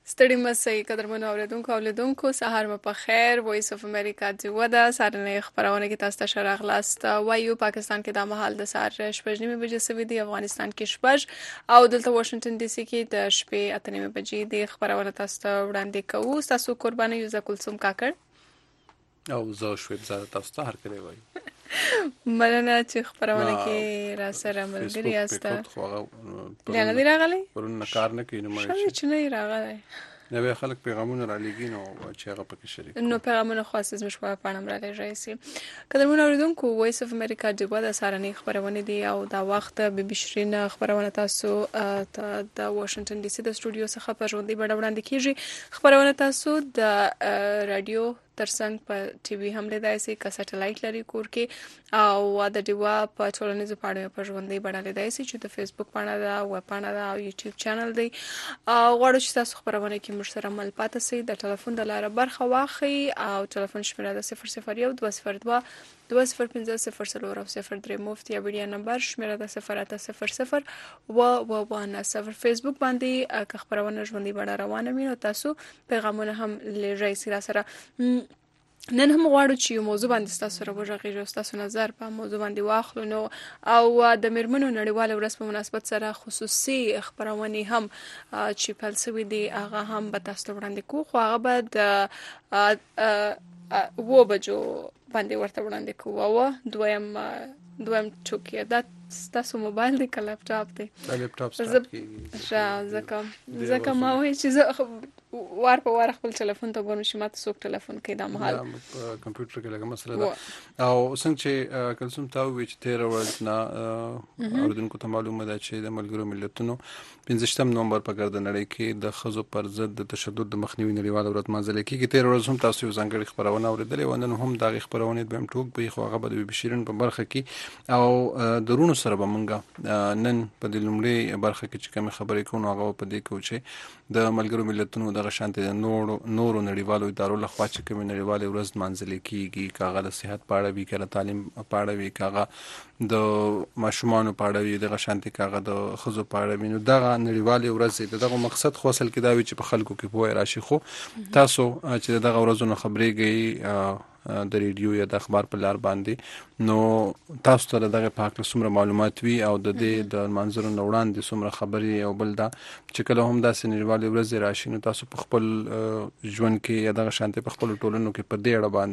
ستړي مسئ قدرمنو اوریدونکو او لیدونکو سهار مو په خیر. وایس اف امریکا دیوه ده سهارنۍ خبرونه کې تاسو ته ښه راغلاست. وایو پاکستان کې د مهال د سهار 8:30 بجې سوي دي، افغانستان کې 6 او دلته واشنگټن ډي سي کې د شپې 8:30 بجې دي. خبرونه تاسو ته وړاندې کوو. تاسو قرباني یوزا کلثوم کاکړ او زه شویب زاده تاسو ته هر کله وایي مننه چې خبرونه کې را سره ملګری یاست. لاغه دی راغلی ورونه کار نه کوي نو شوی چې نه راغلی نه به خلک پیغامونه را لېږي نو چې هغه پکې شریک نو پیغامونه خاص زموږ په پاڼه را لېږي سي. قدرمنو اوریدونکو وایس اف امریکا دیوه د سهارنۍ خبرونه دي او دا وخت به بشرین خبرونه تاسو ته د واشنگټن ډي سي د سټوډیو څخه په ژوندۍ بڼه وړاندې کیږي. خبرونه تاسو د رادیو ترڅنګ په ټي وي هم لیدای شئ که سټلایټ لري کور کې او د دیوا په ټولنیزو پاڼو په ژوندۍ بڼه لیدای شئ چې د فیسبوک پاڼه ده او پاڼه ده او یوټیوب چینل دی. غواړو چې تاسو خبرونه کې موږ سره مل پاتې شئ. د ټلیفون د لارې برخه واخلئ او ټلیفون شمیره د 001 202 2050 او 03 مفت یا ویډیو نمبر شمیره د 0800 و فیسبوک باندې که خبرونه ژوندۍ بڼه روانه وي نو تاسو پیغامونه هم لیږئ سره سره. نن هم غواړو چې یو موضوع باندې تاسو سره وغږیږو، تاسو نظر په موضوع باندې واخلو نو او د میرمنو نړیواله ورځ په مناسبت سره خصوصي خبرونه هم چې پیل شوي دي هغه هم به تاسو ته وړاندې کوو، خو هغه به د 9 بجو باندې ورته وړاندې کوو. او دویم ټوکی دا تاسو موبایل دی که لپټاپ دی؟ لپټاپ سټارټ کیږي ځکه ما وایي چې زه وار په وار خپل ټلیفون ته ګورم چې ماته څوک ټلیفون کوي دا مهال کمپیوټر کې لګه مسله ده. او څنګه چې کلثوم تا وی چې 13 ورځ نه اوردونکو ته معلومه ده چې د ملګرو ملتونو 15 نومبر په ګرد نړۍ کې د خزو پر ضد د تشدد د مخنیوي نړیواله ورځ مانځل کېږي. 13 ورځ هم تاسو یو ځانګړي خبرونه اوریدلې و، نن هم دا خبرونه دویم ټوک به خو هغه به بشیرین په برخه کې او درونو سره به مونږه نن په د لومړي برخه کې چې کوم خبرې کوو هغه په دې کې چې د ملګرو ملتونو د غشانته د نورو نړیوالو ادارو لخوا چې کوم نړیواله ورځ مانځل کېږي، کاغه د صحت پاړه وی کړه، تعلیم پاړه وی کاغه د ماشومان پاړه وی د غشانته کاغه د خزو پاړه وی. نو دغه نړیواله ورځ دغه مقصد خو اصل کې دا وی چې په خلکو کې پوهه راشي. خو تاسو چې دغه ورځونو خبرېږئ د ریډیو یا د اخبار په لار باندې نو تاسو ته دغه پاک څومره معلومات وي او د دې د منظر نوړان د څومره خبري او بل دا چې کله هم د سنیوالي ورځ راشي نو تاسو په خپل ژوند کې یا دغه شانته په خپل ټولنو کې په دې اړه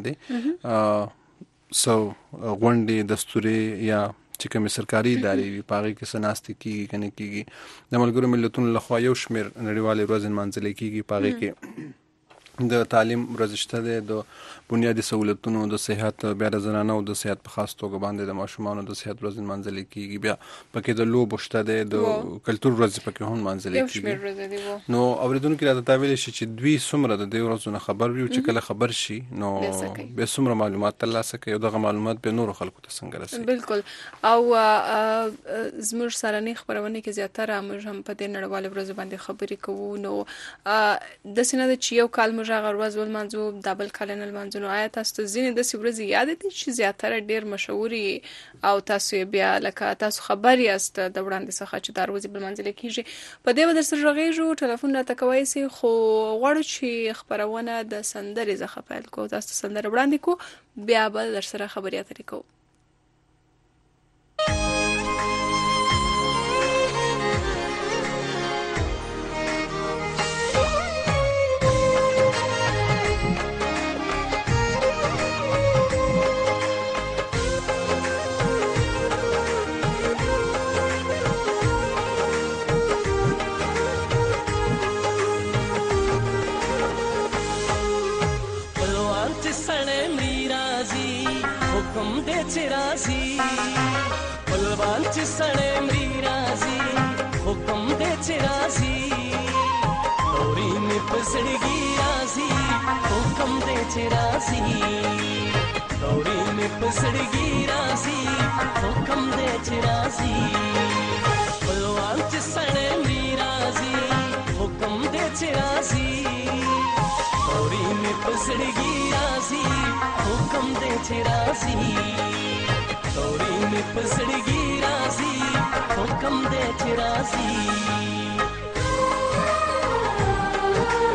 باندې سو غونډې دستوري یا چې کوم سرکاري ادارې وي پاغي کې سناستي کیږي کنه کیږي. د ملګرو ملتونو لخوا یو شمیر نړیوال ورځ منځل کیږي پاغي کې د تعلیم ورزشته ده، د بنیادی سہولتونو، د صحت بیا د زنانو د صحت په خاص توګه باندې د ماشومانو د صحت ورځ منځل کیږي، بیا پکې د لوبو شته ده، د کلچر ورځ پکې هم منځل کیږي. نو اوریدونکو راته تاویل شي چې دوی څومره د دې ورځو خبر وي چې کله خبر شي نو به څومره معلومات ترلاسه کوي او دغه معلومات به نور خلکو ته څنګه رسي. بالکل. او زموږ سره نه خبرونه کې زیاتره موږ هم په دې نړیواله ورځ باندې خبرې کوو. نو د سینه د چیو کال موږ هغه ورځ ولمانځو دبل کلنل منځونو. آیا تاسو ته ځینې د ورځې یاد دي چې زیاتره ډیر مشهوري او تاسو بیا لکه تاسو خبر یاست د وړاندې څخه چې د ورځې بل منځل کیږي په دې بدر سره غږیږو ټلیفون راته کوي سي. خو غواړو چې خبرونه د سندرې ځخه پیل کوو، تاسو سندره وړاندې کو بیا به در سره خبرې اترې کوو. बलवान च सड़े मरी राजी हुक्म दे च राजी तोरी में पसड़गी राजी हुक्म दे च राजी तोरी में पसड़गी राजी हुक्म दे च राजी बलवान च सड़े मरी राजी हुक्म दे च राजी तोरी में पसड़गी राजी हुक्म दे च राजी तोरी में पसड़गी राजी हुक्म दे च राजी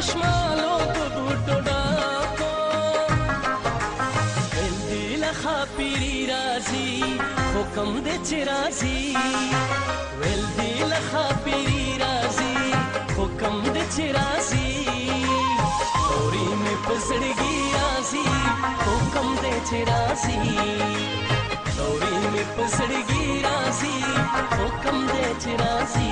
دشمالو د بوټو ډاکو ول دی لخوا پیری راځي حکم دې چې راځي ول دی لخوا پیری راځي حکم دې چې راځي توري مې پسړګي راځي حکم دې چې راځي توري مې پسړګي راځي حکم دې چې راځي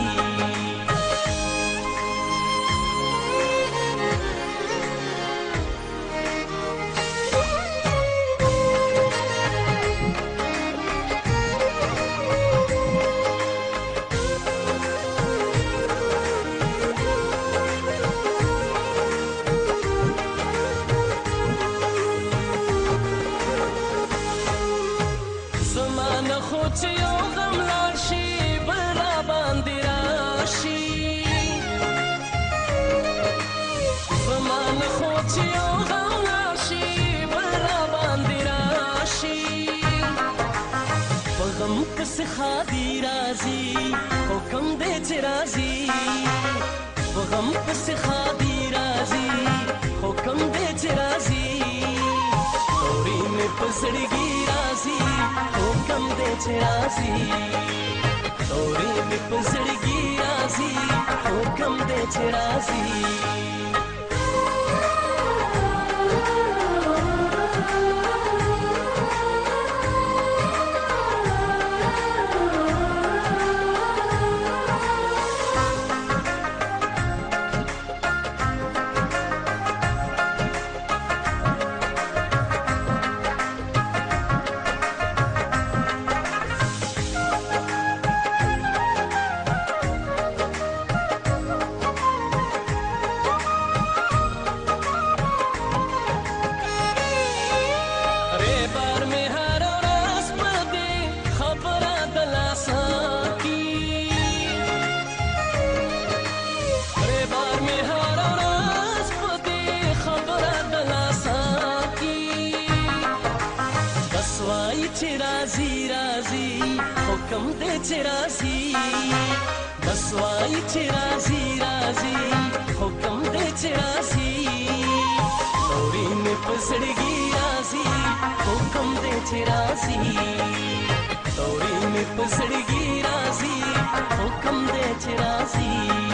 خادي رازي حکم دې چې راځي وغم پس خادي رازي حکم دې چې راځي توري مې پسړګي رازي حکم دې چې راځي توري مې پسړګي رازي حکم دې چې راځي بسوائی چې راځي راځي حکم دې چې راځي توري مې پسړګي راځي حکم دې چې راځي توري مې پسړګي راځي حکم دې چې راځي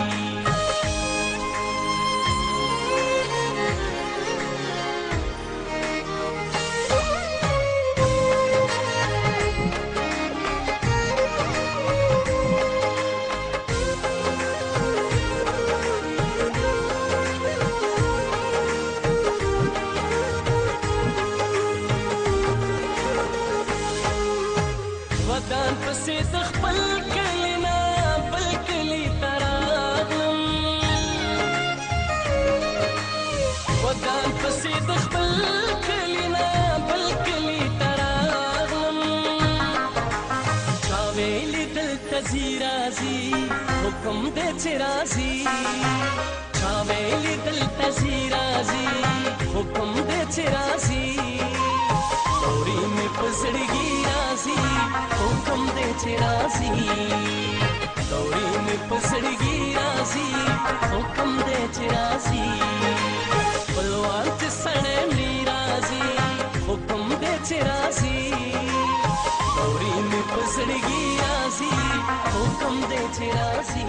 حکم دې چې راځي چاوېلې دلته زی راځي حکم دې چې راځي توري مې پسړګي راځي حکم دې چې راځي توري مې پسړګي راځي حکم دې چې راځي بلوان چې سړې مې راځي حکم دې چې راځي توري مې پسړګي راځي حکم دې چې راځي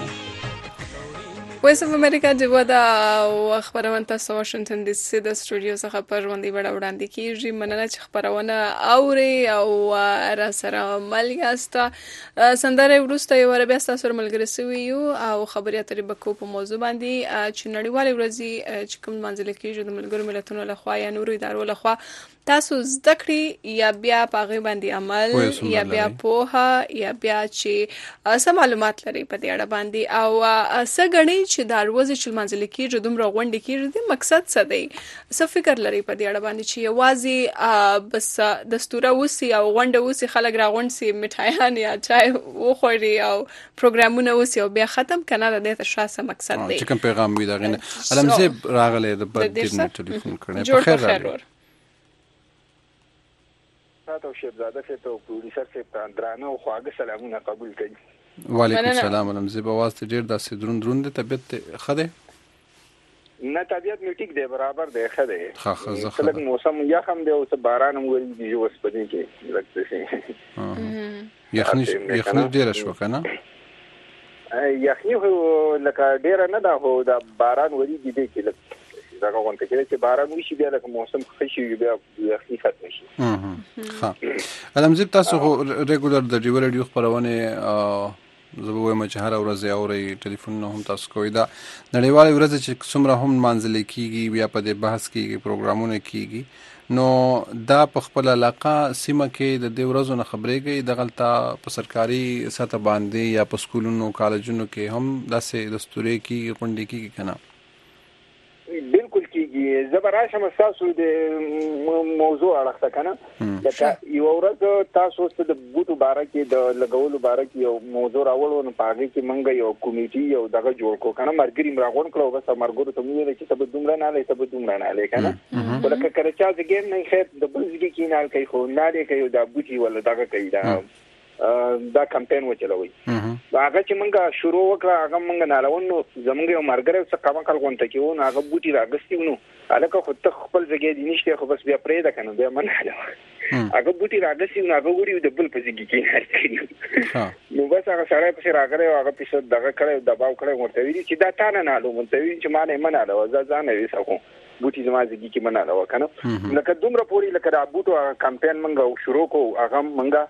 وایس اف امریکا د او خبرونه تاسو واشنگټن ډي سي د سټوډیو څخه په ژوندۍ بڼه وړاندې کیږي. مننه چې خبرونه اوري او را سره ملګاست. سندره وروسته یو بیا تاسو سره ملګری سوي او خبرې اترې بکو په موضوع باندې چې نړیوال ورځي چې کوم منځل کېږي د ملګرو ملتونو لخوا یا نورو ادارو لخوا تاسو زده کړئ یا بیا پاغي باندې عمل یا بیا پوها یا بیا چې سم معلومات لري په دې اړه باندې او سګړی چې د ورځې چې منځل کېږي دومره غونډې کېږي د مقصد څه دی څه فکر لري په دې اړه باندې چې یوازې بس دستوره وسی او غونډه وسی خلک راغونډ سي مټایان یا چای وخوري او پروګرامونه وسی او بیا ختم کنه د دې شاسه مقصد دی چې کوم پیغام وي دا غنه علمزیب راغله د بل ټلیفون کړي په خیر تاسو شهزاده ته او پروډوسر ته درانه او خواږه سلامونه قبول کړئ. وعلیکم السلام علمزیب आवाज ته ډیر داسې درون دي طبيعت خده نه طبيعت مې ټیک دی برابر دی ښه دی ښه زه خلک موسم یا هم دی او باران هم ورېږي اوس په دې کې لږ څه یخني ډېره شوه که نه یخني لکه ډېره نه ده خو دا باران ورېږي دی چې لږ دغه غونډه کې چې باران وشي بیا لکه موسم ښه شي بیا یخني ختمه شي ښه علمزیب تاسو خو ریګولر د ډیو رادیو خپرونې زه به وایم چې هره ورځ اورئ ټلیفونونه هم تاسو کوئ دا نړیوالې ورځې چې څومره هم نمانځلې کېږي بیا په دې بحث کېږي پروګرامونه کېږي نو دا په خپل علاقه سیمه کې د دې ورځو نه خبرېږئ دغلته په سرکاري سطح باندې یا په سکولونو کالجونو کې هم داسې دستورې کېږي غونډې کېږي که نه بالکل کېږي زه به راشم ستاسو د موضوع اړخ ته که نه لکه یوه ورځ تاسو ته د بوټو باره کې د لګولو باره کې یو موضوع راوړو نو په هغې کې موږ یو کمیټي یو دغه جوړ کړو که نه ملګري م راغونډ کړو بس ملګرو ته مو ویل چې ته به دومره نالی ته به دومره نالی که نه خو لکه کله چا زګیر نه خیر د بل زګي کې نال کوي خو نالی کوي دا بوټي ولا دغه کوي دا کمپین وچلوي هغه چې موږ شروع وکړه هغه موږ نالون نو زموږ یو ملګری څه کم کال غونډه کې و نو هغه بوټي راغستي نو هلکه خو ته خپل ځای دی نشته خو بس بیا پرېږده که نه بیا مه ناله هغه بوټي راغستي نو هغه وړي د بل په ځای کې نال کړي نو بس هغه سړی پسې راغلی هغه پسې دغه کړی دباو کړی ورته ویلي چې دا تا نه نالو ورته ویلي چې ما نه یې مه نالوه زه ځان یې ویسه خو بوټي زما ځای کې مه نالوه که نه لکه دومره پورې لکه دا بوټو هغه کمپین موږ شروع کړو هغه موږ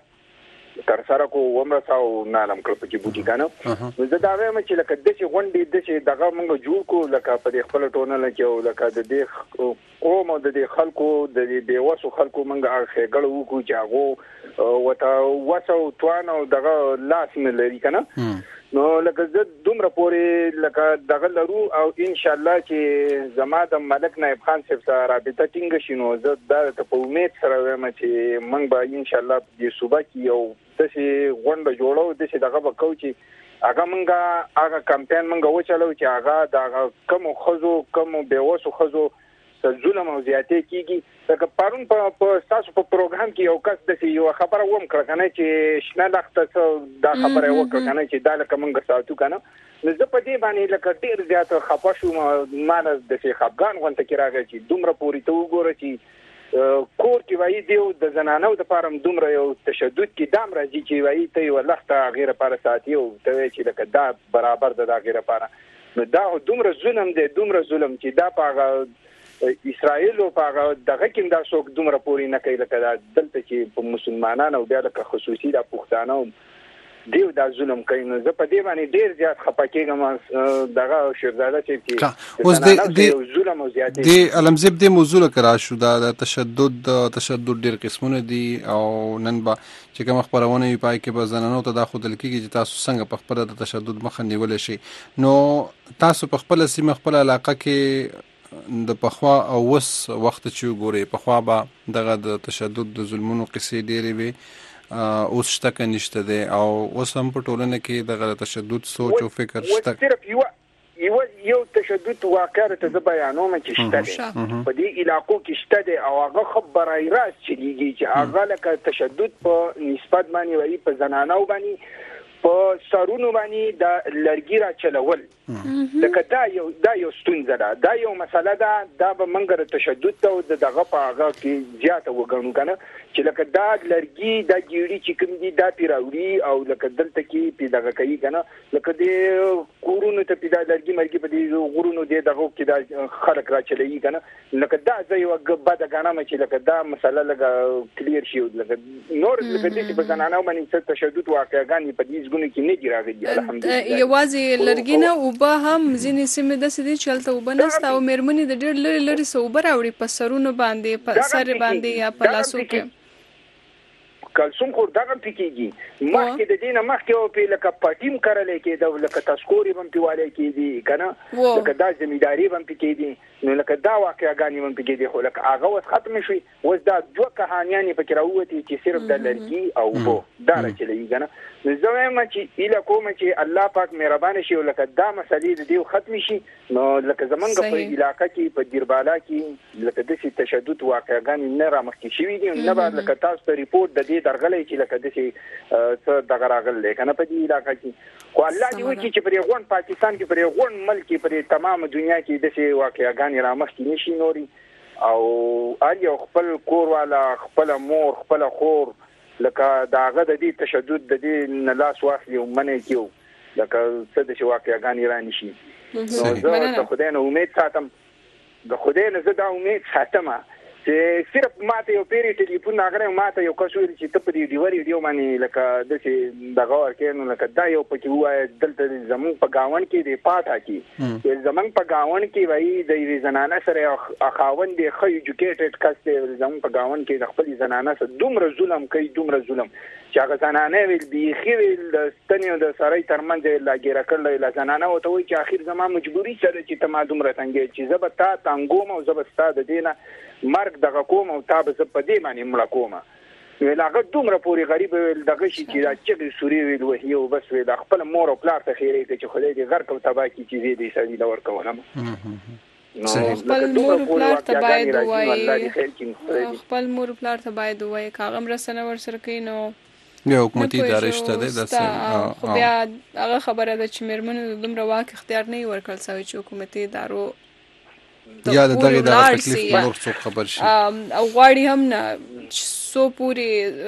تر سره کو ومرساو نالم کړ په کې بوټي کنه نو زه دا وایم چې لکه دغه غونډې دغه دغه موږ جوړ کو لکه په خپل ټونل کې لکه د دې قوم د دې خلکو د دې بیوسو خلکو موږ هغه غړو وکړو چې هغه وته وسو توانو دغه لاس نه لري کنه نو لکه زه دومره پورې لکه دغه لرو او ان شاء الله چې زما د ملک نایب خان صاحب سره رابطه ټینګ شي نو زه دا په امید سره وایم چې موږ به ان شاء الله د صوبه کې یو داسې غونډه جوړو داسې دغه به کوو چې هغه موږ هغه کمپین موږ وچلو چې هغه د کمو ښځو کمو بیوسو ښځو ظلم او زیاتې کېږي لکه پرون په ستاسو په پروګرام کې یو کس داسې یوه خبره وکړه که نه چې شنه لښته څه دا خبره یې وکړه که نه چې دا لکه موږ ساتو که نه نو زه په دې باندې لکه ډېر زیات خفه شوم ما نه داسې خفګان غونته کې راغی چې دومره پورې ته وګوره چې کور کې وایي دیو د زنانو دپاره هم دومره یو تشدد کې دا هم راځي چې وایي ته یوه لښته هغې لپاره ساتي او ته وایې چې لکه دا برابر ده د هغې لپاره نو دا دومره ظلم دی دومره ظلم چې دا په هغه اسرائیل او په دغه کې دا څوک دومره پورې نه کوي لکه دا دلته چې په مسلمانانو بیا لکه خصوصي د پښتانه دیو دا ظلم کوي نو زه په دې باندې ډېر زیات خفه کېږم دغه شیرزاده چې اوس د ظلم او زیاتې د علمزیب د موضوع لکه راشو دا د تشدد ډېر قسمونه دي او نن به چې کوم خبرونه یې پای کې به زنانو ته دا ښودل کېږي چې تاسو څنګه په خپله د تشدد مخه نیولی شي نو تاسو په خپله سیمه خپله علاقه کې د پخوا او اوس وخت چې وګورئ پخوا به دغه د تشدد د ظلمونو قصې ډېرې وي اوس شته که نشته دی او اوس هم په ټولنه کې دغه تشدد سوچ او فکر شته صرف یو تشدد واقع ته زه بیانوم چې شته دی په دې علاقو کې شته دی او هغه خبرای راز چلیږي چې هغه لکه تشدد په نسبت باندې وایي په زنانو باندې په سرونو باندې د لرګي را چلول لکه دا یو ستونزه ده دا یو مسله ده دا به موږ د تشدد ته دغه په هغه کې زیاته وګڼو که نه چې لکه دا لرګي دا ګیړي چې کوم دي دا پې راوړي او لکه دلته کې پې دغه کوي که نه لکه د کورونو ته پې دا لرګي مرګي په دې غرونو دې دغو کې دا خلک را چلوي که نه لکه دا زه یوه بده ګڼم چې لکه دا مسله لږه کلیر شي لکه نور لکه داسې په زنانو باندې څه تشدد واقعګانې په دې ځګونو کې نه دي راغلي الحمدلله یوازې لرګي نه اوبه هم ځینې سیمې داسې دي چې هلته اوبه نشته او مېرمنې د ډېر لرې لرې څه اوبه راوړي په سرونو باندې په سر باندې یا په لاسو کې کلسوم خو دغه پې کېږي مخکې د دې نه مخکې او پې لکه پټیم کرلی کېده لکه تسکورې به هم پې والی کېدي که نه لکه دا زمینداري به هم پې کېدي نو لکه دا واقعګانې به هم پې کېدي خو لکه هغه اوس ختمې شوي اوس دا دوه کهانیانې پکې راووتې چې صرف د لرګي او اوبو دا راچلوي که نه نو زه وایم چې هیله کوم چې الله پاک مهربانه شي او لکه دا مسلې د دې ختمې شي نو لکه زمونږ په علاقه کې په دیربالا کې لکه داسې تشدد واقعګانې نه رامخکې شوي دي نه به لکه تاسو ته ریپورټ د دې دې درغلې چې لکه دې څه دغه راغلې کنه په دې علاقې کې خو الله دې وکړي چې پرې غون پاکستان کې پرې غون ملک کې پرې تمام دنیا کې دې واقعیاګانې را مخکې نشي نوري او اړ خپل کور والا خپل مور خپل خور لکه داغه د دې تشدد د دې نه لاس واخلي او منې کیو لکه څه د واقعیاګانې را نشي زه د خدای نه امید ساتم د خدای نه زه دا امید ساتم چې صرف ماته یو پیری ټلیفون راغلی ماته یو کس ویل چې ته په دې ویډیو باندې لکه داسې دغه ورکې نو لکه دا یو پکې ووایه دلته زموږ په ګاونډ کې د پاټا کې زموږ په ګاونډ کې وایي د یوې زنانه سره خاوند دی ښه ایجوکیټډ کس دی زموږ په ګاونډ کې د خپلې زنانه سره دومره ظلم کوي دومره ظلم چې هغه زنانه ویل بیخي ویل د ستنې او د سړی ترمنځ یې لاګیره کړلی له زنانه ورته وایي چې اخر زما مجبوري سره چې ته ما دومره تنګې چې زه به تا تنګوم او زه به ستا د دې نه مرګ دغه کوم او تا به زه په دې باندې مړه کوم ویل هغه دومره پورې غریب ویل دغه شي چې دا چغې سوري ویل وهي او بس ویل خپل مور او پلار ته خیرې کوي چې خدای دې غرق او تباه کړي چې دې دې سړي له ورکولم خپل مور پلار ته باید وایي خپل مور پلار ته باید وایي کاغه مرسته ورسره کوي نو بیا حکومتي ادارې شته دی داسې خو بیا هغه خبره ده چې مېرمنو دومره واک اختیار نه ورکړل سوی چې حکومتي ادارو یا د دغه تکلیف په نور څوک خبر شي او غواړي هم نه سو پوری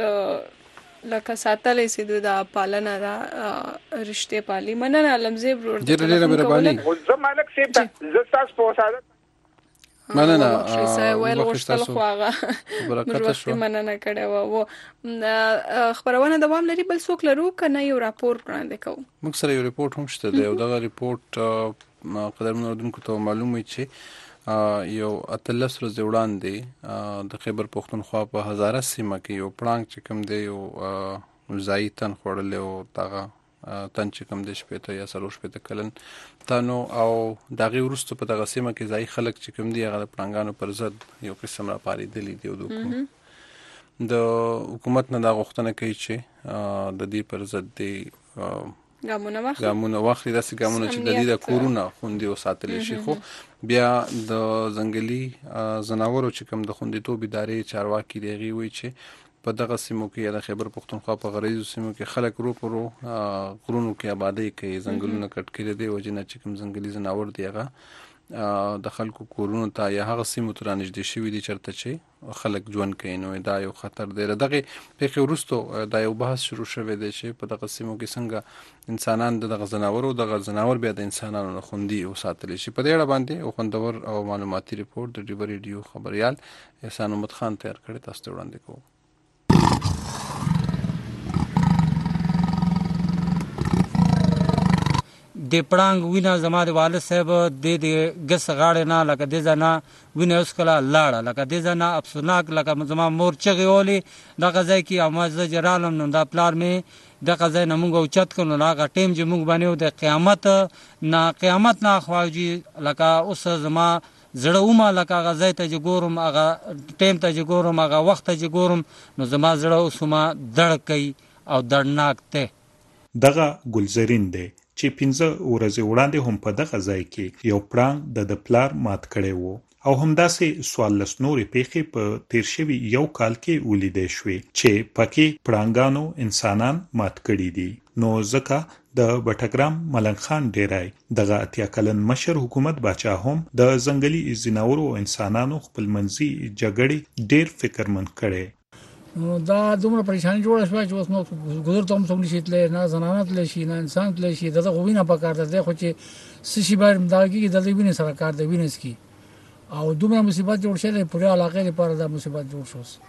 لکه ساتلې سي د پالنه دا رشته پالي مننه لمزه برور ډېر مهرباني زه مالک سي زه تاسو په وساده مننه ویل غوښتل خو هغه برکت مننه کړه و خبرونه دوام لري بل څوک لرو کنه یو راپور وړاندې کوو موږ سره یو ریپورت هم شته دی او دغه ریپورت قدرمن اردوونکو ته معلوم وي چې یو 13 ورځې وړاندې د خیبر پښتونخوا په هزاره سیمه کې یو پړانګ چې کوم دی یو ځای تن خوړلی او دغه تن چې کوم دی شپېته یا 40 کلن تنو او دغه وروسته په دغه سیمه کې ځای خلک چې کوم دی هغه د پړانګانو پر ضد یو قسم راپارېدلي دي د حکومت نه دا غوښتنه کوي چې د دې پر ضد دی ګامونه واخلي داسې ګامونه چې د دې د کورونه خوندي وساتلی شي خو بیا د ځنګلي ځناورو چې کوم د خوندیتوب ادارې چارواکي دی هغوی وایي چې په دغه سیمو کې یا د خیبر پښتونخوا په غرایزو سیمو کې خلک رو پرو غرونو کې آبادۍ کوي ځنګلونه کټ کړي دي وجې نه چې کوم ځنګلي ځناور دی هغه د خلکو کورونو ته یا هغه سیمو ته رانږدې شوي دي چېرته چې خلک ژوند کوي نو دا یو خطر دی دغه پېښې وروسته دا یو بحث شروع شوی دی چې په دغه سیمو کې څنګه انسانان دغه ځناور بیا د انسانانو نه خوندي وساتلی شي په دې اړه باندې یو خوندور او معلوماتي ریپورټ د ډیبر ریډیو خبریال احسان احمد خان تیار کړی تاسو ته وړاندې کوو د پړانګ وینه زما د والد صاحب د ګس غاړې نه لکه د ځنه وینه اوس کله لاړه لکه د ځنه افسوناک لکه زما مور چغې ولې دغه ځای کې او ما زه جرالم نو دا پلار مې دغه ځای نه مونږ اوچت کړو نو هغه ټیم چې مونږ باندې د قیامت نه خواجي لکه اوس زما زړه ومه لکه هغه ځای ته چې ګورم هغه ټیم ته چې ګورم هغه وخت ته چې ګورم نو زما زړه اوس ما دړ کوي او دړناک دی دغه ګلزرین دی چې 15 ورځې وړاندې هم په دغه ځای کې یو پړانګ د پلار مات کړی وو او همداسې 14 نورې پیښې په تیر شوي یو کال کې ولیدې شوې چې پکې پړانګانو انسانان مات کړي دي نو ځکه د بټګرام ملنګ خان ډیرای دغه 80 کلن مشر حکومت باچا هم د ځنګلي ځناورو انسانانو خپلمنځي جګړې ډیر فکرمند کړي نو دا دومره پریشانی جوړه شوه چې اوس نو ګذر ته هم څومره شي تللی نه زنانه تللی شي نه انسان تللی شي دغه خو وینه پکار ده خو چې څه شي باید دغه کې د وینې سره کار دی وینې سکي او دومره مصیبت جوړ شوی پورې علاقې لپاره دا مصیبت جوړ شو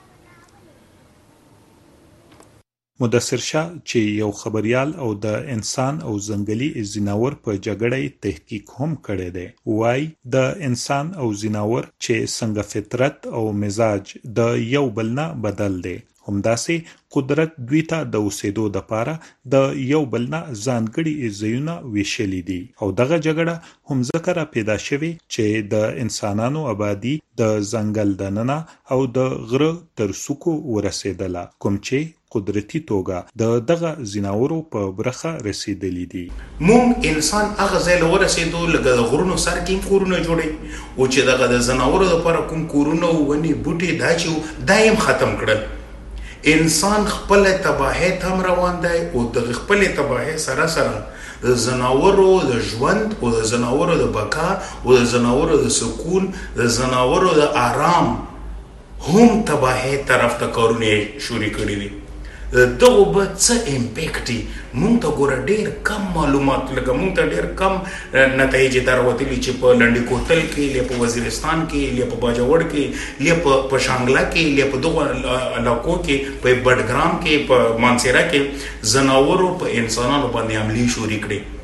مدثر شاه چې یو خبريال او د انسان او ځنګلي ځناور په جګړه تحقیق هم کړی دی وای د انسان او ځناور چې څنګه فطرت او مزاج د یو بل نه بدل دی همداسې قدرت دوی ته د اوسېدو دپاره د یو بل نه ځانګړي ځایونه ویشلي دي او دغه جګړه هم ځکه را پیدا شوې چې د انسانانو آبادي د ځنګل دننه او د غره تر څوکو ورسېدله کوم چې قدرتي توګه د دغه ځناورو په برخه رسیدلی دي مونږ انسان هغه ځای له ورسېدو لکه د غرونو سر کې کورونه جوړي او چې دغه د ځناورو لپاره کوم کورونه ونې بوټي دا چې دا یې ختم کړل انسان خپل تباہی تم روان دی او د خپل تباہی سره سره د زناورو د ژوند او د زناورو د بقا او د زناورو د سکون د زناورو د آرام هم تباہی طرف ته کارونه شروع کړی دي. دغه به څه امپیکټي مونږ ته ګوره ډېر کم معلومات لکه مونږ ته ډېر کم نتایج دروتلي چې په لنډي کوتل کې یا په وزیرستان کې یا په باجوړ کې یا په شانګلا کې یا په دغه علاقو کې په بډګرام کې په مانسیرا کې زناورو په انسانانو باندې عملي شروع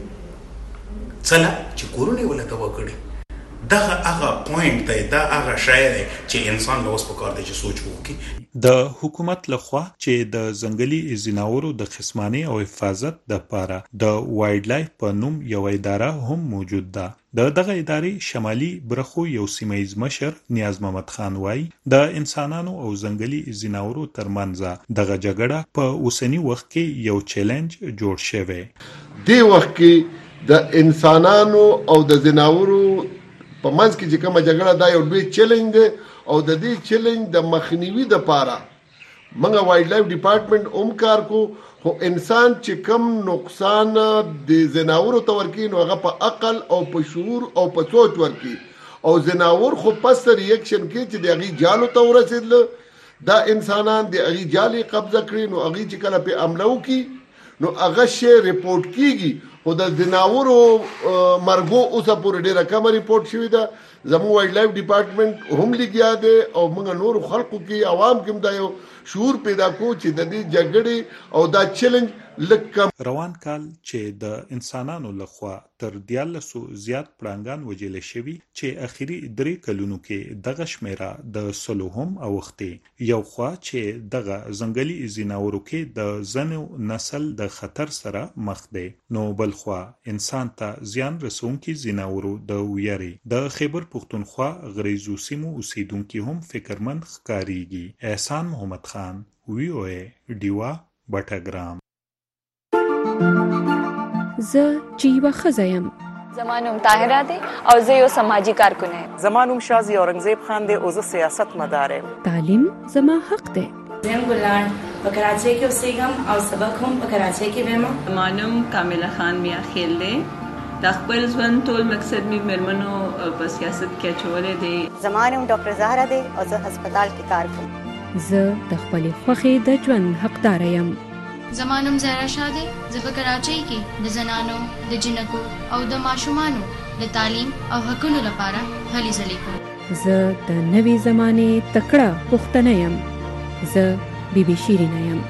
کړي څله چې کورونه ولته وکړي. دغه هغه پوینټ دی دا هغه شای دی چې انسان له اوس په کار دی چې سوچ وکړي. د حکومت لخوا چې د ځنګلي ځناورو د خصماني او حفاظت لپاره د وایلډ لایف په نوم یو اداره هم موجود ده. دغه ادارې شمالي برخو یو سیمایز مشر نیاز محمد خان وایي د انسانانو او ځنګلي ځناورو ترمنځ دغه جګړه په اوسنی وخت کې یو چیلنج جوړ شوی. دی وخت کې د انسانانو او د ځناورو په منځ کې چې کومه جګړه دا یو لوی چیلنج دی او د دې چیلنج د مخنیوي لپاره موږ وایلډ لایف ډپارټمنټ هم کار کو خو انسان چې کم نقصان د زناورو ته ورکي نو هغه په عقل او په شعور او په سوچ ورکي او زناور خو پس ریاکشن کوي چې د هغې جالو ته ورسېدل دا انسانان د هغې جالې قبضه کړي نو هغې چې کله پې حمله وکړي نو هغه شی ریپورټ کیږي خو د زناورو مرګو اوسه پورې ډېره کمه ریپورټ شوې ده. زموږ وایلډ لایف ډپارټمنټ هم لګیا دی او موږ نور خلکو کې عوام کې هم دا یو شعور پیدا کوو چې د دې جګړې او دا چیلنج لږ کم. روان کال چې د انسانانو لخوا تر 1400 زیات پړانګان وژل شوي چې اخري 3 کلونو کې دغه شمیره د 100 هم اوښتې. یو خوا چې دغه ځنګلي ځناورو کې د ځنو نسل د خطر سره مخ دی نو بل خوا انسان ته زیان رسونکي ځناورو د ویرې د خیبر پختونخوا غریزو سیمو اوسیدونکي هم فکرمند ښکاریږي. احسان محمد خان VOA ډیوا بټګرام. زه چې یوه ښځه یم. زما نوم طاهره دی او زه یو سماجي کارکن یم. زما نوم شازي اورنګزیب خان دی او زه سیاست مدار یم. تعلیم زما حق دی. زم ګلان په کراچۍ کې اوسېږم او سبق هم په کراچۍ کې وایم. زما نوم کامله خان میا خیل دی. د خپل ژوند ټول مقصد می مېرمنو په سیاست کې اچولې دی. زما نوم ډاکټر زهرا دی او زه هسپتال کې کار کوم. زه د خپلې خوښې د ژوند حقدار یم. زما نوم زهرا شاه دی. زه په کراچۍ کې د زنانو د جنکو او د ماشومانو د تعلیم او حقونو لپاره هلې ځلې کوم. زه د نوې زمانې تکړه پښتنه یم. زه بیبي شیرینه یم.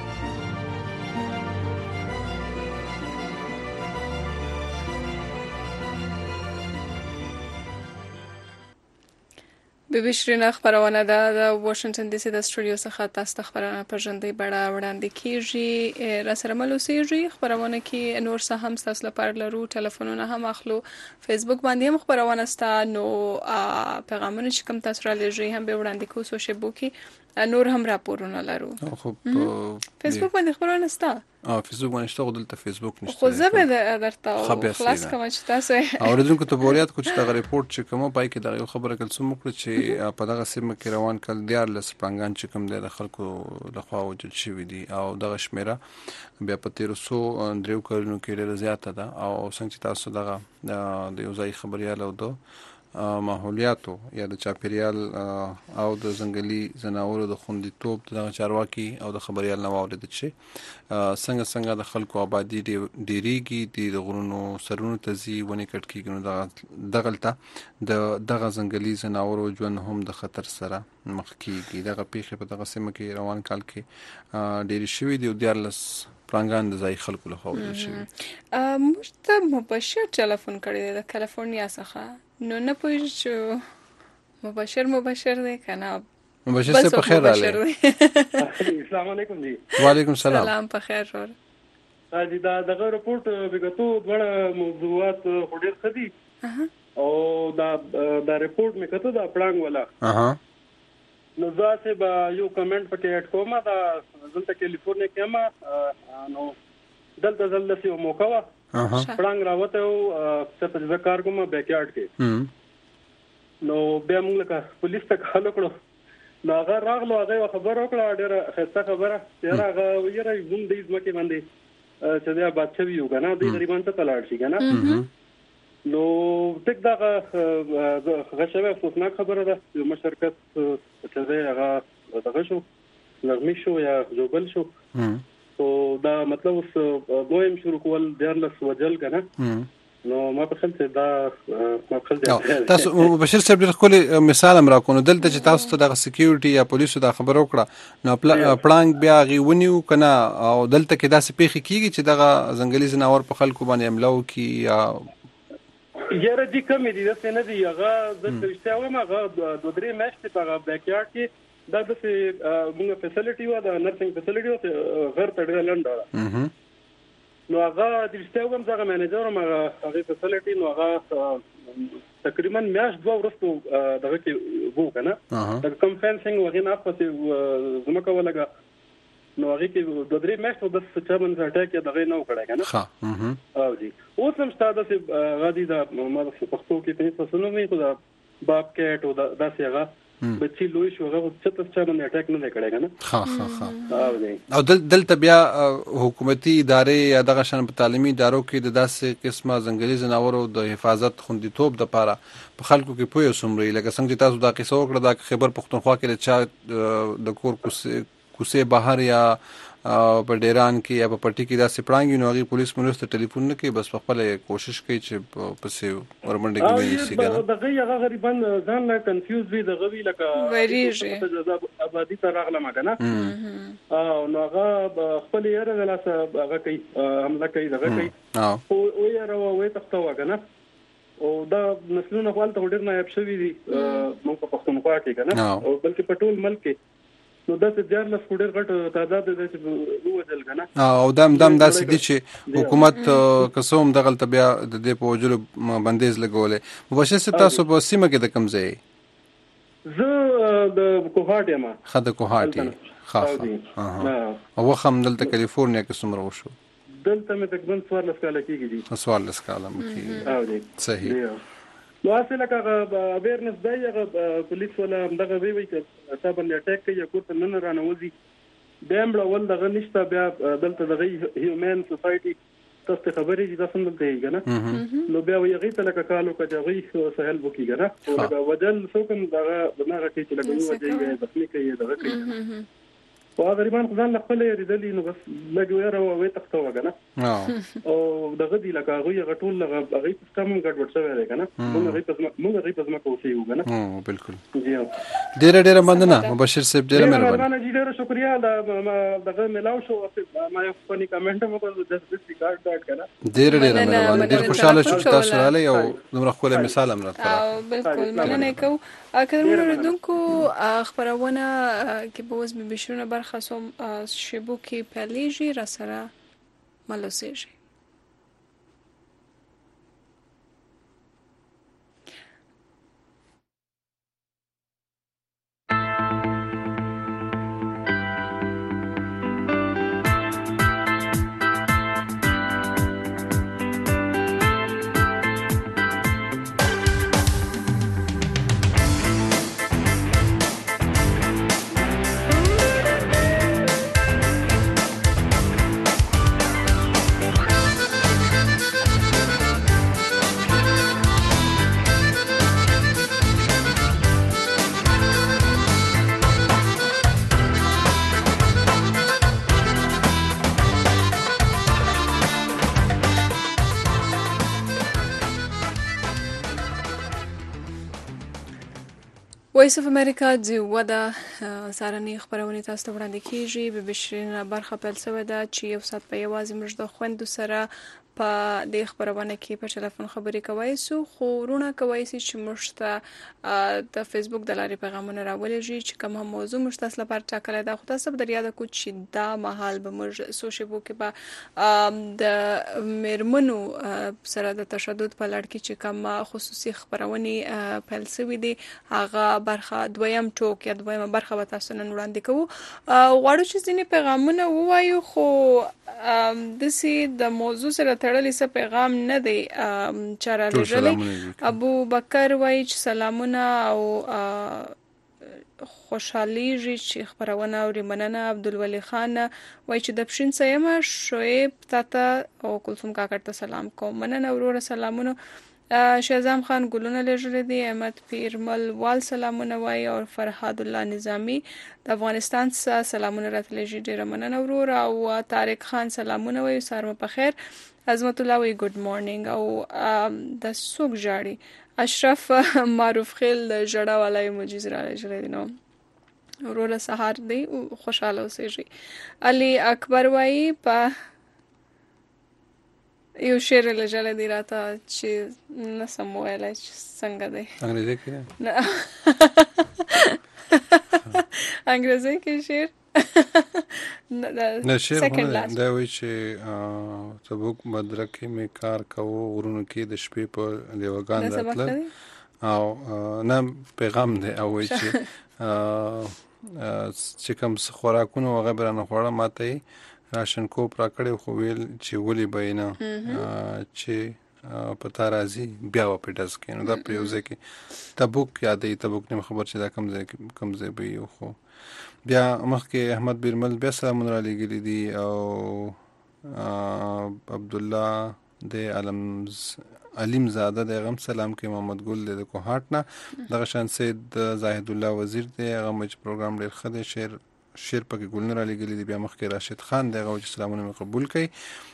بیبي شیرینه خبرونه ده د واشنگټن ډي سي د سټوډیو څخه تاسو ته خبرونه په ژوندۍ بڼه وړاندې کیږي. را سره مل اوسېږئ. خبرونه کې نور څه هم ستاسو لپاره لرو. ټلیفونونه هم اخلو. فیسبوک باندې هم خبرونه سته نو پیغامونه چې کوم تاسو را لېږئ هم به وړاندې کوو. سوشل کې نور هم راپورونه لرو. خب فیسبوک باندې خبرونه سته. فیسبوک باندې شته دلته فیسبوک نشته. خو زه به درته خلاص کوم چې تاسو اوریدونکو ته بوریات کو چې دا ریپورت چې کومه پای کې دا یو خبره کول څوم کړ چې په دغه سیمه کې روان کل 14 پړانګان چې کوم د خلکو لخوا وجود شوی دي او دغه شمیره بیا په 1303 کلونو کې ډېر زیاته ده او څنګه چې تاسو دغه د یو ځای خبريال او د ماحولیاتو یا د چاپیریال او د ځنګلي ځناورو د خوندیتوب د چارواکي او د خبريال نو اورید چې څنګه د خلکو آبادی ډیریږي د غرونو سرونو تزي ونی کټ کیږي نو دغلته دغه ځنګلي ځناورو ژوند هم د خطر سره مخ کیږي. دغه پیښه په دغه سیمه کې روان کال کې ډېر شوی دی او 14 پړانګان د ځای خلکو لخوا وژل شوي. موږ ته مبشر ټلیفون کړی د کالیفورنیا څخه نو نه پوهېږو چې مبشر دی که نه. مبشر صاحب په خیر راغلی. السلام علیکم جی. وعلیکم السلام. سلام په خیر ور. جی دغه رپورټ بګتو دغه موضوعات خو ډېر ښه دي او دا رپورټ مې کته دا پړانګ والا نو زه به یو کمنټ پکې اډ کوم. دا دلته کیلیفورنیا کې ما نو دلته زلته یو موقع وه پړانګ راوته او څه په کار کوم بیکیارډ کې نو بیا موږ لکه پولیس ته کال وکړو نو هغه راغلو هغه خبر وکړه ډېره ښه خبره یاره هغه یاره موږ د ځمکې باندې چې دا بادشاہ یو کنه د غریبانو ته لاړ شي کنه نو تک دا غشوه افسوسناک خبره ده یو مشرکت چې هغه دغه شو لغمی شو یا جوبل شو او دا مطلب اوس دویم شروع کول دیارلس وجل کنه نو ما په خپل څه دا ما خپل تاسو بشیر صاحب ډېر خپل مثال هم راکونو دلته چې تاسو ته د سکیورټي یا پولیسو دا خبر وکړه نو پړانګ بیا غي ونیو کنه او دلته کې دا سپېخي کیږي چې دغه ځنګلي ځناور په خلکو باندې حمله وکي یا یاره دې کمې دي داسې نه دي هغه د رښتیا وایم هغه 2-3 میاشتې په هغه بیکیارډ کې دا داسې موږ فیسیلیټي وه د نرسنګ فیسیلیټي وه غر ته ډېره لنډه وه نو هغه د رښتیا وایم زه هغه مینیجر وم هغې فیسیلیټي نو هغه تقریبا میاشت 2 وروستو دغه کې وو که نه د کوم فینسنګ هغې نه اخپسې ځمکه ولګه نو هغې کې 2-3 میاشتو داسې چا باندې اټیک یې دغې نه و کړی که نه او جي اوس هم شته داسې هغه دي د ما د پښتو کې ته هېڅ څه نه وایي خو د باب کیټ او داسې هغه بچي لوی شو هغه چته چا باندې اټیک نه دی کړی که نه او دلته بیا حکومتي ادارې یا دغه شان په تعلیمي ادارو کې د داسې قسمه ځنګلي ځناورو د حفاظت خوندیتوب دپاره په خلکو کې پوهه څومره لکه څنګه چې تاسو دا قصه وکړه دا خیبر پښتونخوا کې د چا د کور کوسې بهر یا په ډیران کې یا په پټي کې داسې پړانګ نو هغې پولیس مرسته ټلیفون نه کوي بس په خپله کوشش کوي چې پسې ورمنډه کې ونیسي که نه دغه هغه غریبان ځان نه کنفیوز وي دغه وي لکه ویریږي آبادي ته راغلم که نه نو هغه خپلې یاره د لاسه هغه کوي حمله کوي دغه کوي خو ویاره وه ویې تښتوه که نه او دا نسلونه خو هلته خو ډېر نایاب شوي دي موږ په پښتونخوا کې که نه او بلکې په ټول ملک کې نو داسې دیارلس خو ډېر غټ تعداد دی چې ووژل که نه او دم داسې دي چې حکومت که څه هم دغلته بیا د دې په وژلو بندیز لګولی مبشر صاحب تاسو په سیمه کې د کوم ځای زه د کوهاټ یم ښه د کوهاټ یې او وخت هم دلته کالیفورنیا کې څومره وشو دلته مې تقریبا 14 کاله کېږي دي 14 کاله مو کېږي صحیح نو هسې لکه هغه اویرنس دی هغه پولیس والا همدغه وی که چا باندې اټیک کوي یا کور ته نن رانوځي بیا هم اول دغه نشته بیا دلته دغه هیومن سوسایټي تاسو ته خبرې دي تاسو هم دلته یې که نه نو بیا وایي هغې ته لکه کال وکړه چې هغوی څه هیلپ وکړي که نه خو لکه وجل څوک هم دغه نه هغه کوي چې لکه ووجوي یا زخمي کوي یا دغه کوي خو هغه غریبان خو ځان له خپله یېرېدلي نو بس لږ ویره وه ویې تښتوه که نه او دغه دي لکه هغوی هغه ټول هغوی سیسټم هم ګډوډ شوی دی که نه موږ هغوی په ځمکه اوسېږو که نه بلکل ډېره مننه مبشر صاحب ډېره مهربانه جي ډېره شکریه دغه میلاو شو ما یو فني کمنټ هم وکړ جسټ ریکارډ ډاټ که نه ډېره مهربانه ډېر خوشحاله شو چې تاسو راغلی او دومره ښکلی مثال هم راته بلکل مننه کوو که زموږ اورېدونکو خپرونه کې به اوس بشرونه برخه سوم شیبو کې پیلیږي را سره ملوسیږي وایس اف امریکا د ودا سارنې خبرونه تاسو ته وړاندې کیږي به بشرینه برخه پیل شوې ده چې یو سات په یوازې موږ د خويندو سره په د خبرونه کې په ټلیفون خبرې کوي سو خو رونه کوي چې موږ ته د فیسبوک د لارې پیغامونه راولېږي چې کوم موضوع موږ تاسو لپاره ټاکلې ده خو تاسو به دریا د کو چې دا محل به موږ سوشل بوک به د مرمنو سره د تشدد په لړ کې چې کوم خصوصي خبرونه پیل شوې دي هغه برخه دویم ټوک یا دویمه برخه به تاسو نن وړاندې کوو غواړو چې ځینې پیغامونه ووایو خو د سي د موضوع سره تړلې څه پیغام نه دی چاره لري ابو بکر وایي چې سلامونه او خوشحاليږي چې خبرونه اوري. مننه. عبدالولي خان وایي چې د پښین سیمه شعیب تاته او کلثوم کاکړ ته سلام کوم. مننه وروره، سلامونه. شهزام خان ګلونه لېږلي دي. احمد پیرمل وال سلامونه وایي او فرهاد الله نظامی د افغانستان څخه سلامونه راته لېږي. ډېره مننه وروره. او طارق خان سلامونه وایي، سهار مو په خیر. عظمت الله وایي ګډ مارنینګ. او د څوک ژاړي؟ اشرف معروف خیل د ژړا والا ایموجیز را لېږلي دي. نو وروره سهار دی، خوشحاله اوسېږي. علي اکبر وایي په یو شعر لېږلی دی راته چې نه سم ویلی چې څنګه دی. انګریزي کې انګریزي کې شعر نه شعر دا وایي چې تبوک مدرک کې مې کار کوو، غرونو کې د شپې په لیوګان راتلل، او نه پیغام دی. او وایي چې کوم خوراکونه هغه به رانه خوړه، ماته یې راشن کوپ را کړی، خو ویل چې ولې به یې نه چې په تا راځي بیا به پې ډز کوي. نو دا په یو ځای کې تبوک یادوي. تبوک نه خبر چې دا کوم ځای به وي. خو بیا مخکې احمد بیرمل بیا سلامونه را لېږلي دي. او عبدالله د علیم زاده د غم سلام کوي. محمد ګل د کوهاټ نه. دغه شان سید زاهد الله وزیر دی، هغه مې پروګرام ډېر ښه دی. شعر پکې ګلونه را لېږلي دي. بیا مخکې راشد خان دی، هغه چې سلامونه مې قبول کړي.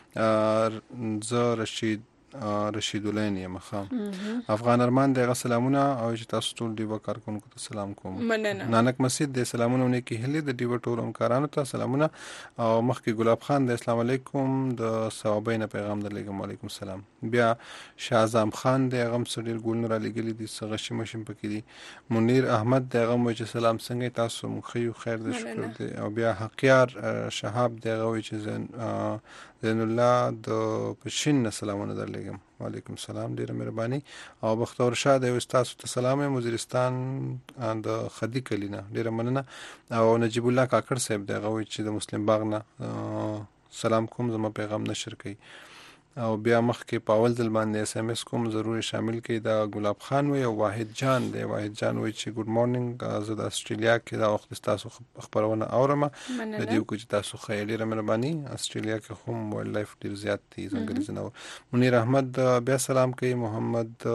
زه رشید العین یم. افغان ارمان دی، هغه سلامونه. او چې تاسو ټول ډیوه کارکونکو ته سلام کوم. نانک مسجد دی، سلامونه نیکې هیلې د ډیوه ټولو همکارانو ته سلامونه. او مخکې ګلاب خان دی، السلام علیکم، د ثوابین پیغام درلېږم. وعلیکم السلام. بیا شاهزام خان دی، هغه هم څه ډېر ګلونه را لېږلي دي، څه غشي مشم پکې دي. منیر احمد دی، هغه هم وایي چې سلام څنګه تاسو، موږ ښه یو، خیر دی، شکر دی. او بیا حقیار شهاب دی، هغه وایي چې زین الله د پښین نه سلامونه درلېږم. وعلیکم السلام، ډېره مهرباني. او بختور شاه دی، تاسو ته سلام یم، وزیرستان د خدي کلی نه. ډېره مننه. او نجیب الله کاکړ صاحب دی، هغه وایي چې د مسلم باغ نه سلام کوم، زما پیغام نشر کوي. او بیا مخکې په اول ځل باندې اس ام اس کوم، ضروري شامل کړئ. دا ګلاب خان وایي. او واحد جان دی، واحد جان وایي چې ګډ مارنینګ، زه د استرالیا کې دا وخت تاسو خبرونه اورم. د دې وکړو چې تاسو ښه یې. ډېره مهرباني. استرالیا کې هم وایلډ لایف ډېر زیات دي، ځنګلي ځناور. منیر احمد بیا سلام کوي. محمد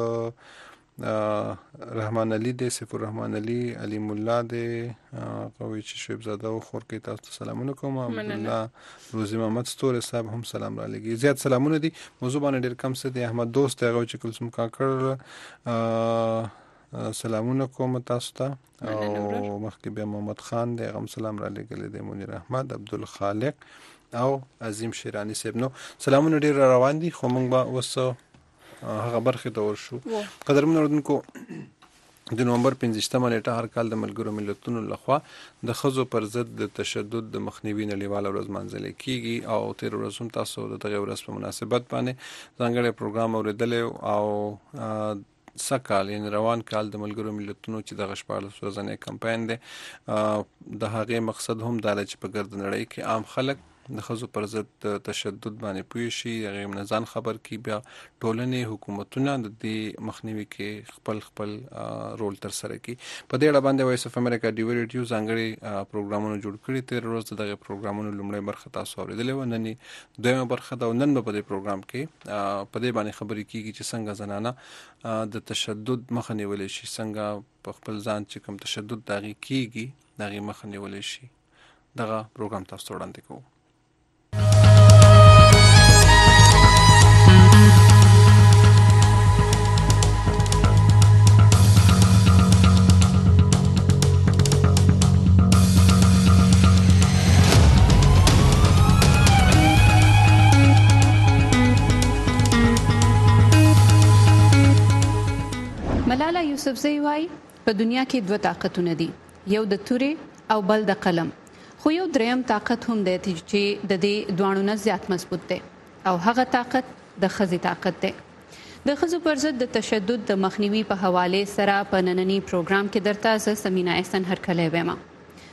رحمان علي دی، سیف الرحمن علي، علیم الله دی، قوي چې شعیب زاده او خور کې تاسو ته سلامونه کوم. عبدالله روزي محمد ستوره صاحب هم سلام را لګي. زیات سلامونه دي، موضوع باندې ډېر کم څه دي. احمد دوست هغه چې کلثوم کاکړ سلامونه کوم تاسو ته. او مخکې بیا محمد خان دی، هغه سلام را لګل دي. منیر احمد، عبدالخالق او عظیم شیرانی صاحب. نو سلامونه ډېر روان دي، خو موږ به اوس هغه برخې ته ورشو. قدرمن اردوونکو، د نومبر 15مه نیټه هر کال د ملګرو ملتونو لخوا د ښځو پر ضد د تشدد د مخنیوي نړیواله ورځ لمانځل کیږي. او تیر ورځ هم تاسو د دغه ورځ په مناسبت باندې ځانګړی پروګرام اوریدلی. او سکال یعنی روان کال د ملګرو ملتونو چې دغه 14 ورځنی کمپاین دی، د هغې مقصد هم دا دی چې په ګرد نړۍ کې عام خلک د ښځو پر ضد تشدد باندې پوه شي، هغې نه ځان خبر کړي. بیا ټولنې، حکومتونه د دې مخنیوي کې خپل رول ترسره کړي. په دې اړه باندې وایس اف امریکا ډیو ریډیو ځانګړي پروګرامونه جوړ کړي. تېره ورځ د دغه پروګرامونو لومړۍ برخه تاسو اورېدلې وه، نن دویمه برخه ده. او نن به په دې پروګرام کې په دې باندې خبرې کېږي چې څنګه زنانه د تشدد مخه نیولی شي، څنګه په خپل ځان چې کوم تشدد د هغې کېږي د هغې مخه نیولی شي. دغه پروګرام تاسو ته وړاندې کوو. ملاله یوسفزۍ وایي په دنیا کې دوه طاقتونه دي، یو د تورې او بل د قلم. خو یو دریم طاقت هم دی چې د دې دوانو نه زیات مضبوط دی، او هغه طاقت د ښځې طاقت دی. د ښځو پر ضد د تشدد د مخنیوي په حواله سره په نننی پروګرام کې درته زه سمینا احسن هرکلی وایم.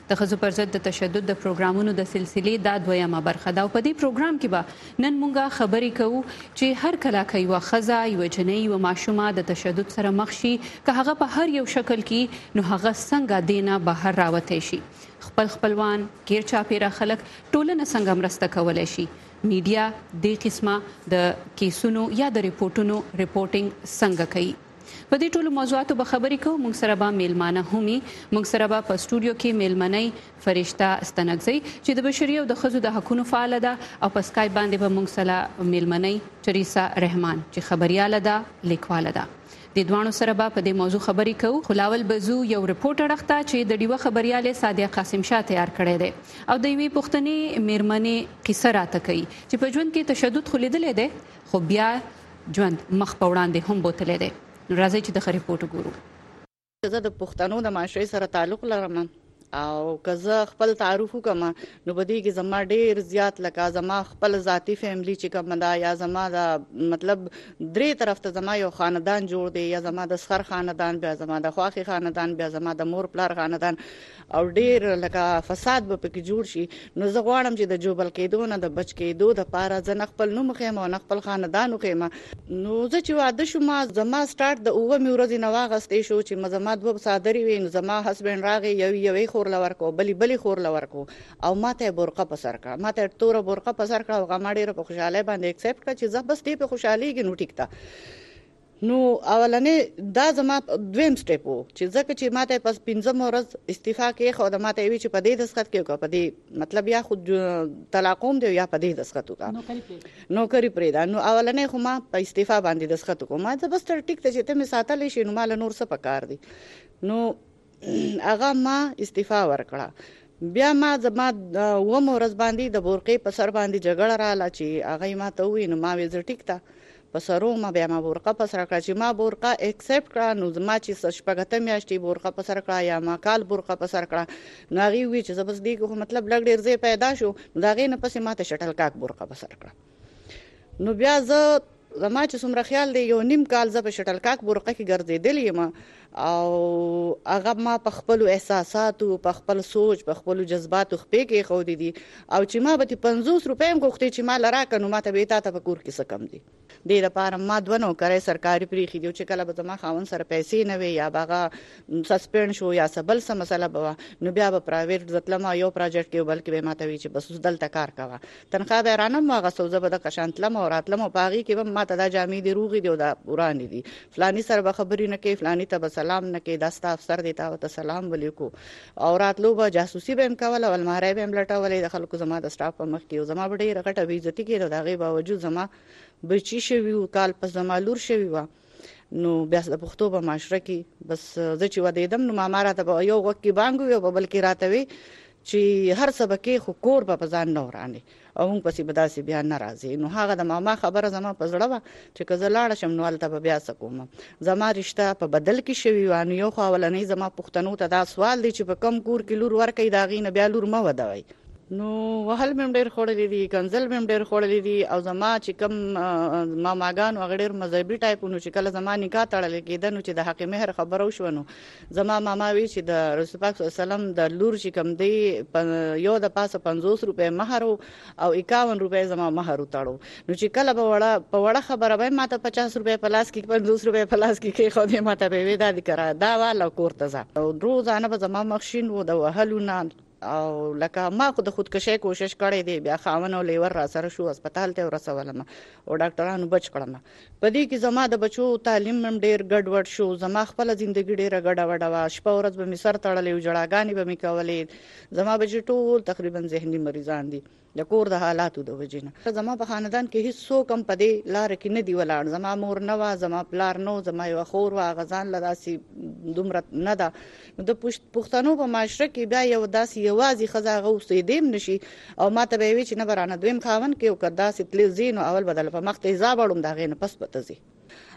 د ښځو پر ضد د تشدد د پروګرامونو د سلسلې دا دویمه برخه ده او په دې پروګرام کې به نن مونږه خبرې کوو چې هر کله که یوه ښځه یوه جنۍ یوه ماشومه د تشدد سره مخ شي که هغه په هر یو شکل کې نو هغه څنګه دینه بهر راوتی شي. خپل خپلوان غیر چاپیره خلک ټولنه څنګه مرسته کولی شي. میډیا دې قسمه د کیسونو یا د ریپورټینګ څنګه کوي. په دې ټولو موضوعاتو به خبرې کوو. موږ سره به میلمانه همي موږ سره به په سټوډیو کې میلمنۍ فرشته استنګزی چې د بشري او د ښځو د حقونو فعاله ده او په سکایپ باندې به موږ سره میلمنۍ چریسا رحمان چې خبرياله ده لیکواله ده. د دوانو سره به په دې موضوع خبرې کوو. خلاول بزو یو ریپورټر اخته چې د ډیوه خبرياله صادق قاسم شاه تیار کړی دی او د یوې پښتني میرمنې قصه راته کوي چې په ژوند کې تشدد خلیدلې ده خو بیا ژوند مخ په وړاندې هم بوتلې ده. راځي چې د ریپورت ګورو. زه د پښتنو د معاشري سره تعلق لرم او که زه خپل تعارف وکم نو بده کې زما ډیر زیات لکه زما خپل ذاتی فیملی چې کوم دا یا زما د مطلب درې طرف ته زما یو خاندان جوړ دی یا زما د سخر خاندان بیا زما د خواخي خاندان بیا زما د مور پلار خاندان او ډیر لکه فساد به پکې جوړ شي. نو زه غواړم چې د جوبل کېدو نه د بچ کېدو د پاره زه نه خپل نوم خېم او نه خپل خاندان خېم. نو زه چې واده شوم زما سٹارټ د اوه میورځ نه واغستې شو چې مزما دوه صادري وین زما هسبند راغی یوې خور لورکو بلی خور لورکو او ماته برقه په سر کا ماته تور برقه په سر کا او غماړي په خوشاله باندې ایکسپټ کړ چې زه بس دې په خوشحالي کې نو ټیک تا. نو اولنې دا زما دویم سټیپ وو چې ځکه چې ماته پس 15 ورځ استعفا کې خو د ماته وی چې په دې دسخط کې کو په دې مطلب یا خود طلاقوم دی یا په دې دسخط وکا نوکری پرې دا. نو اولنې خو ما په استعفا باندې دسخط وکم ما زه بس تر ټیک ته چې ته می ساتلې شي نو مال نور څه پکار دی. نو هغه ما استعفا ورکړه. بیا ما زما و مورز باندې د بورقې په سر باندې جګړه رااله چې هغه ما ته وی نو ما وی زه ټیک تا په سرو ما بیا ما بورقه په سر کړه چې ما بورقه ایکسپټ کړه. نو زما چې شپږته میاشتې بورقه په سر کړه یا ما کال بورقه په سر کړه نو هغه وی چې زبس دی کو مطلب لګ ډیر زی پیدا شو نو دا غي نه پسې ما ته شټل کاک بورقه په سر کړه. نو بیا زه زما چې څومره خیال دی یو نیم کال زه په شټل کاک بورقه کې ګرځېدلې یم او هغه ما په خپل احساساتو په خپل سوچ په خپل جذباتو خپې کې خو دي او چې ما به 50 روپۍ غوښتي چې ما لراکه نو ما ته به تا په کور کې څه کم دي. د لپاره ما دونو کرے سرکاري پریخي دی چې کله به ما خاون سره پیسې نه وي یا باغه سسپند شو یا سبل سم مسله بوا نو بیا به پرایویټ ځتلم یو پروجیکټ کې بلکې به ما ته وی چې بس دلته کار کاوه تنخواه به رانه ما غسوزه به د قشانتلم او راتلم او باغی کې ما ته دا جامې دی روغي دی او دا ورانی دي فلانی سره به خبرې نه کوي فلانی ته سلام نه کې داستا افسر دیتا او ته سلام ولیکو او راتلو به جاسوسي به هم کوله او الماره به هم لټولې د خلکو زما د سټاف په مخ کې زما به ډېر غټه بې عزتي کېده د هغې باوجود زما بچي شوي وو کال پس زما لور شوي وه. نو بیا د پښتو په معاشره کې بس زه چې ودېدم نو ماما راته به یو غوږ کې بانګ وي او په بل کې راته وي چې هر څه به کې خو کور به په ځان نه ورانې او موږ پسې به داسې بیا نه راځي. نو هغه د ماما خبره زما په زړه وه چې که زه لاړه شم نو هلته به بیا څه کوم زما رشته په بدل کې شوي وه. نو یو خو اولنۍ زما پښتنو ته دا سوال دی چې په کم کور کې لور ورکوي د هغې نه بیا لور مه ودوئ. نو وهل مې ډېر خوړلي دي کنځل مې ډېر خوړلي دي او زما چې کوم ماماګانو هغه ډېر مذهبي ټایپونو چې کله زما نکاح تړلی کېده نو چې د حق مهر خبره وشوه نو زما ماما وی چې د رسول پاک صلی الله علیه وسلم د لور چې کوم دی یو د پاسه 50 روپۍ مهر او 51 روپۍ زما مهر وتړو. نو چې کله په وړه خبره به ماته 50 روپۍ په لاس کې 50 روپۍ په لاس کې خو دې ماته به وې دا دي کرا دا والا کور ته ځه او روزانه به زما مخشین وو د وهلو نه او لکه ما خو د خودکشي کوشش کړې دی بیا خاون او لیور را سره شو هسپتال ته ورسولم او ډاکټرانو بچ کړم. په دې کې زما د بچو تعلیم هم ډېر ګډوډ شو زما خپل ژوندۍ ډېره ګډه وډه وه شپه ورځ به مې سر تړلی او جړاګانې به مې کولې. زما بچي ټول تقریبا ذهني مریضان دي د کور د حالاتو د وجې نه. زما په خاندان کې هیڅوک هم په دې لاره کې نه دی ولاړ. زما مور نه وه زما پلار نه زما یوه خور وه هغه ځان له داسې دومره نه ده. نو د پښتنو په معاشره کې بیا یو داسې یوازې ښځه هغه اوسېدی نشي او ما ته به یې وي چې نه به رانه دویم خاوند کې او که داسې تلې ځي نو اول به دله په مخ ته یې ځا بړم د هغې نه پس به ته ځي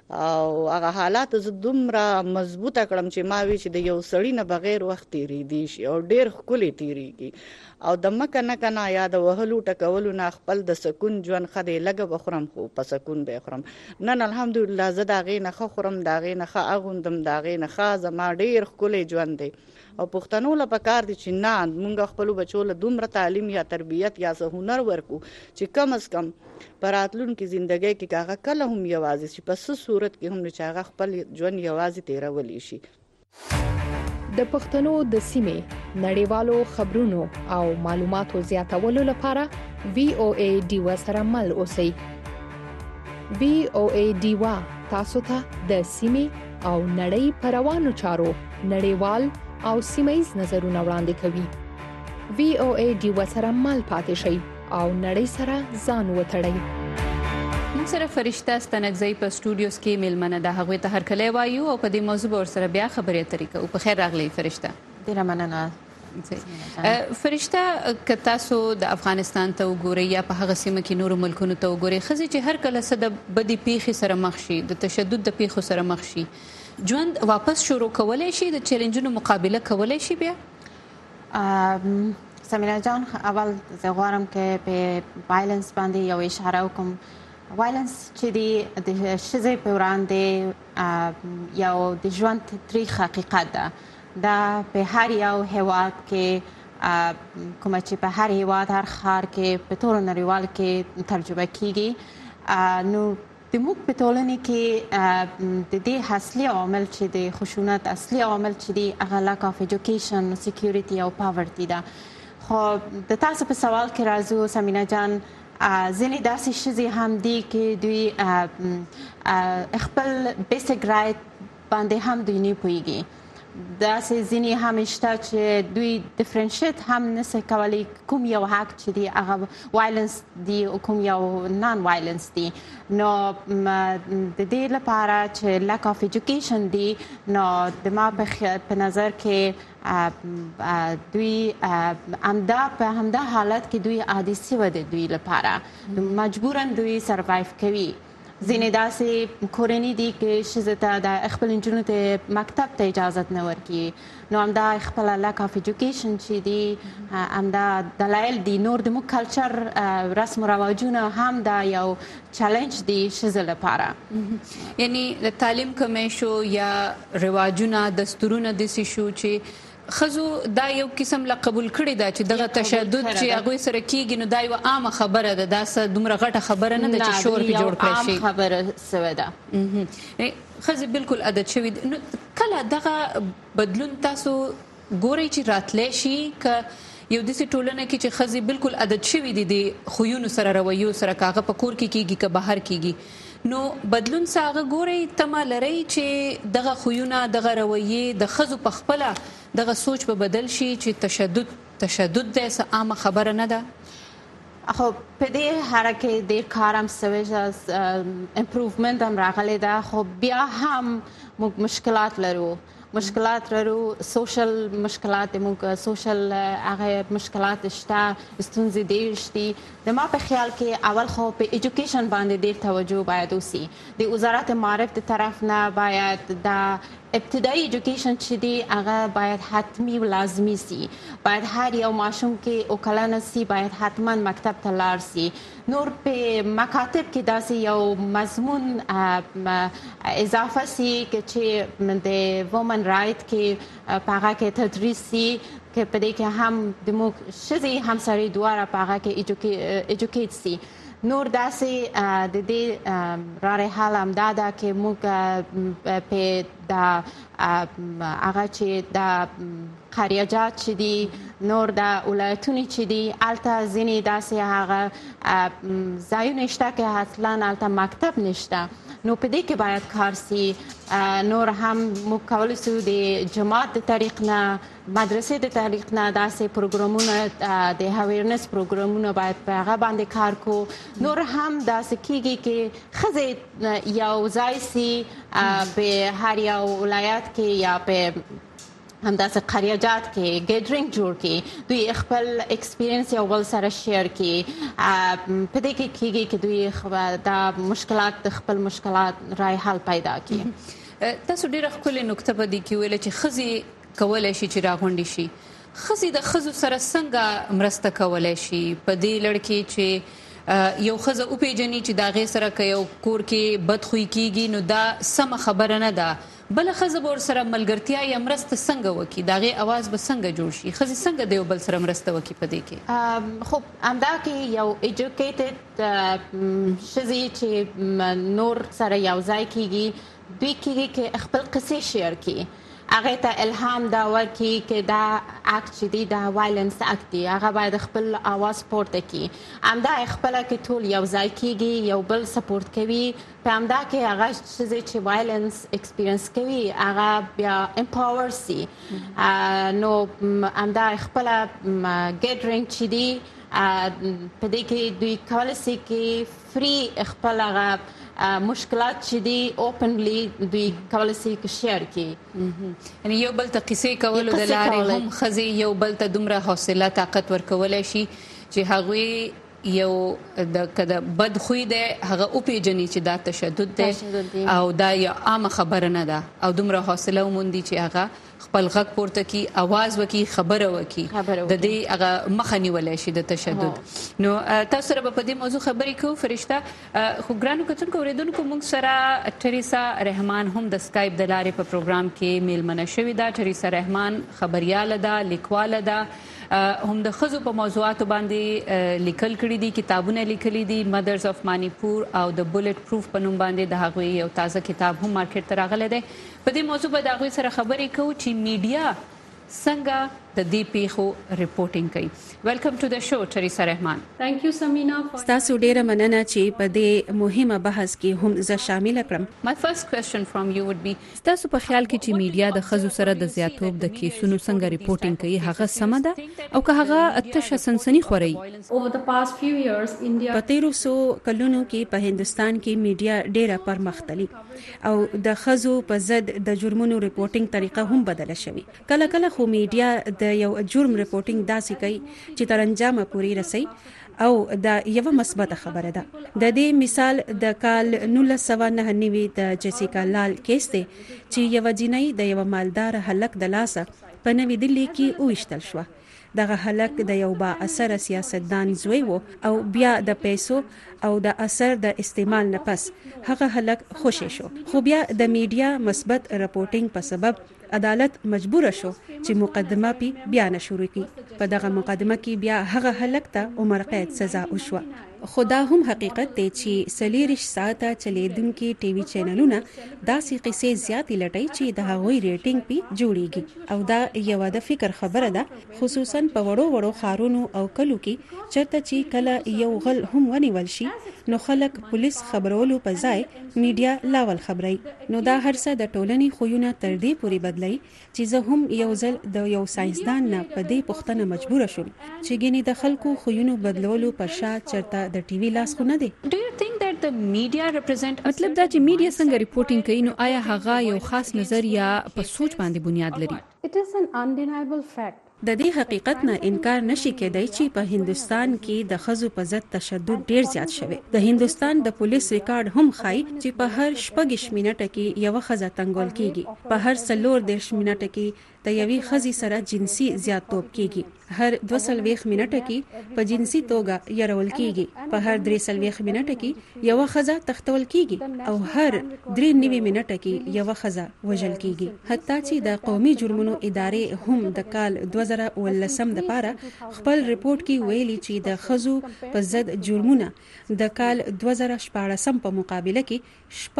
او هغه حالات زه دومره مضبوطه کړم چې ما وی چې د یو سړي نه بغیر وخت تیریدی شي او ډېر ښکلی تیریږي او د مکه نه کنه یا د وهلو ټکولو نه خپل د سکون ژوند ښه دی لږه به خورم خو په سکون به یې خورم. نن الحمدلله زه د هغې نه ښه خورم د هغې نه ښه اغوندم د هغې نه ښه زما ډېر ښکلی ژوند دی او پښتنو له پکار دي چې نه مونږ خپل بچو له دومره تعلیم یا تربیت یا هنر ورکو چې کم از کم پراتلونکو ژوندۍ کې هغه کله هم یوازې شي، په څه صورت کې هم چې هغه خپل ژوند یوازې تیرولی شي. د پښتنو د سیمې نړیوالو خبرونو او معلوماتو زیاتولو لپاره VOA ډیوا سره مل اوسئ. VOA ډیوا تاسو ته د سیمې او نړۍ په روانو چارو نړیوال او سیمه‌یز نظرونه وړاندې کوي. VOA ډیوا سره مل پاتې شئ او نړۍ سره ځان وتړئ. موږ سره فرشته ستنګزی په سټوډیوز کې میلمنه ده، هغه ته هر کله وایو او په دې موضوع ور سره بیا خبرې اترې کوو. په خیر راغلی فرشته. ډیره مننه. فرشته که تاسو د افغانستان ته وګورئ یا په هغه سیمه کې نورو ملکونو ته وګورئ، ښځې چې هر کله څه د بدې پیښې سره مخ شي، د تشدد د پیښو سره مخ شي، ژوند واپس شروع کولی شي، د چیلنجونو مقابله کولی شي بیا؟ سمیرا جان، اول زه غواړم که په وایلنس باندې یو اشاره وکړم. وایلنس چې دی د ښځې په وړاندې یو د ژوند تریخ حقیقت ده. دا په هر یو هیواد کې کومه چې په هر هیواد هر ښار کې په ټول نړیوال کې ترجمه کیږي. نو د موږ په ټولنه کې د دې اصلي عوامل چې د خشونت اصلي عوامل چې دی هغه lack of education، security او poverty ده. خو د تاسو په سوال کې راځو سمینا جان، ځینې داسې ښځې هم دي کې دوی خپل بیسیک رایټ باندې هم دوی نه پوهیږي. داسې ځینې هم شته چې دوی ډیفرنشیټ هم نشي کولی کوم یو حق چې دی هغه وایلنس دی او کوم یو نان وایلنس دی. نو د دې لپاره چې lack of education دی، نو د ما په نظر کې دوی همدا حالت کې دوی عادي شوي دي، دوی لپاره مجبوراً دوی سروایو کوي. ځینې داسې کورنۍ دي کې ښځې ته د خپل نجونو ته مکتب ته اجازه نه ورکوي. نو همدا خپله lack of education چې دي همدا دلایل دي. نور د موږ کلچر رسم و رواجونه هم دا یو چالنج دی ښځې لپاره. یعنی د تعلیم کمی شو یا رواجونه دستورونه داسې شو چې خزو دا یو قسم لا قبول کړی دا چې دغه تشدد چې هغه سره کیږي، نو دا یو عامه خبره ده، دا څه دومره غټه خبره نه ده چې شور په جوړ کړی شي. عام خبره سوې ده. خزه بالکل عادت شوی. نو کله دغه بدلون تاسو ګورئ چې راتلی شي که یو داسې ټولنه کې چې خزه بالکل عادت شوی دي د خویونو سره رویو سره، کاغه په کور کې کیږي که بهر کیږي، نو بدلون څنګه ګورئ تمه لري چې دغه خویونه دغه رویې د خزو په خپل دغه سوچ په بدل شي چې تشدد د عامه خبره نه ده؟ خو په دې هر کې ډېر کار هم شوی چې امپروومنت هم راغلی ده، خو بیا هم موږ مشکلات لرو. سوشل مشکلات موږ سوشل هغه مشکلات شته، ستونزې ډېر شته. د ما په خیال کې اول خو په ایجوکیشن باندې ډېر توجه باید وشي. د وزارت معارف د طرف نه باید د ابتدایي ایجوکیشن چې دی هغه باید حتمی و لازمی سي. باید هر یو ماشوم کې او کلانه سي باید حتما مکتب ته لاړ سي. نور په مکاتب کې داسې یو مضمون اضافه سي چې د وومن رائټ کې پاغه کې تدریس سي، که په دې کې هم د موږ ښځې هم سړي دواړه پاغه کې ایجوکیټ سي. نور داسې د دې راره حال هم دا ده چې موږ په د هغه چې د خارجات چې دي نور د ولایتونو چې دي هلته ځینې داسې هغه ځایونه شته چې اصلا هلته مکتب نشته. نو په دې کې باید کار سي. نور هم موږ کولی شو د جماعت د طریق نه، مدرسې د طریق نه داسې پروګرامونه د اویرنس پروګرامونه باید په هغه باندې کار کو. نور هم داسې کیږي چې ښځې یو ځای سي په هر یو ولایت کې یا په همداسې قریجات کې ګیدرینګ جوړ کړي، دوی خپل ایکسپیرینس یو بل سره شیر کړي. په دې کې کیږي چې دوی دا مشکلات د خپل مشکلات رای حل پیدا کړي. تاسو ډیره ښکلې نکته په دې کې ویله چې ښځې کولی شي چې راغونډې شي. ښځې د ښځو سره څنګه مرسته کولی شي په دې لړ کې چې یو ښځه وپیژني چې د هغې سره که یو کور کې بدخویي کیږي نو دا سمه خبره نه ده، بل خزه ور سره ملګرتیا یا مرسته څنګه وکي داغه आवाज به څنګه جوړ شي خزه څنګه دیو بل سره مرسته وکي پدې کې خب امدا کې یو ایجوکیټډ شزي چې نور سره یو ځای کیږي دوی کېږي کې خپل قصې شیر کړي هغه ته الهام دا ورکړي چې دا اکټ چې دی دا وایلنس اکټ دی هغه باید خپل आवाज پورته کړي امدا خپل کې ټول یو ځای کېږي یو بل سپورټ کوي په امدا کې هغه چې وایلنس ایکسپیرینس کوي هغه بیا امپاور سي نو امدا خپل ګیدرینګ چې دی په دې کې دوی کولای شي کې فری خپل هغه مشکلات چې دی اوپنلی دوی کولای شي کې شیر کړي یعنی یو بل ته قصې کول د لارې هم خزي یو بل ته دومره حوصله طاقت ورکولای شي چې هغه یو د بد خوې ده هغه او پیجنې چې دا تشدد ده او دا یو عام خبره نه ده او دومره حوصله وموندي چې هغه خپل غږ پورته کی आवाज وکي خبره وکي د دې هغه مخه نیولای شي د تشدد نو تاسو سره په دې موضوع خبرې کوو فرشته خو ګرانو کتونکو اوریدونکو موږ سره ټریسا رحمان هم د سکایپ د لارې په پروګرام کې میلمنه شوې ده ټریسا رحمان خبرياله ده لیکواله ده هم د خزو په موضوعاتو باندې لیکل کړي دي کتابونه لیکلي دي مدرز اف مانیپور او د بولټ پروف په نوم باندې د هغوی یو تازه کتاب هم مارکیټ ته راغلی دی په دې موضوع به د هغوی سره خبرې کوو چې میډیا څنګه د دې پیښو ریپورټینګ کوي ویلکم ټو د شو ټریسا رحمان ثانک یو سمینا تاسو ډیره مننه چې په دې مهمه بحث کې هم زه شامل کړم my first question from you would be تاسو په خیال کې چې میډیا د خزو سره د زیاتوب د کیسونو څنګه ریپورټینګ کوي هغه سم ده او که هغه اتشه سنسنی خوري over the past few years India په تیرو سو کلونو کې په هندستان کې میډیا ډیره پرمختللي او د خزو په ضد د جرمونو ریپورټینګ طریقه هم بدله شوی کله کله خو میډیا د یو جرم ریپورټینګ داسې کوي چې تر انجامه پورې رسي او دا یو مثبت خبره ده د دې مثال د کال 1999 د جیسیکا لال کیس دی چې یو جنۍ د یو مالدار هلک د لاسه په نوې دلی کې وښتل شو دغه هلک د یو با اثر سیاستدان زوی وو او بیا د پیسو او د اثر د استعمال نه پس هغه هلک خوشی شو خو بیا د میډیا مثبت رپورټینګ په سبب عدالت مجبور شو چې مقدمه پی بیان شروع کړي په دغه مقدمه کې بیا هغه هلک ته عمر قید سزا وشوه خدا هم حقیقت دی چې سلیریش ساعته چلیدونکو ټي وي چینلونه داسې قصې زیاتې لټي چې د هغوی ریټینګ پی جوړیږي او دا یو د فکر خبره ده خصوصا په وړو خارونو او کلو کې چرته چې کله یو غل هم ونیول شي نو خلک پولیس خبرولو په ځای میډیا لاول خبري نو دا هرڅه د ټولنې خوونه تر دې پوري بدلای چې زه هم یو ځل د یو ساينسدان نه په دې پوښتنه مجبور شوم چې ګینه د خلکو خوونه بدلولو پر شا چرته د ټي وي لاس خو نه دی Do you think that the media represent مطلب دا چې میډیا څنګه ریپورټینګ کوي نو آیا هغه یو خاص نظر یا په سوچ باندې بنیاد لري It is an undeniable fact د دې حقیقت نه انکار نشي کېدای چې په هندستان کې د خزو په ضد تشدد ډیر زیات شوی د هندستان د پولیس ریکارډ هم ښایي چې په هر 6 منټه کې یو خزه تنګول کیږي په هر 4 منټه کې د یوې خزي سره جنسي زیاتوب کیږي هر 2 منټه کې په جنسي توګه يرول کیږي په هر 3 منټه کې یو خزه تختول کیږي او هر 3 منټه کې یو خزه وژل کیږي حتی چې د قومي جرمونو ادارې هم د کال 2019 د پاره خپل ریپورت کې ویلي چې د خزو په ضد جرمونه د کال 2014 په مقابله کې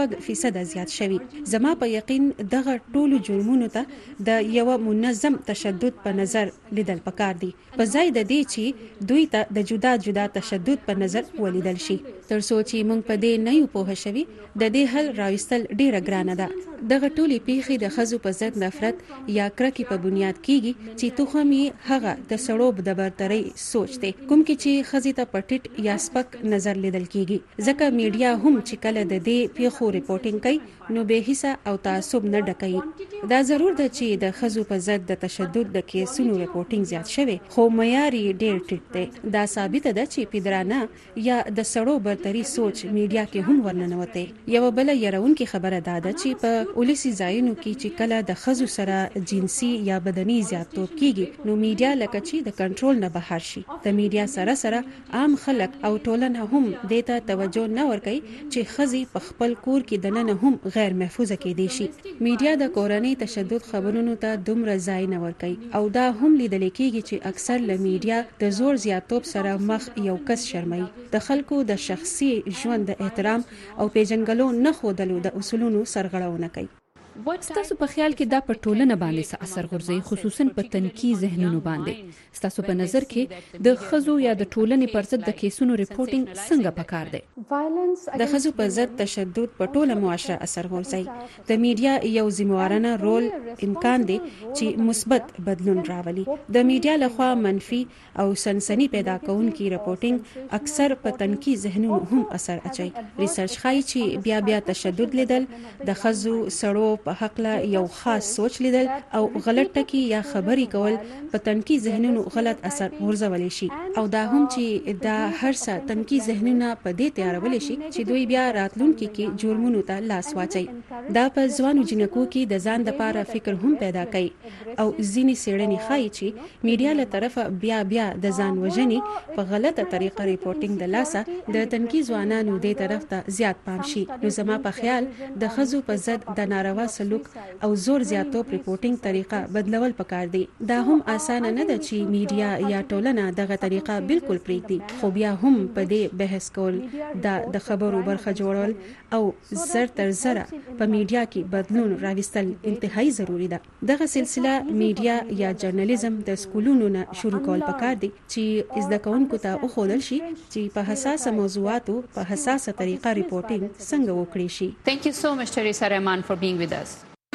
6% زیات شوي زما په یقین دغه ټولو جرمونو ته د یو منظم تشدد په نظر لیدل پکار دي په ځای د دې چې دوی ته د جدا تشدد په نظر ولیدل شي تر څو چې موږ په دې نه یو پوه شوي د دې حل راوستل ډیره ګرانه ده دغه ټولي پیښې د خزو په ضد نفرت یا کرکې په بنیاد کیږي چې توخم یې هغه د سړوب د برتري سوچ دی کوم کې چې خزي ته پټټ یا سپک نظر لیدل کیږي ځکه میډیا هم چې کله د دې پیښو ریپورټینګ کوي نو به حصہ او تعصب نه ډکوي دا ضرور ده چې د خزو په ضد د تشدد د کیسونو ریپورټینګ زیات شوی خو معیار ډیر ټیټ دی دا ثابت ده چې پیدرانه یا د سړو برتري کمتري سوچ میډیا کې هم ورننوته. یو بل يرونکي خبره ده چې په ولسی ځایونو کې چې کله د خزو سره جنسي یا بدني زیاتوب کیږي نو میډیا لکه چې د کنټرول نه بهر شي. د میډیا سره سره عام خلک او ټولنه هم دیتا توجه نه ورکوي چې خزي په خپل کور کې دننه هم غیر محفوظه کېدي شي. میډیا د کورنۍ تشدد خبرونو ته دومره ځای نه ورکوي او دا هم لیدل کېږي چې اکثر له میډیا د زور زیاتوب سره مخ یو کس شرمای. د خلکو د شخصي ژوند د احترام او پیژنګلو نه خودلو د اصولونو سرغړونه کوي. ستاسو په خیال کې دا په ټولنه باندې څه اثر غورځي، خصوصا په تنکي ذهنونو باندې؟ ستاسو په نظر کې د خزو یا د ټولنې پر ضد د کیسونو ریپورټینګ څنګه پکار دی؟ د خزو په ضد تشدد په ټوله معاشره اثر غورځي. د میډیا یو ذمہوارانه رول امکان دی چې مثبت بدلون راولي. د میډیا لخوا منفي او سنسني پیدا کوونکي ریپورټینګ اکثر په تنکي ذهنونو هم اثر اچي. ریسرچ ښایي چې بیا تشدد لیدل، د خزو سړو په حق له یو خاص سوچ لیدل او غلط ټکی یا خبري کول په تنکي ذهنونو غلط اثر ورزولې شي. او دا هم چې دا هر څه تنکي ذهنونه په دې تیارولې شي چې دوی بیا راتلونکي کې جرمونو ته لاس واچي. دا په ځوانو جنکو کې د ځان لپاره فکر هم پیدا کوي او ځینې څېړنې ښایي چې میډیا له طرفه بیا د ځان وژنې په غلطه طریقه ریپورټینګ د لاسه د تنکي ځوانانو دې طرف ته زیات پام شي. نو زما په خیال د خزو په ضد د ناروا سلوک او زور زیاتوب ریپورټینګ طریقه بدلول پکار دي. دا هم اسانه نه ده چې میډیا یا ټولنه دغه طریقه بالکل پریږدي، خو بیا هم په دې بحث کول د خبرو برخه جوړول او زر تر زره په میډیا کې بدلون راوستل انتهایی ضروری ده. دغه سلسله میډیا یا جرنالیزم د سکولونو نه شروع کول پکار دي چې زده کوونکو ته وښودل شي چې په حساسه موضوعاتو په حساسه طریقه ریپورټینګ څنګه وکړي شي. Thank you so much, Teresa Rahman, for being with us.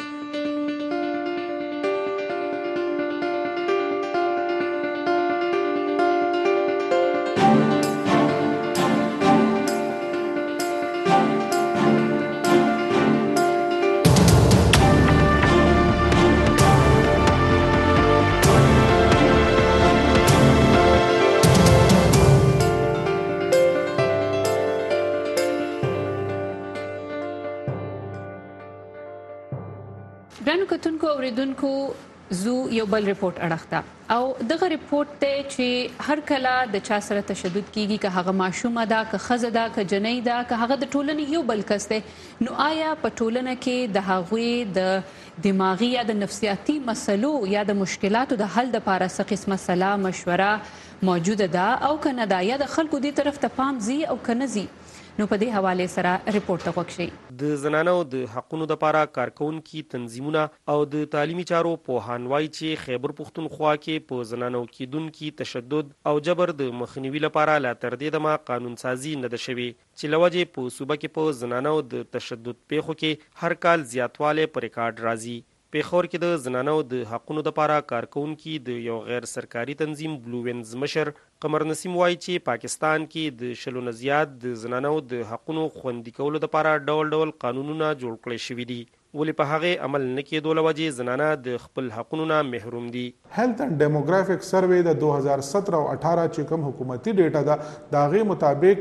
ګرانو کتونکو اوریدونکو زو یو بل ریپورت اړخته او دغه ریپورت ته چې هر کله د چا سره تشدد کیږي که هغه ماشومه ده که ښځه ده که جنۍ ده که هغه د ټولنې یو بل کس دی، نو آیا په ټولنه کې د هغوی د دماغي یا د نفسیاتي مسلو یا د مشکلاتو د حل لپاره څه قسمه صلاح مشوره موجوده ده او که نه ده، یا د خلکو دې طرف ته پام ځي او که نه ځي؟ نو په دې حواله سره ریپورت ته وکړئ. د زنانو د حقونو لپاره کارکونکو تنظیمونه او د تعلیمي چارو پوهان وایي چې خیبر پښتونخوا کې په زنانو کېدونکو تشدد او جبر د مخنیوي لپاره لا تر دې دمه قانون سازي نه ده شوې، چې لوجه په صوبه کې په زنانو د تشدد پیښو کې هر کال زیاتواله پر ریکارډ راځي. پیښور کې د زنانو د حقونو لپاره کارکونکو د یو غیر سرکاري تنظیم بلو وینز مشر قمر نسیم وایي چې پاکستان کې د شلو نه زیات د زنانو د حقونو خوندي کولو لپاره ډول ډول قانونونه جوړ کړي شوي دي، ولې په هغه عمل نه کېدو له وجې زنانه د خپل حقونو نه محروم دي. هیلث اند ډیموګرافیک سروې د 2017 او 18 چې کوم حکومتي ډیټا ده دا غي مطابق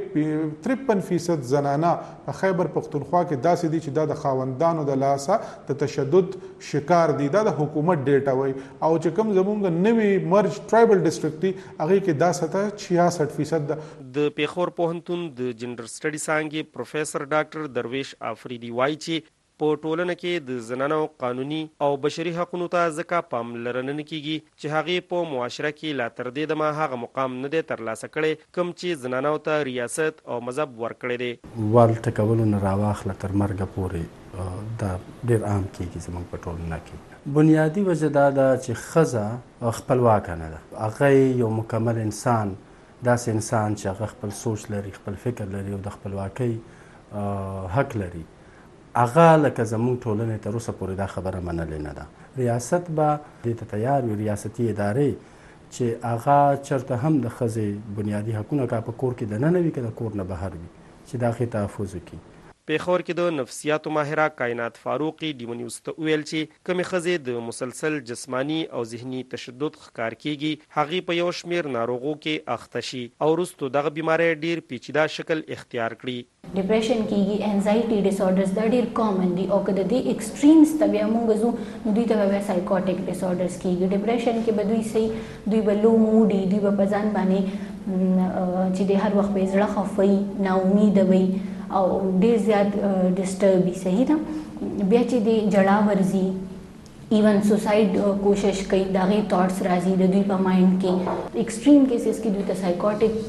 53% زنانه په خیبر پښتونخوا کې داسې دي چې د خاوندانو د لاسه د تشدد شکار دي. دا د حکومت ډیټا وای او چې کوم زمونږ نوی مرج ټرایبل ډیسټریکټ دی هغه کې دا 66% ده. د پیښور پوهنتون د جنډر سټډي څانګې پروفیسور ډاکټر درویش افریدي وایي چې په ټولنه کې د زنانو قانوني او بشري حقوقو ته ځکه پاملرنه نه کیږي چې هغه په معاشره کې لا تر دې دمه هغه مقام نه دی ترلاسه کړي کوم چې زنانو ته ریاست او مذهب ورکړي دي. ول ټکولو نه راواخله تر مرګ پورې دا ډیر عام کیږي زموږ په ټولنه کې. بنیادی وجه دا ده چې ښځه خپلواک نه ده، هغه یو مکمل انسان، داسې انسان چې هغه خپل سوچ لري، خپل فکر لري او د خپلواکۍ حق لري. هغه لکه زموږ ټولنې تر اوسه پورې دا خبره منلې نه ده. ریاست به دې ته تیار وي، ریاستي ادارې چې هغه چرته هم د ښځې بنیادي حقونه که په کور کې دننه وي که د کور نه بهر وي چې د هغې تحفظ وکړي. پیښور کې د نفسیاتو ماهره کائنات فاروقي ډیو نیوز ته ویل چې کمې ښځې د مسلسل جسمانی او ذهني تشدد ښکار کیږي هغه په یو شمیر ناروغو کې اخته شي او وروسته دغه بیماری ډیر پیچیده شکل اختیار کړي. ډیپریشن کیږي، انزایټي ډیس آرډرز دا ډیر کامن دي او کله د ایکستریمز ته بیا موږ زو نو دوی ته بیا سایکوټیک ډیس آرډرز کیږي. ډیپریشن کې به دوی سي دوی به لو موډي دوی به په ځان باندې چې د هر وخت به زړه خفي نا امید وي او ډیر زیات ډیسټربي. صحیح ده. بیا چې د جړا ورزي ایون سوساید کوشش کوي دغه ټاټس راځي د دوی په مایند کې. ایکستریم کیسز کې دوی ته سایکوټیک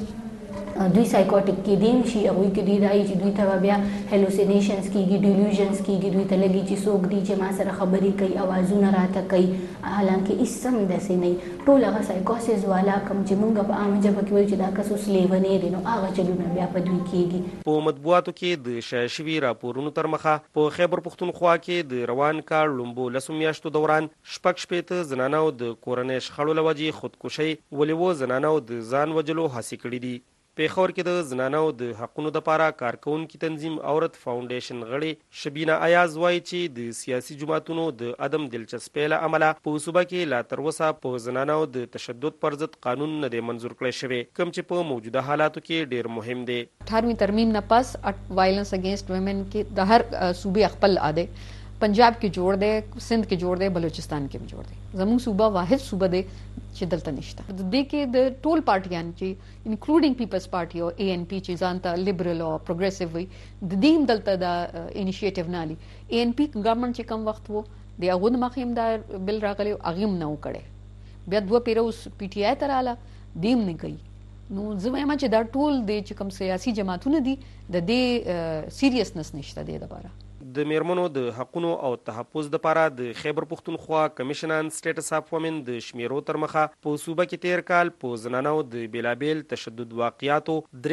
کې دیم شي او کې دوی راځي چې دوی ته بیا هلوسینیشنز کیږي، ډیلوژنز کیږي، دوی ته لګي چې څوک دی چې ما سره خبرې کوي، اوازونه راته کوي، حالانکه هیڅ هم داسې نه. ټول هغه سایکوسیس والا کوم چې موږ په عامه ژبه کې وایو چې دا کس اوس لیونی دی نو هغه چلونه بیا په دوی کیږي. په مطبوعاتو کې د شایع شوي راپورونو تر مخه په خیبر پښتونخوا کې د روان کال لومبو لسو میاشتو دوران 6 زنانو د کورنۍ شخړو له وجې خودکشي ولې زنانو د ځان وجلو هڅې کړې دي. پیښور کې د زنانو د حقونو لپاره کارکونکو تنظیم عورت فاونډیشن غړي شبینه ایاز وایي چې د سیاسي جماعتونو د عدم دلچسپۍ له امله په صوبه کې لا تر اوسه په زنانو د تشدد پر ضد قانون نه دی منظور کړی شوی، کوم چې په موجوده حالاتو کې ډیر مهم دی. 18ویں ترمیم نه پس وایلنس اگینسٹ ویمن کې د هر صوبې خپل عادت पंजाब کې جوړ دی، سند کې جوړ دی، بلوچستان کې هم جوړ دی. زموږ صوبه واحد صوبه دی چې دلته نشته. د دې کې د ټول پارټیان چې انکلوډینګ پیپلز پارټي او ANC چې ځان ته لیبرل او پروګریسیو وي د دې هم دلته د انیشیټیو نه لري. ANC ګورنمنت چې کم وخت وو د هغه د مخیم دا بل راغلی هغه هم نه وکړي. بیا 2 پیره اوس PTI ته رااله دیم نه کوي. نو زه وایم چې دا ټول د چې کوم سیاسي جماعتونه دي د دې سیریسنس نشته د لپاره. د میرمنو د حقونو او تحفظ لپاره د خیبر پښتونخوا کمیشن ان سټیټس اف وومن د شمیرو تر مخه په صوبه کې تیر کال په زنانو د بیلابیل تشدد واقعیاتو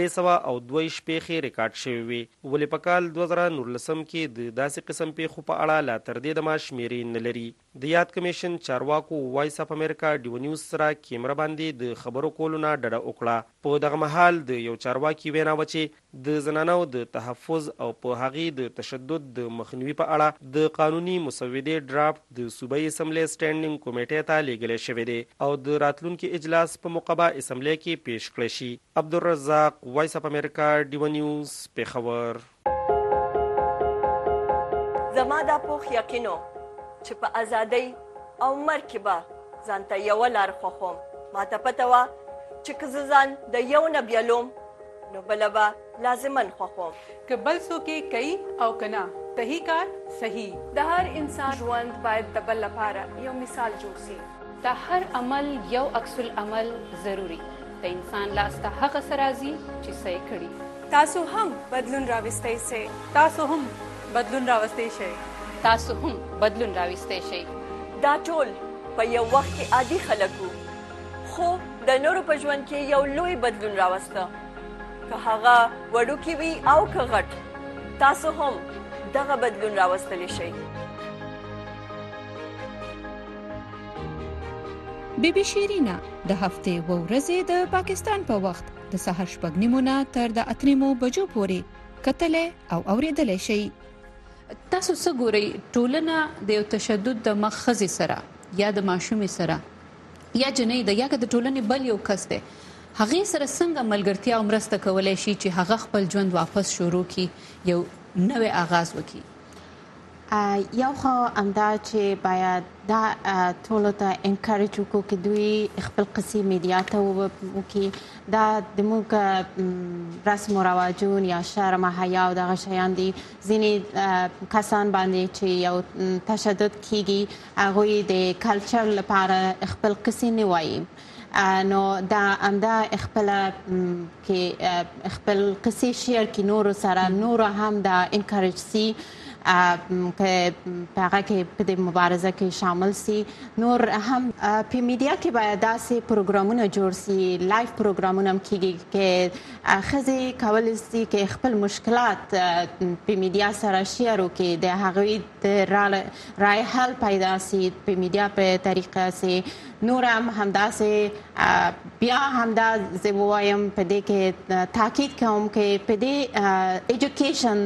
302 شپې ریکارډ شوی وي، ولې په کال 2019 کې د داسې قسم پیښو په اړه لا تر دې دمه شمیرې نه لري. د یاد کمیشن چارواکو وایس اف امریکا ډیو نیوز سره کیمره باندې د خبرو کولو نه ډډه وکړه. په دغه مهال د یو چارواکي وینا و چې د زنانو د تحفظ او په هغې د تشدد د مخنیوي په اړه د قانوني مسودې ډرافټ د صوبایي اسمبلی سټینډینګ کمیټې ته لیږلی شوی دی او د راتلونکي اجلاس په موقع اسمبلی کې پیش کړی شي. عبدالرزاق، وایس اف امریکا، ډیو نیوز، پیښور. زما دا پوخ یقینو چې په ازادۍ او مرګ کې به ځان ته یوه لار خوښوم. ما ته پته وه چې که زه ځان د یو نه بیلوم نو بله به لازمن خوښوم. که بل څوک یې کوي او که نه صحیح کار صحیح. د هر انسان ژوند باید د بل لپاره یو مثال جوړ شي. د هر عمل یو عکس العمل ضروری. د انسان لاس ته هغه څه راځي چې څه یې کړي. تاسو هم بدلون راوستی شئ. تاسو هم بدلون راوستی شئ. تاسو هم بدلون راوستی شئ. دا ټول په یو وخت کې عادي خلک وو، خو د نورو په ژوند کې یو لوی بدلون راوسته، که هغه وړوکی وي او که غټ. تاسو هم دغه بدلون راوستلی شئ. بی بی شیرینا د هفتې و ورځې د پاکستان په وخت د سحر 6:30 تر د 8 بجو پورې کتلې او اوریدلې شي. تاسو څه ګورئ؟ ټولنه د یو تشدد د مخخزي سره یا د ماشومې سره یا جنۍ د یا که د ټولنې بل یو کس دی هغې سره څنګه ملګرتیا او مرسته کولی شي چې هغه خپل ژوند واپس شروع کړي، یو نوی آغاز وکړي؟ یو خو همدا چې باید دا ټولو ته انکریج وکړو چې دوی خپل قصې میډیا ته وکړي. دا زموږ رسم و رواجون یا شرم حیا او دغه شیان دي. ځینې کسان باندې چې یو تشدد کیږي هغوی د کلچر لپاره خپل قصې نه وایي، نو دا همدا خپل کې خپل قصې شیر کې نورو سره نور هم دا انکریج سي که هغه کې په دې مبارزه کې شامل سي. نور هم په میډیا کې باید داسې پروګرامونه جوړ سي، لایف پروګرامونه هم کېږي چې ښځې کولی سي چې خپل مشکلات په میډیا سره شیر وکړي، د هغوی د رای حل پیدا سي په میډیا په طریقه سي. نور هم همداسې بیا همدا زه ووایم په دې کې تاکید کوم چې په دې ایجوکیشن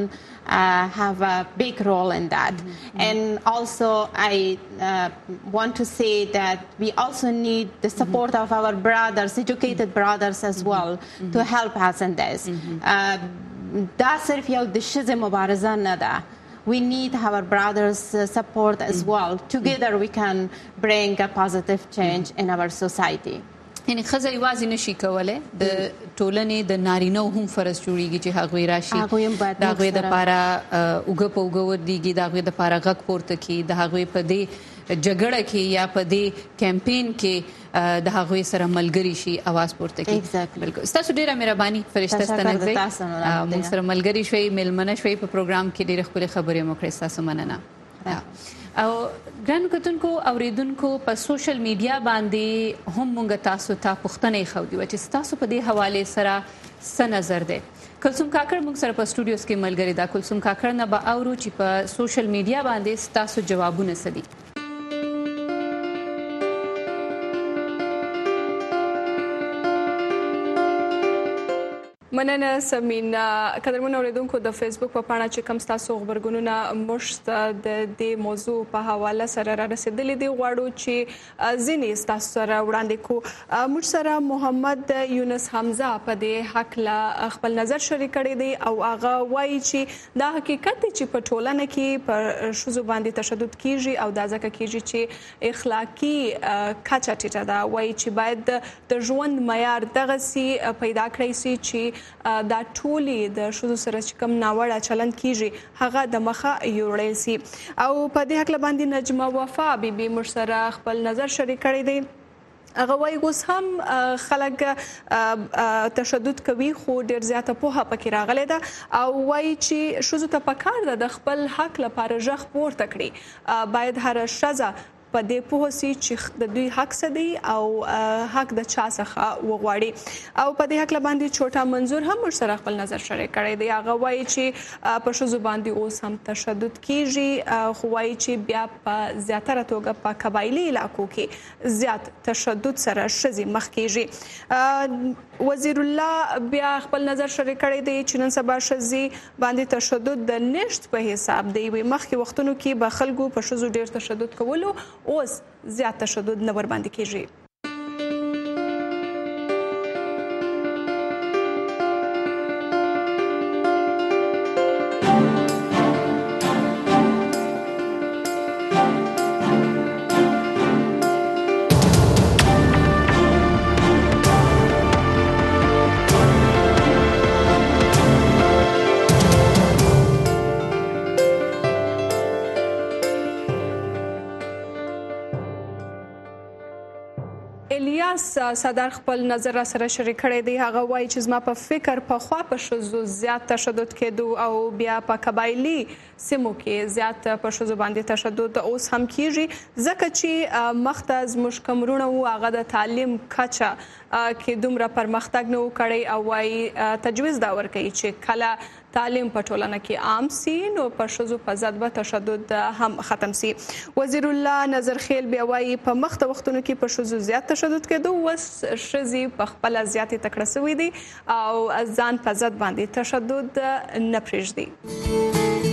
have a big role in that. And also I want to say that we also need the support of our brothers, educated brothers as well, to help us in this. دا صرف یو د ښځې مبارزه نه ده. We need our brothers' support as well. Together we can bring a positive change in our society. یعنی ښځه یوازې نشي کولی د ټولنې د نارینه هم فرض جوړیږي چې هغوی راشي د هغوی دپاره اوږه په اوږه ودرېږي د هغوی دپاره غږ پورته کړي د هغوی په دې جګړه کې یا په دې کمپین کې د هغوی سره ملګري شي اواز پورته کړي. بالکل ستاسو ډېره مهرباني فرشته ستنکزی موږ سره ملګري شوئ میلمنه شوئ په پروګرام کې ډېرې ښکلې خبرې مو کړې ستاسو مننه. او ګرانو کتونکو اوریدونکو په سوشل میډیا باندې هم موږ تاسو ته پوښتنې ښودي وه چې ستاسو په دې حوالې سره څه نظر دی. کلثوم کاکړ موږ سره په سټوډیوز کې ملګري ده. کلثوم کاکړ نه به اورو چې په سوشل میډیا باندې ستاسو جوابونه څه دي. مننه سمینا. قدرمن اوریدونکو د فیسبوک په پاڼه چې کوم تاسو خبرګونونه مشت د دې موضوع په حواله سره را رسیدلې دي غواړو چې ځینې تاسو سره وړاندې کو. موږ سره محمد یونس حمزه په دې حق لا خپل نظر شریک کړی دی او هغه وایي چې دا حقیقت دی چې په ټولنه کې پر ښځو باندې تشدد کیږي او دا ځکه کیږي چې اخلاقی کچه ټیټه ده. وایي چې باید د ژوند معیار دغسې پیدا کړی سي چې دا ټولې د ښځو سره چې کوم ناوړه چلند کیږي هغه د مخه یوړل سي. او په دې حق باندې نجمه وفا بیبي موږ سره خپل نظر شریک کړی دی. هغه وایي اوس هم خلک تشدد کوي خو ډېر زیاته پوهه پکې راغلی ده او وایي چې ښځو ته پکار ده د خپل حق لپاره غږ پورته کړي. باید هره ښځه په دې پوه سي چې د دوی حق څه دی او حق د چا څخه وغواړي. او په دې حق باندې چوټا منظور هم موږ سره خپل نظر شریک کړی دی. هغه وایي چې په ښځو باندې اوس هم تشدد کیږي خو وایي چې بیا په زیاتره توګه په قبایلي علاقو کې زیات تشدد سره ښځې مخ کیږي. وزیر الله بیا خپل نظر شریک کړی دی چې نن سبا ښځې باندې تشدد د نشت په حساب دی. مخکې وختونو کې به خلکو په ښځو ډېر تشدد کولو اوس زیات تشدد نه ورباندې کیږي. صدر خپل نظر را سره شریک کړی دی. هغه وایي چې زما په فکر پخوا په ښځو زیات تشدد کېدو او بیا په قبایلي سیمو کې زیات په ښځو باندې تشدد اوس هم کیږي ځکه چې مخته زموږ کوم وروڼه وو هغه د تعلیم کچه کې دومره پرمختګ نه و کړی او وایي تجویز دا ورکوي چې کله تعلیم په ټولنه کې عام سي نو په ښځو په ضد به تشدد هم ختم سي. وزیر الله نظرخیل بیا وایي په مخته وختونو کې په ښځو زیات تشدد کېدو اوس ښځې په خپله زیاتې تکړه سوي دي او ځان په ضد باندې تشدد نه پرېږدي.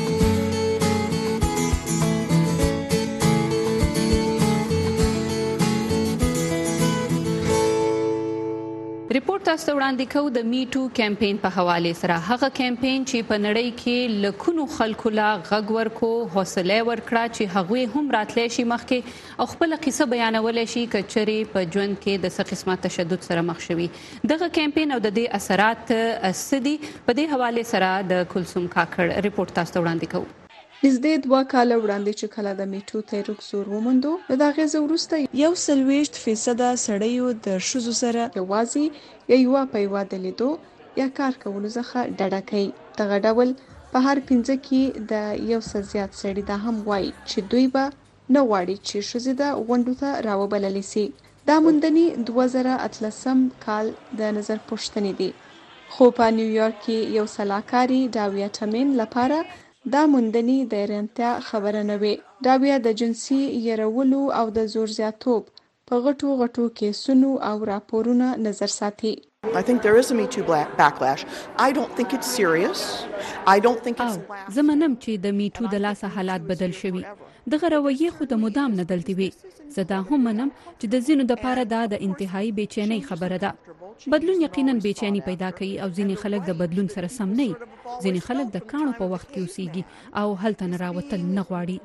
ریپورت تاسو وړاندې کوو د می ټو کمپین په حواله سره. هغه کمپین چې په نړۍ کې لکونو خلکو لا غږ ورکو حوصله ورکړه چې هغوی هم راتلی شي مخکې او خپل قصه بیانولی شي که چېرې په ژوند کې د څه قسمه تشدد سره مخ شوي. دغه کمپین او د دې اثرات څه دي په دې حواله سره د کلثوم کاکړ ریپورت تاسو وړاندې کوو. نږدې 2 کاله وړاندې چې کله د میټو تحریک زور وموندو د هغې ځای وروسته 41% سړیو د ښځو سره یوازې یا یوه په یوه د لیدو یا کار کولو څخه ډډه کوي. دغه ډول په هر 5 کې د یو څه زیات سړي دا هم وایي چې دوی به نه غواړي چې ښځې د غونډو ته راوبللی سي. دا موندنې 2013 کال د نظر پوښتنې دي خو په نیویارک کې یو سلاکاري ډاویا ټمین لپاره دا موندنې د حیرانتیا خبره نه وي. ډاویا د جنسي یرولو او د زور زیاتوب په غټو کیسونو او راپورونو نظر ساتي. I think there is a Me Too backlash. I don't think it's serious. I don't think it's زمنم چې د میټو د لاسه حالات بدل شوي دغه رویه خو د مدام نه دلتي وي زدا هم منم چې د زینو د پاره د انتهایی بیچینی خبره ده بدلون یقینا بیچینی پیدا کوي او ځینې خلک د بدلون سره سم نه ځینې خلک د کانو په وخت کې اوسېږي او هلته نه راوتل نه غواړي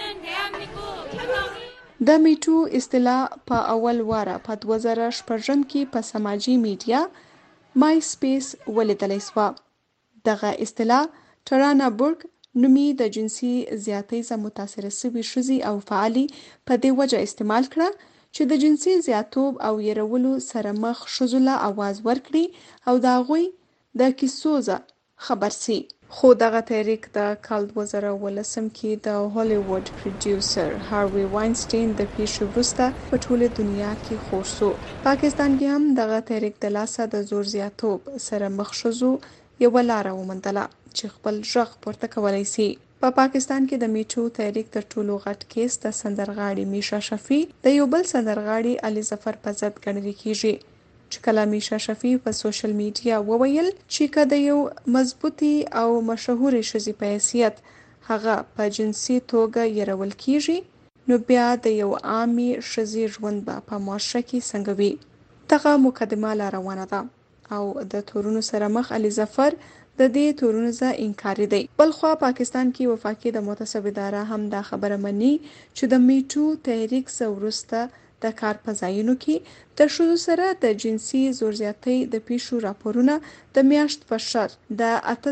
د میټو اصطلاح په اول واره په 2014 کې په سماجی میډیا مای سپیس ولیدل شو دغه اصطلاح ټرانا بورګ نومي د جنسي زیاتۍ څخه متاثره شوی شذي او فعالي په دې وجه استعمال کړه چې د جنسي زیاتوب او يرولو سره مخ شذله आवाज ورکړي او دا غوي د کیسوزه خبر سي خو دغه تحریک د کال 2013 کې د هالیوډ پروډوسر هاروي واینسټین د پیښو وروسته په ټوله دنیا کې خور شو پاکستان کې هم دغه تحریک د لاسه د زور زیاتوب سره مخ شوزو یو لار ومندله چې خپل ژغ پورته کولای شي په پاکستان کې د میټو تحریک تر ټولو غټ کیس د سندرغاړي میشا شفیع د یو بل سندرغاړي علي ظفر په ضد ګڼل کیږي چې کله میشا شفیع په سوشل میډیا وویل چې کله یو مضبوطی او مشهوري شذي په حیثیت هغه په جنسي توګه يرول کیږي نو بیا د یو عامي شذي ژوند په معاشره کې څنګه وي دغه مقدمه لا روانه ده او د تورونو سره مخ علي ظفر د دې تورونو څخه انکار دی بلخو پاکستان کې وفاقي د متعصب اداره هم دا خبره مني چې د میټو تحریک سورسته د کار په ځایونو کې د شذو سره د جنسي زور زیاتۍ د پیښو راپورونه د میاشت په شر د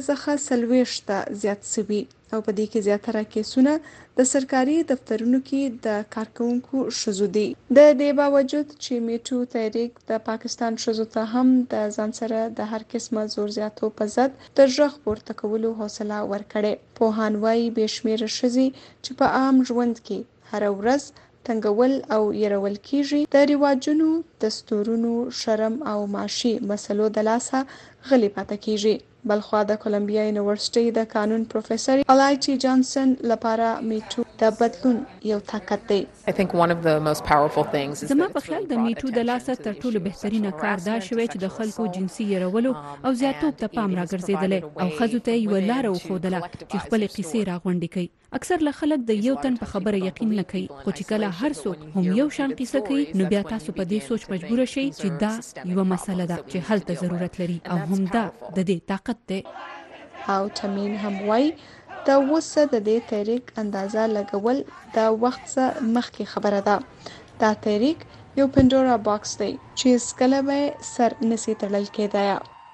8.40 زیات سوي او په دې کې زیاتره کیسونه د سرکاري دفترونو کې د کارکونکو شذو دي د دې باوجود چې میټو تحریک د پاکستان شذو ته هم د ځان سره د هر قسمه زور زیاتو په ضد د ژغ پورته کولو حوصله ورکړي پوهان وايي بشمیره شذي چې په عام ژوند کې هر ورځ تنګول او يرول کیږي د ریواجونو دستورونو شرم او معاشي مسلو د لاسه غلي پاتې کیږي بلخوا د کولمبیا یونیورسيټي د قانون پروفیسور الایچي جانسن لپاره میټو د بدلون یو طاقت دی زما په خیال د میټو د لاسه تر ټولو بهترینه کار دا شوی چې د خلکو جنسي يرولو او زیاتوب ته پام راګرځیدل او خزو ته یو لار وښودله چې خپل قصې راغونډې کړي اکثر له خلک د یو تن په خبره یقین نه کوي خو چې کله هر څوک هم یو شان قصه کوي نو بیا تاسو په دې سوچ مجبور شئ چې دا یو مسله ده چې حل ته ضرورت لري او هم دا د دې طاقت دی او تمین هم وای دا وسه د دې تحریک اندازه لګول دا وخت مخکې خبره ده دا تحریک یو پندورا باکس دی چې سکله به سر نسی تړل کېدای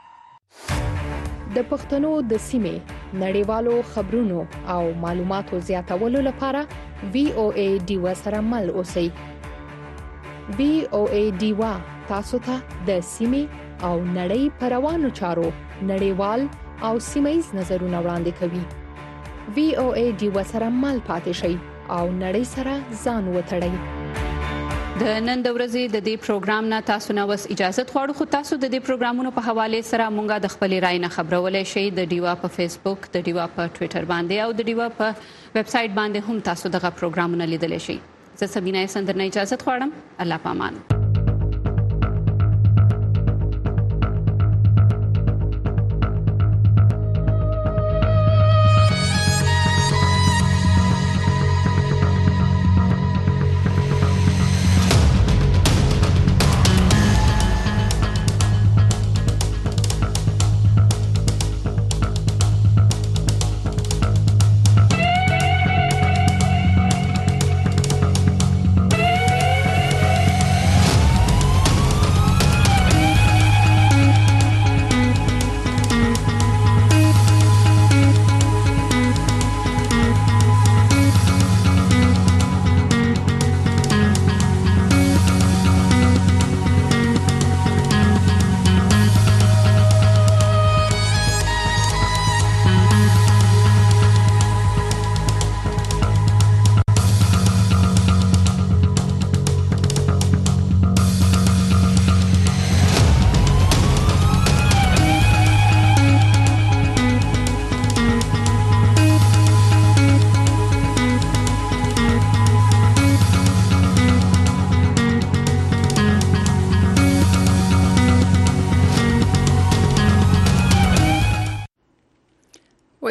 د پښتنو د سیمې نړیوالو خبرونو او معلوماتو زیاتولو لپاره VOA ډیوا سره مل اوسئ VOA ډیوا تاسو ته د سیمې او نړۍ پروانو چارو نړیوال او سیمایي نظرونه وړاندې کوي VOA ډیوا سره مل پاتې شئ او نړۍ سره ځان وتړئ د نن د ورځې د دې پروګرام نه تاسو نه وس اجازه غواړو خو تاسو د دې پروګرامونو په حواله سره مونږه د خپل رائے نه خبرولای شئ د ډیوا په فیسبوک د ډیوا په ټوئیټر باندې او د ډیوا په ویب سټ باندې هم تاسو دغه پروګرامونه لیدلی شئ زه سبینه سندر نه اجازه غواړم الله پامان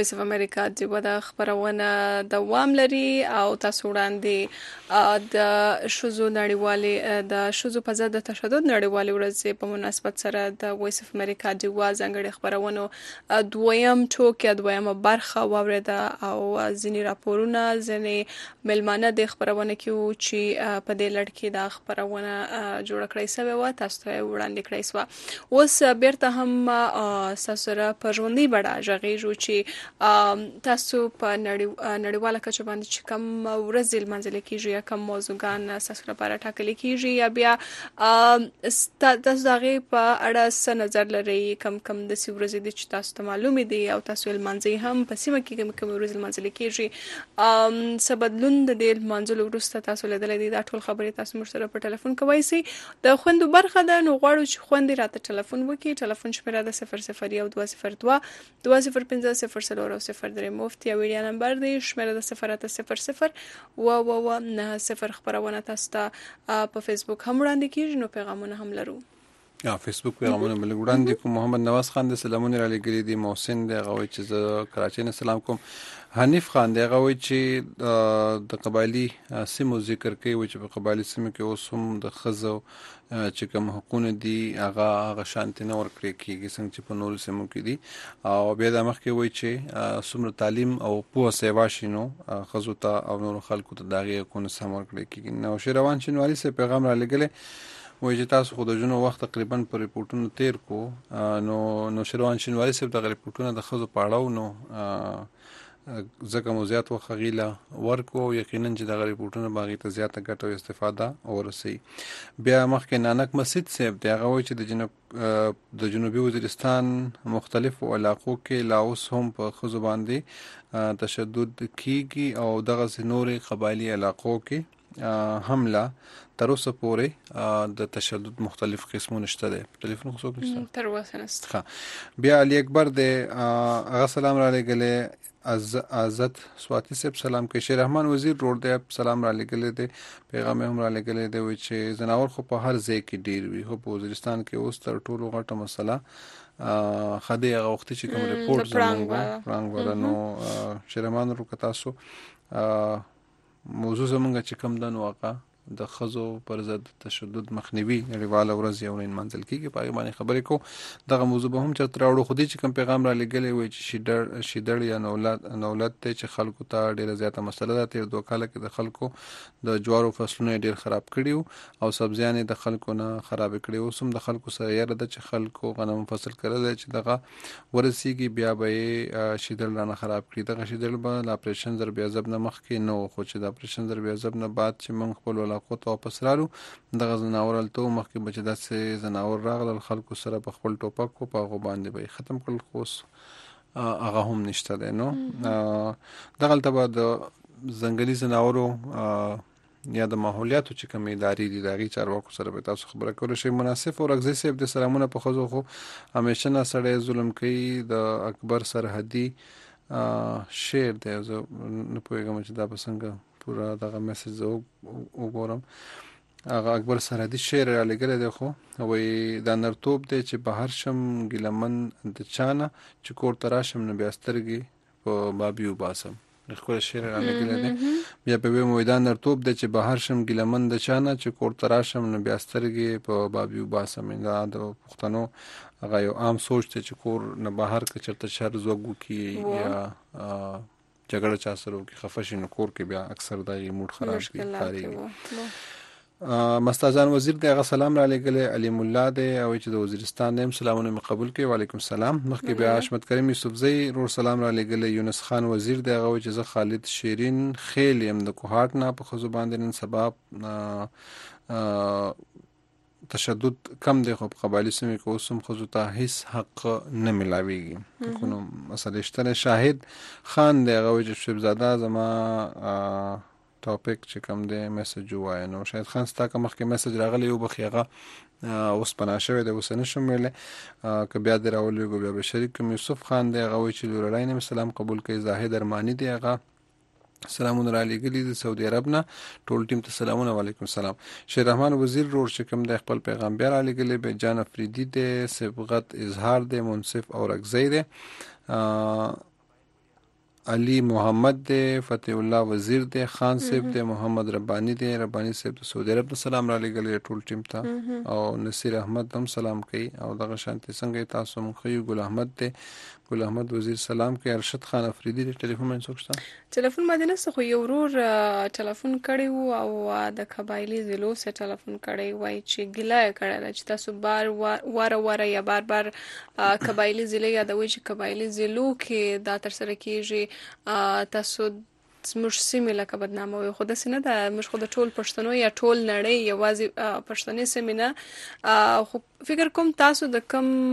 وایس اف امریکا د ودا خبرونه دوام لري او تاسو وړاندې د شوزو نړیوالې د شوزو په ضد د تشدد نړیوالې ورځ په مناسبت سره د وایس اف امریکا د ځانګړي خبرونو دویم ټوک یا دویمه برخه واوریده او ځینې راپورونه ځینې ملمانه د خبرونه کې چې په دې لړ کې د خبرونه جوړ کړی سوی و تاسو ته وړاندې کړی سو اوس بیرته هم سره په ژوندۍ بڑا ژغېږو چې تاسو په نړیواله کچه باندې چې کوم ورځ لمانځل کیږي یا کوم موضوعګان تاسو لپاره ټاکل کیږي یا بیا تاسو دغه په اړه څه نظر لرئ کوم د ورځې د چې تاسو ته معلومه دي او تاسو لمانځي هم په سیمه کې کوم ورځ لمانځل کیږي څه بدلون د دې لمانځلو وروسته تاسو لیدل دي دا ټول خبرې تاسو موږ سره په ټلیفون کوي سي د خوندو برخه ده نو غواړو چې خوندې راته ټلیفون وکړي ټلیفون شمیره د 001202 2050 مفت یا ویډیو نمبر دی شمیره د 080 و 90 خبرونه تاسو ته په فیسبوک هم وړاندې کیږي نو پیغامونه هم لرو یا فیسبوک پیغامونه بل وړاندې کوم محمد نواز خان د سلامونه را لګري دي محسن دی غوي چې زه کراچۍ نه سلام کوم حنیف خان دی غوي چې د قبایلی سیمو ذکر کوي چې په قبایلی سیمو کې اوس هم د خزو چې کوم حقوقونه دي هغه شانتي نه ورکړي کیږي څنګه چې په نورو سیمو کې دي او بیا د مخ کې وایي چې څومره تعلیم او پوهه سیوا شینو خزو ته او نورو خلکو ته داغه کو نه سم ورکړي کیږي نو شیروان شینوالي سه پیغام را لګلې وایي چې تاسو خو د جنو وخت تقریبا پر ریپورتونو تیر کو نو شیروان شینوالي سه د ریپورتونو د خزو پاړاو نو ځکه مو زیات وخت غیله ورکو یقینا چې د ریپورتونو باغی ته زیاته ګټه او استفاده ورسي بیا مخکې نانک مسجد صاحب دی هغه وایي چې د جنوبي وزیرستان مختلفو علاقو کې لاوس هم په خزو باندې تشدد کیږي او دغه نورې قبایلی علاقو کې حمله تر اوسه پورې د تشدد مختلف قسمونه شته دي ټلیفون خو څوک تر اوسه نشته بیا علي اکبر دی هغه سلام را لګلې عزت سواتی صاحب سلام کوي شیر رحمان وزیر روډ دی سلام را لګلې دي پیغام هم را لګلې دی چې زناور خو په هر ځای کې ډیر وي خو په وزیرستان کې اوس تر ټولو غټه مسله خدای هغه وخت چې کوم ریپورت زموږ ورنو شیر رحمان ورو تاسو موضوع زمونږ چې کوم دن واقع د خزو پر ضد تشدد مخنیوي نړیواله ورځ یو نه منځل کیږي په باندې خبرې کو دغه موضوع به هم چرته راوړو خو دې چې کوم پیغام را لګلې وي چې شیدړ یا نولت ته چې خلکو ته ډیره زیاته مسله ده تیر 2 کال کې د خلکو د جوارو فصلونه ډیر خراب کړیو او سبزیان د خلکو نه خراب کړیو سم د خلکو سره یره د چې خلکو غنم فصل کړل چې دغه ورسیږي بیا به شیدړ نه خراب کړي دغه شیدړ به اپریشن در بیا ځب نه مخ کې نو خو چې د اپریشن در بیا ځب نه بعد چې موږ خپل علاقو ته واپس رالو دغه زناور ته مخکې بچ داسې زناور راغل خلکو سره په خپل ټوپک کو په غو باندې به ختم کړل خوس هغه هم نشته دی نو دغه ته د ځنګلي زناورو یا د ماحولیاتو چې کوم ادارې دي دغه چارواکو سره به تاسو خبره کول شي مناسب او رغزي صاحب د سلامونه په خزو خو همیشه نه سړی ظلم کوي د اکبر سرحدي شعر دی زه نه پوهیږم چې دا بسنګ پورا دغه میسج وګورم هغه اکبر سرحدي شعر را لګل دی خو وای دا نرتوب دی چې بهر شم ګلمن د چانه چې کور تراشم نه بیاسترګي په بابي وباسم خو شعر را لګل دی بیا په میدان نرتوب دی چې بهر شم ګلمن د چانه چې کور تراشم نه بیاسترګي په بابي وباسم دا د پښتنو هغه یو عام سوچ ته چې کور نه بهر کې چرته شر زوګو کی یا جګړه چا سره کې خفشي نو کور کې بیا اکثر دغه موډ خراب کیږي مستازان وزیر دغه سلام را لګلې علي مولا دی او چې د وزیرستان نیم سلامونه قبول کړي وعلیکم السلام مخکې بیا حشمت کریم یوسفزئی رو سلام را لګلې یونس خان وزیر دی او چې زه خالد شیرین خیل يم د کوهات نه په خزو باندې نن سبب تشدد کم دی خو په قبایلی سیمو کې اوسم خزو ته هیڅ حق نه ملاويږي کوم مسله شته شاهد خان دی هغه چې شبزاده زما ټاپک چې کم دی میسج وای نو شاهد خان ستا کوم مخکې میسج راغلی یو بخیغه اوس پنا شوی د وسنه شمول ک بیا دراولې بیا به شریک یوسف خان دی هغه چې لورلاین سلام قبول کوي زاهد ارمانی دی هغه سلامونه را لګلې د سعودي عرب نه ټول ټیم ته سلامونه وعلیکم السلام شیر رحمان وزیر روړ چې کوم د خپل پیغام بیا را لګلې به جان افریدي د سبقت اظهار د منصف او رغزی د علي محمد دی، فتح الله وزیر دی، خان صاحب دی، محمد ربانی دی، ربانی صاحب د سعودي عرب سلام را لګل ټول ټیم ته، او نصیر احمد هم سلام کوي، او دغه شانتي څنګه تاسو مخې ګل احمد دی، ګل احمد وزیر سلام کوي. ارشد خان افریدي د ټلیفون باندې څوک شته؟ ټلیفون باندې نه، خو یو ورور ټلیفون کړی وو او د قبایلی ضلعو سره ټلیفون کړی وای چې ګیله کړل چې تاسو واره یا بار قبایلی ضلع یادوي چې قبایلی ضلعو کې دا تر سره کیږي، تاسو زموږ سیمې لکه بدناموي، خو داسې نه ده، موږ خو د ټول پښتنو یا ټول نړۍ یوازې پښتنې سیمې نه، خو فکر کوم تاسو د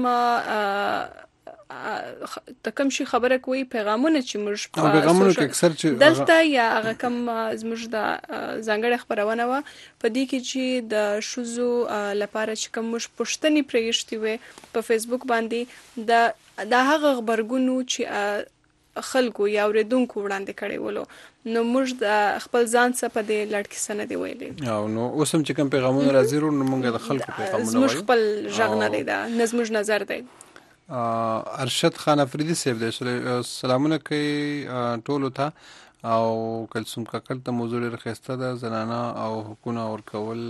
کم شي خبره کوي پیغامونه چې موږ پیغامونه کې اکثر چې دلته یا هغه کم زموږ د ځانګړې خبرونه و په دې کې چې د شوزو لپاره چې کوم موږ پښتني پرېشتي وي په فیسبوک باندې د هغه خبرګونو چې خلکو یا اوریدونکو وړاندې کړي ولو، نو موږ د خپل ځان څخه په دې لړ کې سند دی ویلي، او نو اوس هم چې کوم پیغامونه راځي نو موږ د خلکو پیغامونه وایو، موږ خپل ژغ نه دی دا نظم نظر دی. ارشد خان افریدي صاحب دی، سلامونه کوي ټولو ته، او کلثوم کاکړ ته موضوع ډېره ښایسته ده، زنانه او حقونه ورکول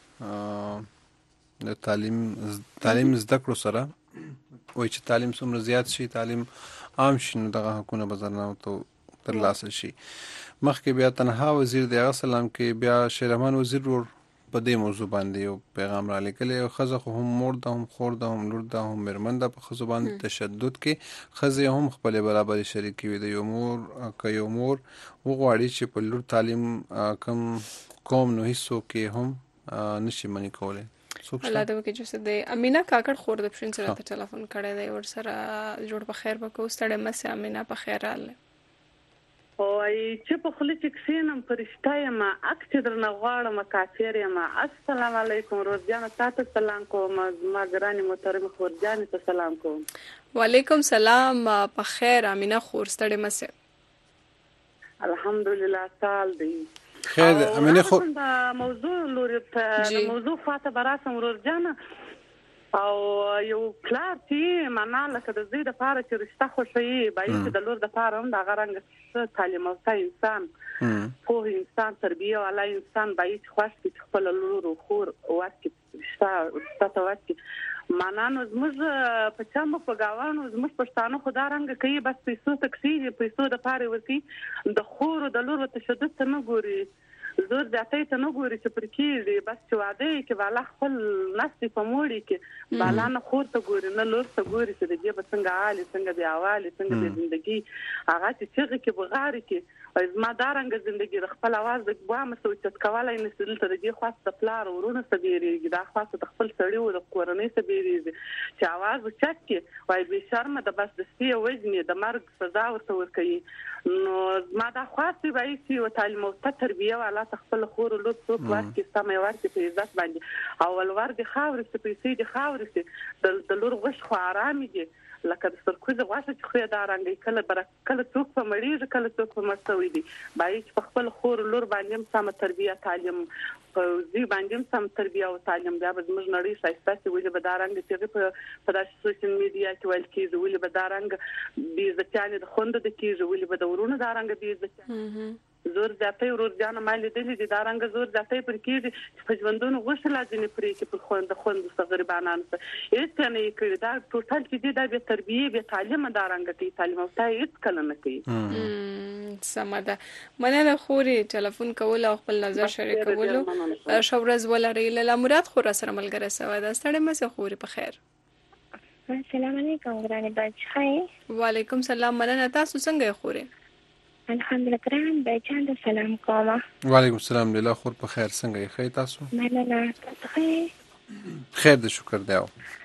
د تعلیم زده کړو سره، وایي چې تعلیم څومره زیات شي، تعلیم عام شي، نو دغه حقونه به زنانو ته ترلاسه شي. مخکې بیا تنها وزیر دی هغه سلام کوي، بیا شیرحمان وزیر ورور په دې موضوع باندې یو پیغام را لیکلی، او ښځه خو هم مور ده، هم خور ده، هم لور ده، هم مېرمن ده، په ښځو باندې تشدد کې ښځې هم خپلې برابرې شریکې وي. د یو مور که یو مور وغواړي چې په لور تعلیم کم کوم، نو هیڅوک یې هم نشي منع کولی. الله دې وکړي چې د امینه کاکړ خور د پښین سره ته ټلیفون کړی دی، ورسره جوړ په خیر وکړو. ستړی مه سې امینه، په خیر راغلې. وای چې په خله چې کسینم فرشته یم، اکثر درنه غواړم کافر یم. السلام علیکم روزجان، تاسو سلام کوم، ما ګرانی محترم خورجان ته سلام کوم. وعلیکم سلام، په خیر امینه خور، ستړی مه سې. الحمدلله سال دی خیر. امینه خور د موضوع لوري ته موضوع فاته براسم روزجان، او یو کلار چې معنا لکه د زی د پاره چې رشته خوشي باید چې د لور د پاره هم د غرنګ تعلیم او انسان په انسان تربیه والا انسان باید خوښ چې خپل لور او خور ورکړي رشته ورکړي. معنا نو زموږ په چم په گاوانو زموږ پښتانه خدا رنګ کوي، بس پیسو تکسیر پیسو د پاره ورکړي، د خور او د لور تشدد ته نه ګوري، زور ځاتې ته نه ګوري چې پر کېږي، بس چې واده کې والا خپل نستې په موړي کې بالا نه خور ته ګوري نه لور ته ګوري چې د دې به څنګه عالي څنګه بیا والي څنګه د زندګي هغه چې چغې کې بغاري کې زما دا رنګ زندګي د خپل اواز د ګوام سوچت کولای نشي، دلته د دې خاص د پلار ورونه سبيريږي، دا خاص د خپل سړی او د کورنۍ سبيريږي چې اواز وچت کې وای به شرم د بس د سپي وزنی د مرګ سزا ورته ورکړي. نو ما دا خاصه وایي چې تعلیم او تربیه والا خپل خور له څوک ورکې سمې ورکې په عزت باندې، اول ورګ خاورې څه پیسې دي خاورې د لور غش خو آرام دي، لکه د سرکوزه واشه چې خو دا رنګ کله څوک په مړیږي کله څوک په مرستوي دي، باید په خپل خور لور باندې سم تربیه تعلیم په دې باندې سم تربیه او تعلیم بیا به موږ نړۍ شایسته وي، به دا رنګ چې په داسې سوشل میډیا کې ویل کېږي، ولې به دا رنګ بي عزتیانې د خوند د کېږي، ولې به د ورونو دا رنګ بي عزتیانې زور ځاتې ورځان مال دي دا رنګ زور ځاتې پر کېږي چې په ژوندونو غوښه لازمي پرې کې په خوند غریبانان څه هیڅ نه کړي، دا ټوټل چې دا به تربیه به تعلیم دا رنګ کې تعلیم او تای هیڅ کله نه کوي. سمه ده، مننه خوري ټلیفون کول او خپل نظر شریکولو. شورز ولري لاله مراد خور سره ملګری سوي دا ستړي مې خوري په خیر. السلام علیکم ګرانه بچی. وعلیکم سلام، مننه، تاسو څنګه خوري؟ الحمدلله ګران بچان ته سلام کوم. وعلیکم السلام، لیلا خور په خیر څنګه یې؟ خیر تاسو؟ مننه، تاسو خیر د شکر دیو.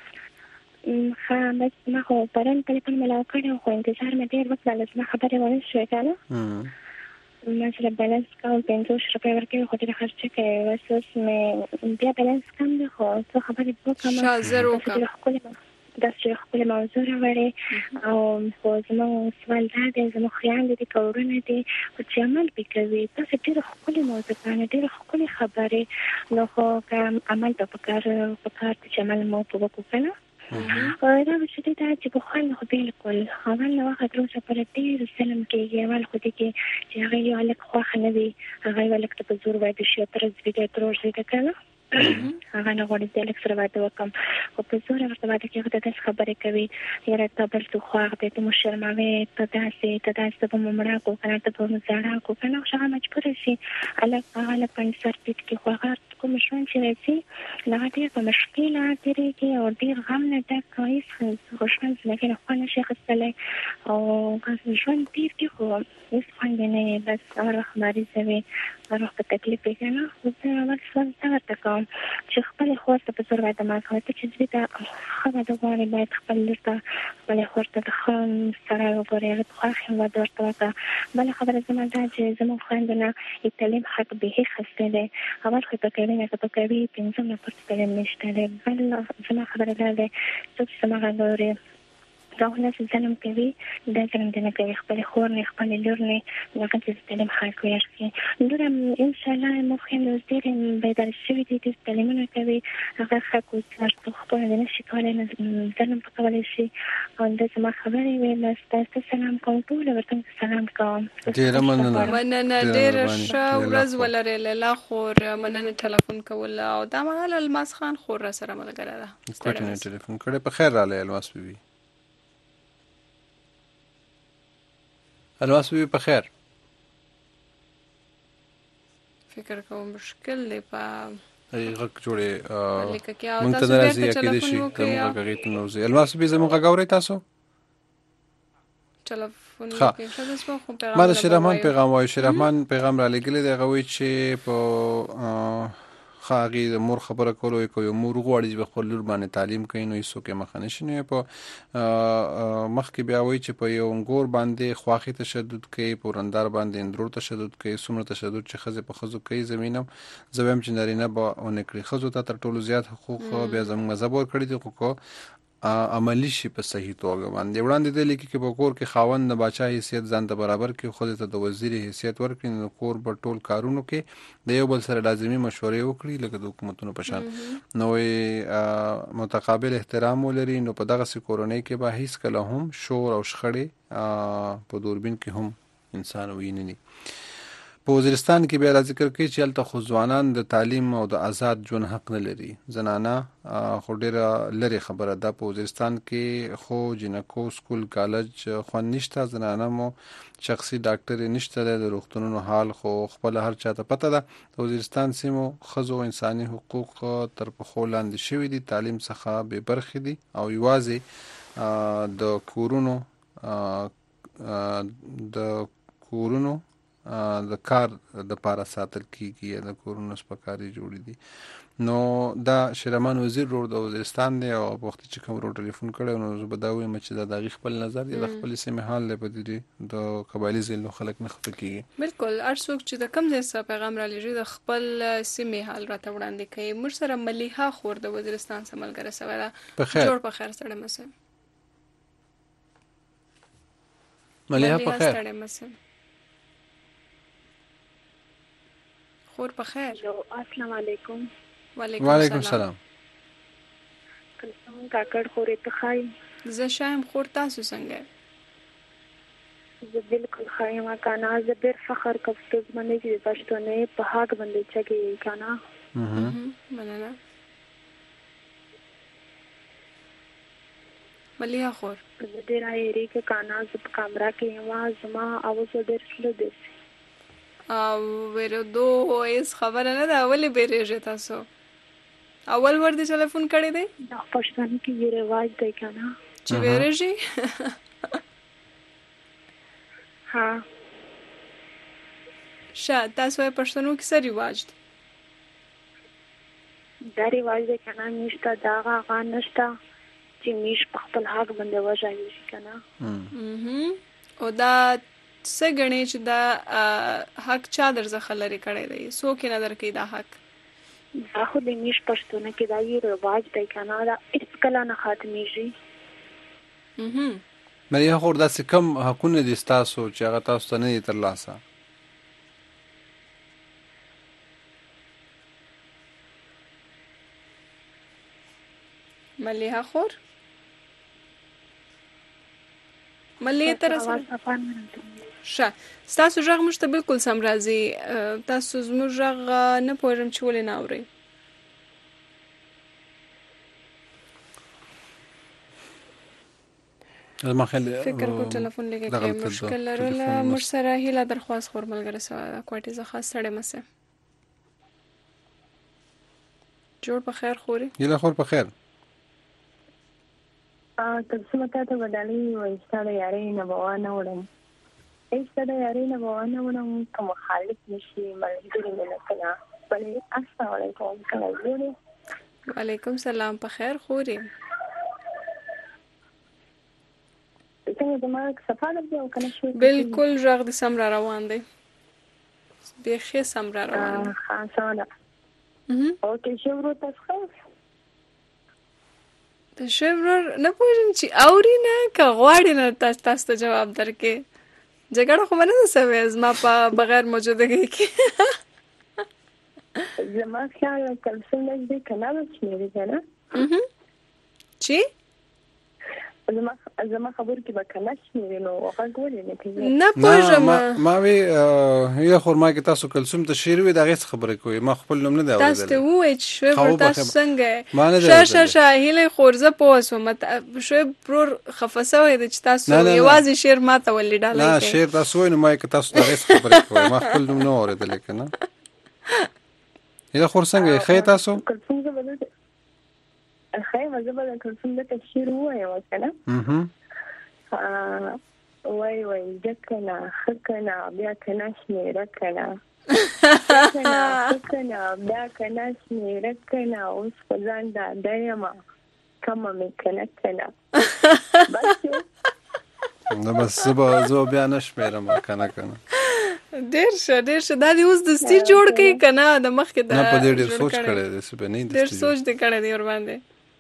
بس ما خو پرون ټلیفون ملاو کړو خو انتظار مې ډېر وخت لږ ما خبرې ونه شوې کنه، ما سره بیلانس کوم 500 روپۍ ورکړي خو ډېر خرچ کوي، وسوس مې بیا بیلانس کم دی خو څه خبرې وکړم شازر وکړم دا چې خپل موضوع راوړي او خو زموږ سوال دا دی زموږ خیال دي کورونه دي او چې عمل وکوي تاسو ډېر خپل موضوع باندې ډېر خپل خبرې نو خو کوم عمل په کار چې عمل مو په وکړو کنه دا چې دا چې په خپل خو بالکل اول نو وخت روسه پر ډیر سلام کېږي اول خو دې کې چې هغه یو الک خو نه دی هغه ولک ته په زور وای د شي تر زیاته تر ورسې کنه هغه نه غوړي د الک سره واده وکم او په زور ورته واده کې هغه د خبرې کوي یاره ته بل څه خو هغه ته مشرماوي ته داسې په ممړه کو کنه ته په زړه کو کنه هغه مجبور شي الک هغه پنځه پیټ کې خو هغه کوم شون چې راځي لږه ډېر په مشکله تیرې کې او ډېر غم نه ډک کوي خوشحال ځکه نه خو نه شي خپلې او که ژوند ډېر کې خو هیڅ خوند نه بس هغه خبرې سوي هغه په تکلیف کې نه خو زه اول څه ورته کوم چې خپل خور ته په زور باندې ما کوي چې دې ته خبره د غواړي باید خپل لسته خپل خور ته د خام سره وګوري خو هغه ورته بل خبره زما دا چې زموږ خويندونه تعلیم حق به خسته ده اول خو په کې نه په کوي پنځم نه پرته تعلیم نشته ده بل زما خبره ده چې سما غوړي دا نه څنګه کوي دا څنګه نه کوي خپل خور نه خپل لور نه لکه چې تعلیم حق ورکړي نو ان شاء الله مخکې نو ډېر به در شي چې تعلیم نه کوي هغه حق او خپل نه شي کولای نه ځنه په کولای شي او دا زما خبرې وي تاسو سلام کوم ټول ورته سلام کوم ډېر مننه ډېر ښه ورځ ولرې لاله خور مننه ټلیفون کول او دا مهال الماس خان خور را سره ملګری ده کوټه ټلیفون کړه په خیر رااله الماس بي الماس بي په خیر فکر کوم مشکل دی په غږ جوړې مونږ ته درځي کې دي شي کومه غږی ته نوځي الماس بي زموږ غاوري تاسو ټلیفون کې شته څه خو پیغام ما د شیرحمان پیغام وای شیرحمان پیغام را لګلې دی غوي چې په خاغي د مور خبره کولو کوي مور غواړي چې خپل لور باندې تعلیم کوي نو هیڅ کې مخ نه شنه په مخ کې بیا وایي چې په یو انګور باندې خواخي تشدد کوي پورندار باندې اندرو تشدد کوي څومره تشدد چې خزه په خزو کوي زمينه زویم چې نارینه به اونکړي خزو ته تر ټولو زیات حقوق بیا زموږ مذهب ور کړی دي حقوق عملی شي په صحیح توګه باندې وړاندې د لیکي کې په کور کې خاوند د بچا حیثیت ځان ته برابر کې خو ته د وزیر حیثیت ورکړي نو کور په ټول کارونو کې د یو بل سره لازمي مشورې وکړي لکه د حکومتونو په شان نو متقابل احترام ولري نو په دغه کورونی کې به هیڅ کله هم شور او شخړې په دوربین کې هم انسان ویني په وزیرستان کې بیا ذکر کوي چې الته خو ځوانان د تعلیم او د آزاد ژوند حق نه لري زنانه خو ډیره لري خبره ده په وزیرستان کې خو جنکو سکول کالج خو نشته زنانه مو شخصي ډاکټر نشته د روغتونونو حال خو خپل هر چاته پته ده د وزیرستان سیمو خزو انساني حقوق تر پخو لاندې شوی دي تعلیم څخه به برخې دي او یوازې د کورونو د کار د پاره ساتل کیږي د کورونو سپکاري جوړې دي نو دا شیرمان وزیر روډ د وزیرستان دی او په وخت چې کوم رو ټلیفون کړو نو زه بداوي مچ د دغه خپل نظر دی د خپل سیمه حال له بدري د قبایلی زلو خلک نه خپل کیږي بالکل ارڅوک چې د کم ځای څخه پیغام را لېږي د خپل سیمه حال راته وړاندې کوي مر سره مليحه خور د وزیرستان سملګره سره جوړ په خیر سره مسه مليحه په خیر خور په خیر السلام علیکم وعلیکم السلام څنګه کاکړ خورې ته خای زه شایم خور تاسو څنګه زه بالکل خایم کانا زه ډېر فخر کوم چې باندې چې پښتون په حق باندې چګي کانا مننه مليحه خور ډېر ایری کې کانا زه په کیمرا کې ما زما اواز ډېر سلو دی او ورودو هیڅ خبره نه ده ولې بیرېږي تاسو اول ور دې ټلیفون کړی دی دا پښتون کې یې رواج دی کنه چې بیرېږي ها شاید تاسو په پښتنو کې څه رواج دی دا رواج دی کنه نشته دا هغه نشته چې میش په خپل حق باندې وژایي کنه او دا څنګه چې دا حق چا درځه لري کړی دی سو کې نظر کې دا حق دا خو د میش پښتون کې دا یو رواج دی کنه دا هیڅ کله نه ختمېږي مریه خور دا څه کم حقونه دي تاسو چې هغه تاسو ته نه دي ترلاسه ملیحه خور ملي تر سره ښه ستاسو غږ موږ ته بالکل سم راځي تاسو زموږ غږ نه پوهېږم چې ولې نه اورئ زما خیال فکر کو ټلیفون لګی کې مشکل لرله موږ سره هیله درخواست خور ملګری سره کوټه زخه سړې مسه جوړ په خیر خوري هیله خور په خیر تاسو مته ته ودالي وایستاله یاري نه بوانه وړم ایستاله یاري نه بوانه وړم کوم خالق نشي ملګری نه کنا بلې السلام علیکم څنګه وعلیکم سلام په خیر خوري بالکل غږ د سم را روان دی بیخي سم را روان دی خاصه او کې شورو تاسو د شورو نه پوهیږم چې اوري نه که غواړي نه تاسو ته جواب درکې جګړه خو نه سوي زما په بغیر موجودګي کې زما خیال کلسم دې کنه چې نه چی زما خبر کې به کنه شي نو هغه ګورې نه کوي نه پوهېږم ما وی یو خورما کې تاسو کلسم ته شیر وی دغه خبره کوي ما خپل نوم نه دی اورېدل تاسو ته وای چې شوی تاسو څنګه شاشه هیله خورزه پوسو مت شوی پرور خفسوي د چې تاسو یوازې شیر ماته ولې ډالای نه شیر تاسو وای نو ما کې تاسو دغه خبره کوي ما خپل نوم نه اورېدل کنه هیله خور څنګه خې تاسو خیمه زه به د کلسم د تفسیر ووایم کنه وای جکنه خکنه بیا کنه شمیره کنه خکنه بیا کنه شمیره کنه اوس په ځان دا دایمه کمه مې کنه کنه نو بس زه بیا نه شمیرم کنه ډیر شه دا دی اوس دستي جوړ کړي کنه د مخکې دا نه په دې ډیر سوچ کړی دی څه به نه ډیر سوچ دې کړی دی ور باندې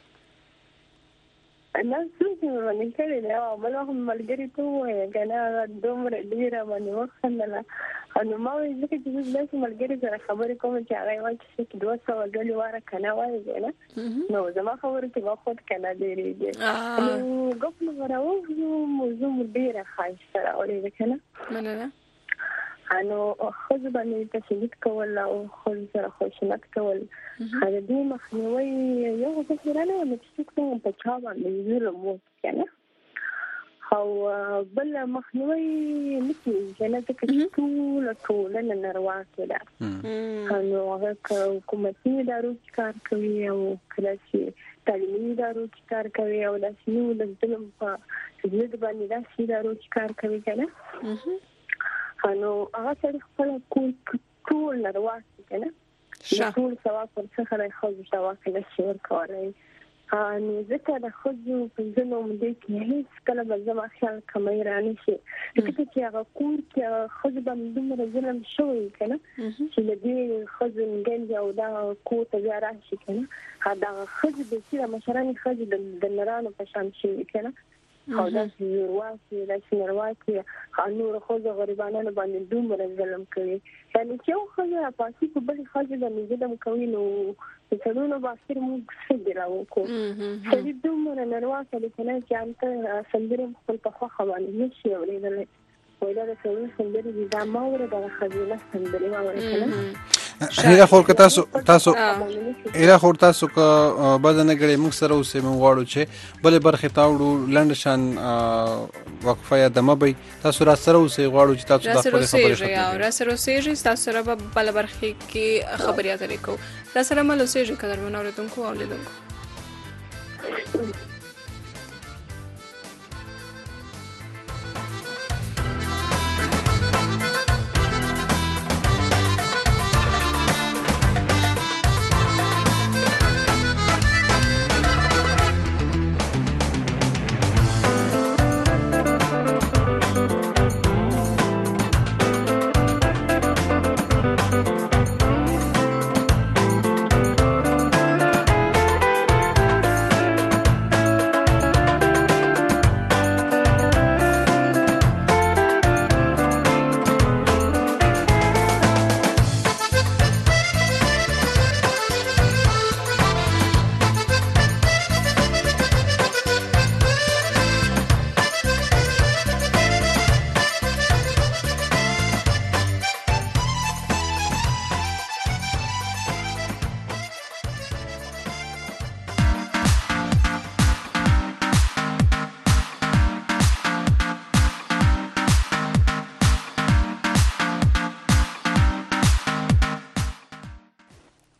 نه سوچ مې ونه کړی دی او بل هم ملګری ته وایي کنه دومره ډیره باندې وخندله نو ما وایي ځکه چې زه داسې ملګري سره خبرې کوم چې هغه وایي چې 200 ډلې واره کنه وایي کنه نو زما خبره کې به خود کنه ډېرېږي نو ګپ نو راوځو موضوع ډېره ښایسته راوړې کنه مننه نو خو باندې تشدید کول او خو سره خوشنط کول هغه دې مخنیوي یو څه نه و چې څنګه په چا باندې ظلم وکړي او بل مخنیوي نکي کنه چې ټول ناروا کړه نو هغه حکومتي ادارو کار کوي او کله چې تعلیمي ادارو کار کوي او د سیمو د ظلم په ضد باندې د ادارو کار کوي کنه نو هغه سره خپل ټول ناروا کنه ټول سوا پر څه خلای خو سوا کله شور کوي نو ځکه د خځو په ځنو مدې کې هیڅ کله به زما خیال کمای رانه شي چې هغه کور کې خځه باندې دومره ظلم شوی کنه چې دې خځه نګل او دا کوته بیا راشي کنه دا خځه د چې مشران خځه د نرانو په شان شي کنه او دا ورواکي د شنرواکي نور خوځو غریبانو باندې دومره ظلم کوي یعنی چې خو هغه پاسي په بل خځه د ظلم کوي نو څه نو باخر موږ څه دراو کو چې دومره نرواکي د کنه چې انت سندرم خپل په خو باندې نشي اورېدل وای دا څه سندري د ما وره د خځه سندري ما وره هیله خور که تاسو هیله خور تاسو که بعد نه غړي موږ سره اوسې موږ غواړو چې بلې برخې تاوړو لنډ شان وقفه یا دمه به تاسو را سره اوسې غواړو چې تاسو د خپل خبرې را سره اوسې تاسو سره په بل برخې کې خبرې اترې کوو را سره مل اوسې قدر منوریدونکو او لیدونکو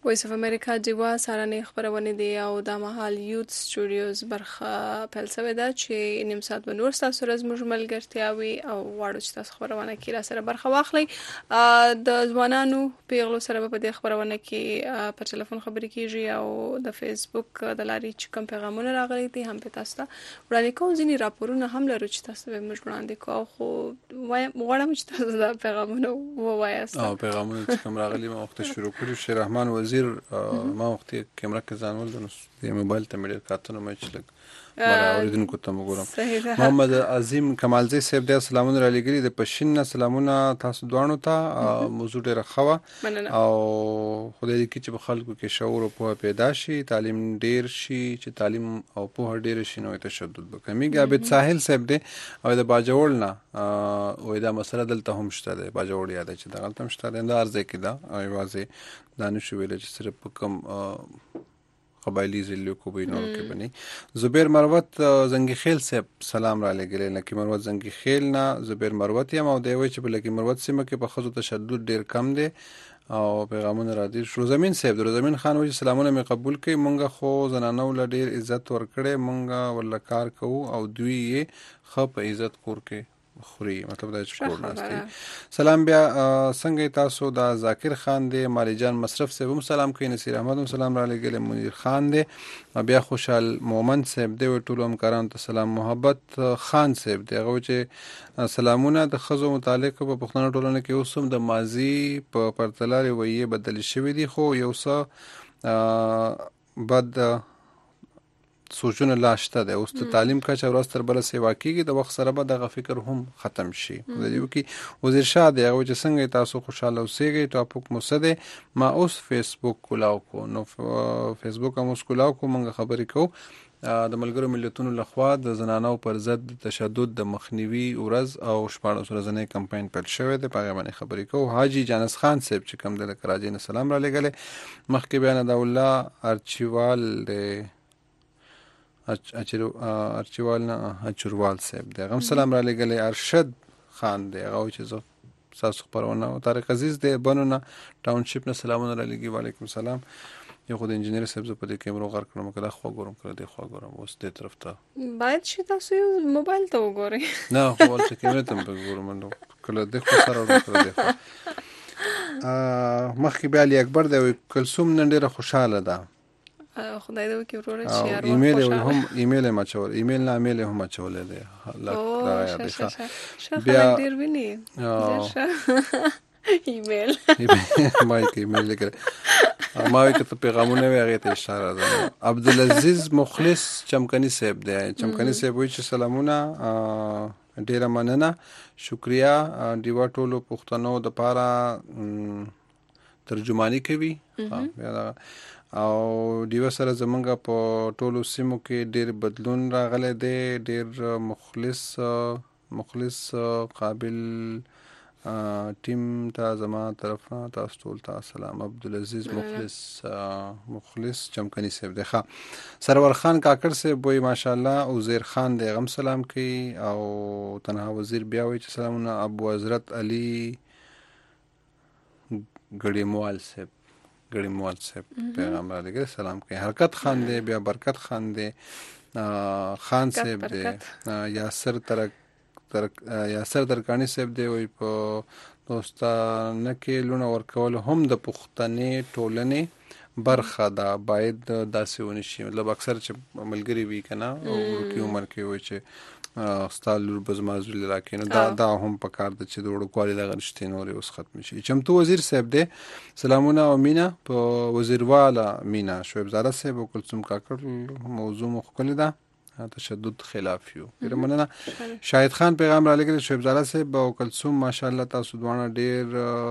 وایس اف امریکا جوا سارنې خبرونه دي او د مهال یوت سټوډیوز برخه پیل شوې ده چې نیم ساعت به نور تاسو سره زموږ ملګرتیاوي او واړو چې تاسو خبرونه کې را سره برخه واخلي. د ځوانانو پیغلو سره په دې خبرونه کې په ټلیفون خبرې کیږي او د فیسبوک د لارې چې کوم پیغامونه راغلي دي هم په تاسو ته وړاندې کوم. ځینې راپورونه هم لرو چې تاسو به موږ وړاندې کوو خو غواړم چې تاسو دا پیغامونه ووایاست. پیغامونه چې کوم راغلي ما وخت شروع کړو شیر رحمان وزیر ما وخت کیمرا کې ځانول د موبایل ته مې کارتونه مې چلک مرا اوریدونکو ته وګورم. محمد عظیم کمالزی صاحب د سلامونه را لګري د پښین سلامونه تاسو دوانو ته موضوع ډیره خوا او خدای دې چې په خلکو کې شعور او پوهه پیدا شي تعلیم ډیر شي چې تعلیم او پوهه ډیر شي نو تشدد وکړي. عابد ساحل صاحب دې او د باجوړ نه او دا مسله دلته هم شته د باجوړ یاد چې دغه تم شته د ارزه کې دا ایوازه دانش ویل چې صرف کم قبایلی ضلعو کو بینور کې بني. زبیر مروت زنگی خیل صاحب سلام را لګل لکه مروت زنگی خیل نه زبیر مروت یم او دی وی چې په لکه مروت سیمه کې په خزو تشدد ډیر کم دی او پیغامونه را دي. روزمین صاحب روزمین خان وی سلامونه مې قبول کړي مونږه خو زنانو له ډیر عزت ورکړي مونږه ول کار کوو او دوی یې خپ عزت کور کې خوري مطلب دا چې کور ناشتي. سلام بیا څنګه تاسو دا ذاکر خان دی مالی جان مصرف صاحب هم سلام کوي نصیر احمد هم سلام را لګل منیر خان دی بیا خوشحال مومن صاحب دی ټول همکارانو ته سلام. محبت خان صاحب دی هغه چې سلامونه د خزو متعلق په پښتنو ټولنه کې اوس هم د ماضي په پرتله رویه بدل شوې دي خو یو څه بد سوچونه لاشته ده اوس ته تعلیم کا چې ورځ تر بل سیوا کیږي د وخت سره به دغه فکر هم ختم شي. د دې کې وزیر شاه دی او چې څنګه تاسو خوشاله اوسئ ټاپک مسده ما اوس فیسبوک کولاو کو نو فیسبوک هم اوس کولاو کو مونږ خبرې کو د ملګرو ملتونو لخوا د زنانو پر ضد تشدد د مخنیوي ورځ او شپږ ورځنی کمپاین پیل شوی دی په باندې خبرې کو. حاجی جانس خان صاحب چې کوم د کراچۍ نه سلام را لګل مخکې بیان د الله ارچیوال دی ارچیوال نه اچروال صاحب دی غم سلام را لګلې. ارشد خان دی هغه چې زه تاسو خبرونه او طارق عزیز دی بنونه ټاونشپ نه سلامونه را لګي. وعلیکم السلام. یو خو د انجینر صاحب په دې کیمرو غار کړم کله خو ګورم کړه دی خو ګورم اوس دې طرف ته باید شي تاسو موبایل ته وګورئ نه خو ولته کیمرې ته وګورم نو کله دې خو سره ورکړه دی مخکې بیا علي اکبر دی کلثوم نن ډیره خوشاله ده خدای دې وکړي ورور چې یار ایمیل هم ایمیل ما چول ایمیل نه ایمیل هم چولې دی بیا ډیر ویني ایمیل ما ایمیل لیکل ما وکړه پیغامونه ویغه ته اشاره ده. عبدالعزیز مخلص چمکنی صاحب دی چمکنی صاحب وی چې سلامونه ډیره مننه شکریا دیوا ټولو پښتنو د پاره ترجمانی کوي او دیو سره زمونږ په ټولو سیمو کې ډیر بدلون راغلی دی ډیر مخلص قابل ټیم ته زما طرف تاسو ټول ته سلام. عبدالعزیز مخلص چمکنی صاحب دی ښه. سرور خان کاکړ صاحب وی ماشاءالله عزیر خان دی غم سلام کوي او تنها وزیر بیا وی چې سلامونه. ابو حضرت علي ګړیموال صاحب پیغام را لګي سلام کوي. حرکت خان دی بیا برکت خان دی خان صاحب دی یاسر درکانی صاحب دی وی په دوستانه کې لونه ورکول هم د پښتنې ټولنې برخه ده باید داسې ونشي مطلب اکثر چې ملګری وی کنه او ورکی عمر کې وي چې استالور بزمازول لکه نو دا هم په کار د چې د وړوکوالي د غنښتې نور اوس ختم شي. چمتو وزیر صاحب دی سلامونه او مینا په وزیرواله مینا شعیب زاده صاحب او کلثوم کاکړ موضوع مخکله ده تشدد خلاف یو ډیر مننه. شاهد خان پیغام را لګل شعیب زاده صاحب او کلثوم ماشاءالله تاسو دوانه ډیر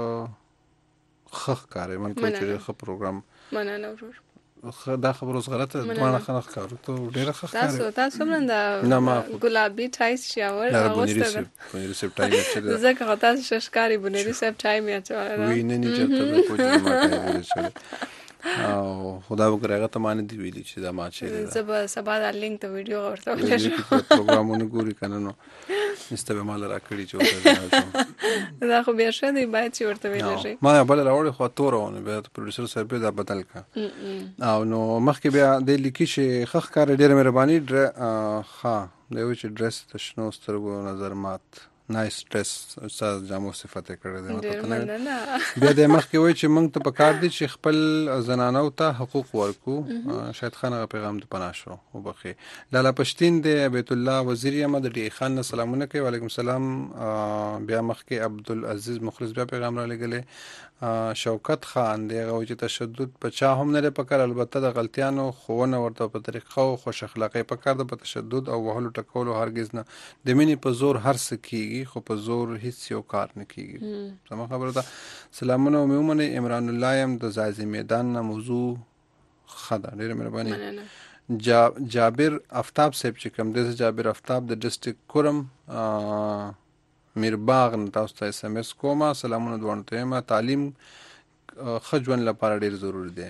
خخ کاری من کوي چې خ پروګرام مننه ورور دا خبر اوس غلطه دوانه خنخ کارو ته ډیره خخ کاری تاسو من دا ګلابي ټایس شاور اغوسته بنيري سب ټایم چې ځکه تاسو ششکاری بنيري سب ټایم یا چواله وینې نه چرته کوم ما کوي او خدا وکړه ته معنی دی ویلي چې دا ما چې زب سبا دا لینک ته ویډیو ورته ولې پروګرامونه ګوري کنه نو نسته به مال راکړي چې وته دا خو بیا شته باید چې ورته ویل شي ما بل راوړې خو تورونه بیا پروډوسر صاحب دا بدل کا او نو مخکې بیا د لیکي چې خخ کار ډېر مهرباني ها دوی چې ډریس د شنو سترګو نظر مات نایس ډریس استاد جامو صفت کړی دی بیا د مخکې وای چې موږ ته پکار دي چې خپل زنانو ته حقوق ورکو شاید خان پیغام د پناشو وبخي لالا پښتين د بیت الله وزیر احمد ډی خان سلامونه کوي وعلیکم السلام بیا مخکې عبدالعزیز مخلص بیا پیغام را لګلې شوکت خان دی غو چې تشدد په چا هم نه پکار البته د غلطیانو خوونه ورته په طریقه او خوش اخلاقی پکار د تشدد او وهلو ټکولو هرگز نه د مینې په زور هر څه کیږي خو په زور هیڅ یو کار نه کیږي سم خبره ده سلامونه مومنه عمران الله يم د زازي میدان نه موضوع خدا ډیره مهرباني جابر افتاب صاحب چې کوم د جابر افتاب د ډسټریکټ کورم میرباغ نه تاسو ته اس ام اس کومه سلامونه دوانته ما تعلیم خجون لپاره ډیر ضروری دی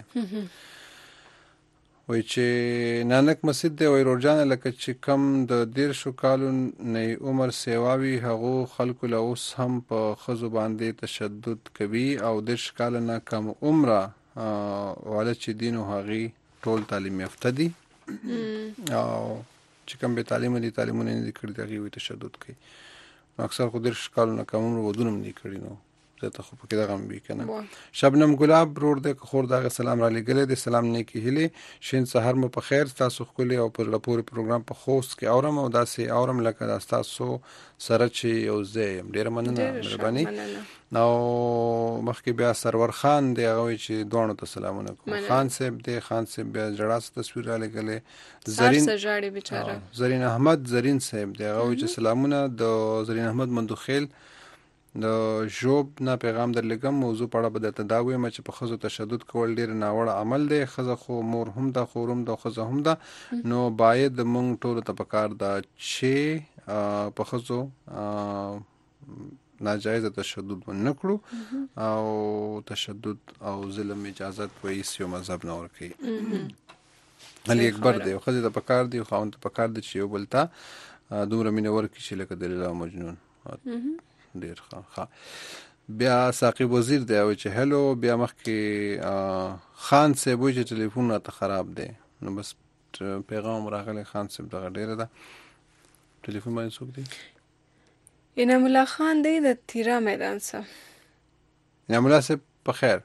وای چې نانک مسجد دی وای روزانه لکه چې کم د 13 کالو نه عمر سیواوی هغه خلکو له اوس هم په خزو باندې تشدد کوي او 10 کال نه کم عمره ولې چې دین او هغه ټول تعلیم یافته دي او چې کم به تعلیمونه نه کړی دغه وي تشدد کوي اکثر خو 10 کال نه کم عمر ودونم نه کړی نو ته خو پکې دا غم وی کنه شبنم ګلاب رور د خور دغه سلام را لګلې د سلام نیکی هلي شین سحر مو په خیر تاسو خولي او پر پوره پروګرام په خوست کې اورم او داسې اورم لکه تاسو سره چې یو زم ډیر مننه مهرباني نو مخکې بیا سرور خان دی هغه چې دوه ته سلامونه کوم خان صاحب دی خان صاحب بیا جړاس تصویر را لګلې زرین سجاړي بیچاره زرین احمد زرین صاحب دی هغه چې سلامونه د زرین احمد مندوخیل د جوب نه پیغام درلګم موضوع پړه بده تداوی مچ په خزو تشدد کول ډیر ناوړه عمل دی خزه خو مور هم د خورم د خزه هم ده نو باید مونږ ټول ته پکار دا چې په خزو ناجایز تشدد ونکړو او تشدد او ظلم اجازت وایي سیو مذهب نه ورکي علي اکبر دی خزه ته پکار دی خو ته پکار دی چې یو بلتا دومره مینه ورکی چې لکه دلیل مجنون ډیر ښه بیا ساقب وزیر دی او چې هلو بیا مخکې خان صاحب چې ټلیفون راته خراب دی نو بس پیغام راغلی خان صاحب دغه ډیره ده ټلیفون باندې څوک دی انعام الله خان دی د تیرا میدان څخه انعام الله صاحب په خیر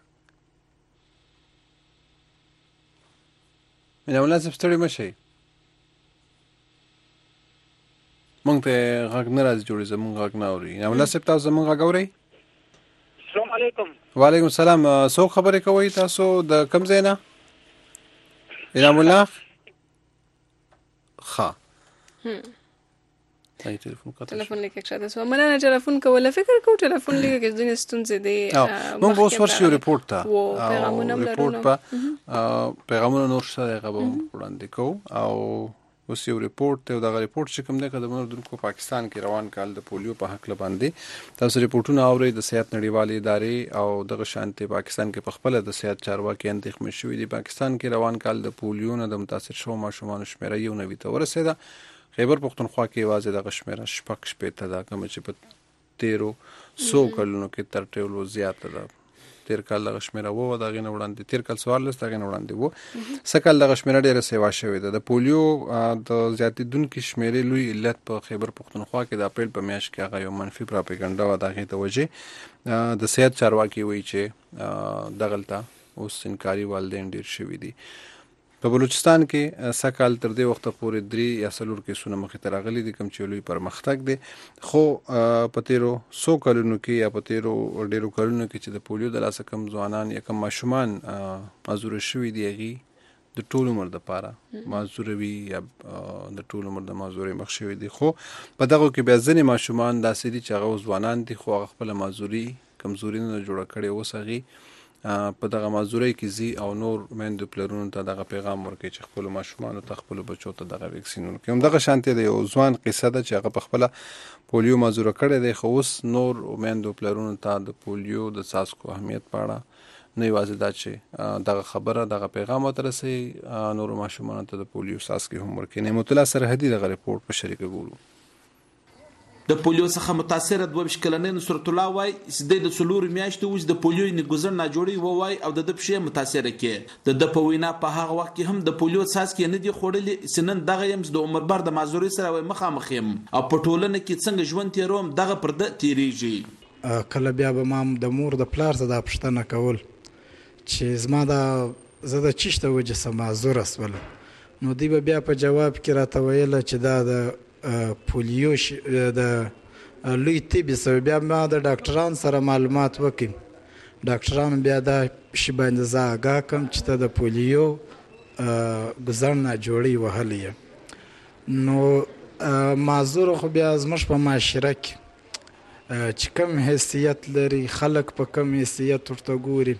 انعام الله صاحب ستړي مشي مونږ ته غږ نه راځي جوړې زمونږ غږ نه اوري انعام الله صاحب تاسو زمونږ غږ اورئ السلام علیکم وعلیکم السلام څو خبرې کوي تاسو د کوم ځای نه انعام الله ها ټلیفون لیکه کړه تاسو مننه ټلیفون کوله فکر کو ټلیفون لیکه کې ځینې ستونزې دي مونږ اوس ورشي ریپورت ته ریپورت په پیغامونه نور څه غو وړاندې کو او اوس یو ریپورت ته دغه ریپورت چې کوم دی قدمونو دونکو پاکستان کې روان کال د پولیو په حق لباندې تاسو ریپورتونه اورئ د صحت نړیوالې ادارې او دغه شانتي پاکستان کې په خپل د صحت چارواکي اندېښمن شوي دي پاکستان کې روان کال د پولیو نه د متاثر شوو ماشومان شمیره یو نوي ته ورسېده خیبر پختونخوا کې یوازې دغه شمیره شپږ شپېته ده کوم چې په 1300 کلونو کې تر ټولو زیاته ده تیر کال دغه شمیره وو دغه نه وړاندې تیر کال 14 دغه نه وړاندې وو سکل دغه شمیره ډیره سیوا شوې ده د پولیو د زیاتیدونکو شمیرې لوی علت په خیبر پختونخوا کې د اپریل په میاشت کې هغه یو منفي پروپاګاندا و دغه ته وجه د صحت چارواکي وایي چې دغلطه اوس انکاري والدین ډیر شوي دي په بلوچستان کې سکال تر دې وخت پورې 3 یا 4 کیسونه مخې ته راغلي دي کوم چې لوی پرمختګ دي خو په 1300 کلونو کې یا په 13 ډیرو کلونو کې چې د پولیو د لاسه کم ځوانان یا کم ماشومان معذور شوي دي د ټول عمر د پاره معذور وي یا د ټول عمر د معذوري مخ شوي دي خو په دغه کې بیا ځنې ماشومان داسې دي چې هغه ځوانان دي خو خپل معذوري کمزوري نه جوړه کړي وسغي په دغه معذوري کې زی او نور مندو پلرونو ته دغه پیغام ورکړي چې خپل ماشومان او خپل بچو ته دغه ویکسینونه کوي هم دغه شانتي دی یو ځوان قصه ده چې هغه په خپل پولیو معذور کړي دی خو اوس نور مندو پلرونو ته د پولیو د ساسکو اهمیت پاړه نه یوازې دا چې دغه خبره دغه پیغام ترسي نور ماشومان ته د پولیو ساسکي هم ورکړي نعمت الله سرحدي دغه ریپورت په شریکه ګورو د پولیو څخه متاثره 22 کلنې نصرت الله وای چې د 4 میاشتو وځ د پولیو نه گزر نه جوړي وای او د پښې متاثره کې د په وینا په هغه وخت کې هم د پولیو څاڅکي نه دي خوړلې سنن دغه يم د عمر بر د معذوري سره مخامخ يم او په ټولنه کې څنګه ژوند تیروم دغه پر د تیریږي. کله بیا به ما د مور د پلار څخه د پښتنه کول چې زما د زه د چشته وجه سم معذور اسول نو دی به بیا په جواب کې راته ویل چې دا د پولیو د لوی طبي سره بیا ما د ډاکټران سره معلومات وکړم. ډاکټران بیا دا شی باندې زه آګاه کړم چې ته د پولیو ګزر نه جوړي وهلې نو معذور خو بیا زموږ په معاشره کې چې کم حیثیت لري خلک په کم حیثیت ورته ګوري.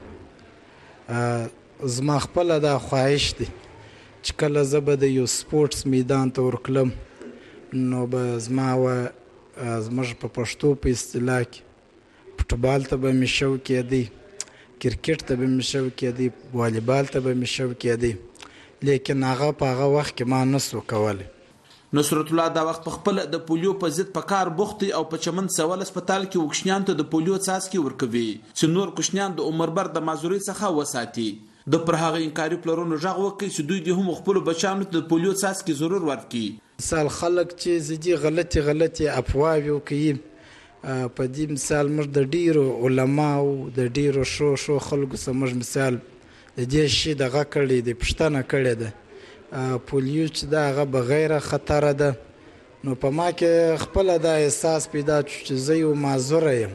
زما خپله دا خواهش دی چې کله زه به د یو سپورټس میدان ته ورکلم نو به زما زموږ په پښتو په اصطلاح کې فوټبال ته به مې شوق کېدی کرکټ ته به مې شوق کېدی والیبال ته به مې شوق کېدی لیکن هغه په هغه وخت کې ما نسو کولی. نصرت الله دا وخت په خپل د پولیو په ضد په کار بوختي او په چمن سوال هسپتال کې وکښنیان ته د پولیو څاڅکي ورکوي چې نور کوښنیان د عمر بر د معذوري څخه وساتي. د پر هغه انکاري پلرونو ژغ وکړي چې دوی د هم خپل بچانو ته د پولیو څاڅکي ضرور ورکړي. مثال خلک چې زدي غلطي افواوی کوي په دې مثال موږ د ډیرو علماو د ډیرو شو خلکو سره موږ مثال د دې شي دغه کړی د پښتنه کړی ده پولیو چې دا هغه بغیر خطر ده نو په ما کې خپل د احساس پیدا چې زه یو معذور یم.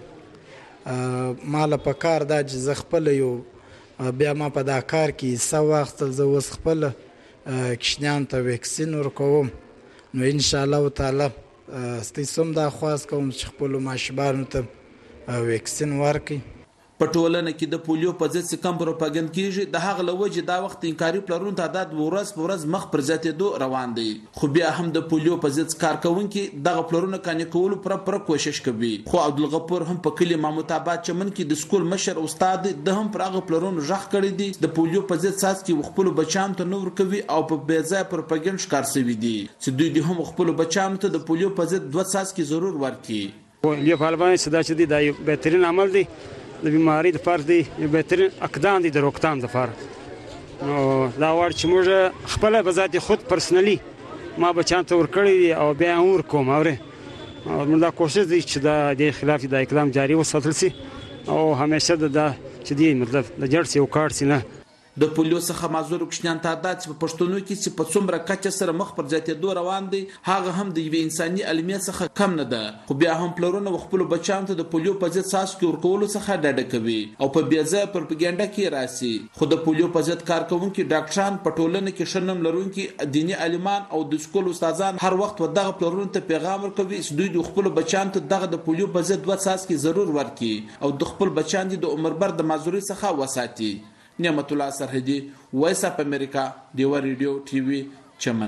مال په کار دا چې زه خپل یو بیا ما په دا کار کې څه وخت زه اوس خپل کشنیان ته ویکسین ورکوم نو ان شاء الله تعالی ستاسو دا خواست کوم چې خپل ماشومان ته ویکسین ورکړي. په ټولنه کې د پولیو په ضد څه کم پروپاګاندا کیږي د هغه لوجه دا وخت انکاري پلرونو تعداد ورځ مخ پر زیاتېدو روان دی خو بیا هم د پولیو په ضد کار کوونکي دغه پلرونو کانې کول پر کوشش کوي. خو عبدالغفور هم په کلی محمود آباد چمن کې د سکول مشر استاد د هم پر هغه پلرونو ژغ کړی دی د پولیو په ضد څاڅکي خپل بچان ته نور کوي او په بیځای پروپاګاندا ښکار شوی دی چې دوی د هم خپل بچان ته د پولیو په ضد 2 څاڅکي ضرور ورکړي. یو فالبان صدا چې دی دا بهترین عمل دی د بیماری د فرد دی بهترین اقدام دی د روکتام د فرد نو دا ور چې موږ خپل په ذات خود پرسنلی ما بچان ته ورکړی او بیا ور کوم اوره موږ دا کوشش دی چې دا د خلاف د اقدام جاری وساتل سي او همیشه دا چې دی مطلب د جړ سي او کار سي نه د پولیو څخه معذور کوښنیان تعداد په پښتونو کې چې په څومره کچه سره مخ پر زیاتېدو روان دي هغه هم د یوې انساني علمي څخه کم نه ده خو بیا هم پلرونه خپل بچان ته د پولیو په ضد څاڅکي ورکولو څخه ډډه کوي او په بیځای پروپاګاندا کې راسي. خو د پولیو په ضد کار کوونکي ډاکټران په ټولنه کې شنم لرونکي دینی عالمان او د سکول استادان هر وخت دغه پلرونو ته پیغام ورکوي چې دوی د خپل بچان ته دغه د پولیو په ضد 2 څاڅکي ضرور ورکړي او د خپل بچان د عمر بر د معذوري څخه وساتي. نعمت الله سرحدي وایس اپ امریکا دیوا ریډیو ټي وي چمن.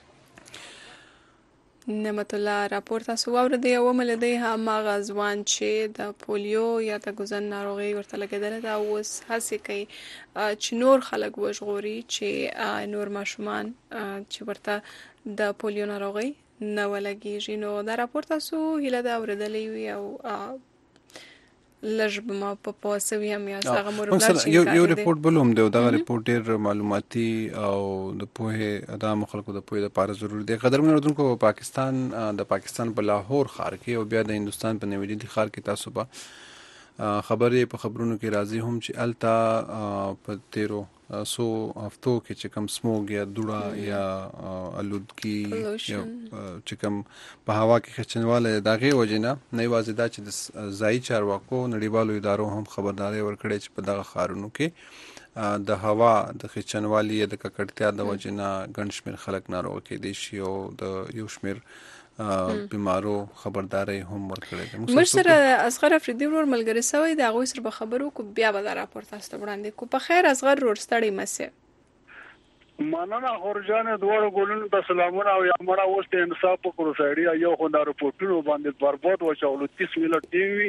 نعمت الله راپور تاسو واورئ او ملدی هم غزوان چې د پولیو یا د ګوزن ناروغي ورته لګیدل دا اوس هڅه کوي چې نور خلک وژغوري چې نور ماشومان چې ورته د پولیو ناروغي نه ولګیږي. نو دا راپور تاسو هیله دا اوریدلې وي او لږ ما په پوسوي هم یا څنګه مربلات شي یو ریپورت بلوم دی دا ریپورت ډیر معلوماتي او د پوهه ادم خلکو د پوهه لپاره ضروري دی. قدرمن اردوونکو د پاکستان په لاهور ښار کې او بیا د هندستان په نوی دلی ښار کې تاسو به خبرې په خبرونو کې راځي هم چې التا په 13 سو هفتو کې چې کم سموګ یا دوړه یا الودګي یا چې کم په هوا کې خچنواله دغه وجنه نه یوازې دا چې د ځای چارواکو نړیوالو ادارو هم خبرداري ورکړي چې په دغه خارونو کې د هوا د خچنوالي د ککړتیا د وجنه ګڼ شمېر خلک ناروغ کېدي شي او د یو شمېر بیمارو خبرداري هم ورکړي. موږ سره اصغر افریدي ورور ملګری سوی د هغوی سره به خبرو کو بیا به دا راپور تاسو ته وړاندې کو. په خیر اصغر ورور ستړی مسه مننه خورجانه دوړو ګولونو ته سلامونه او یا مړه اوس ته انصاف وکړو سړی یو خو دا رپورټونو باندې برباد وچولو 30 ملت ټي وي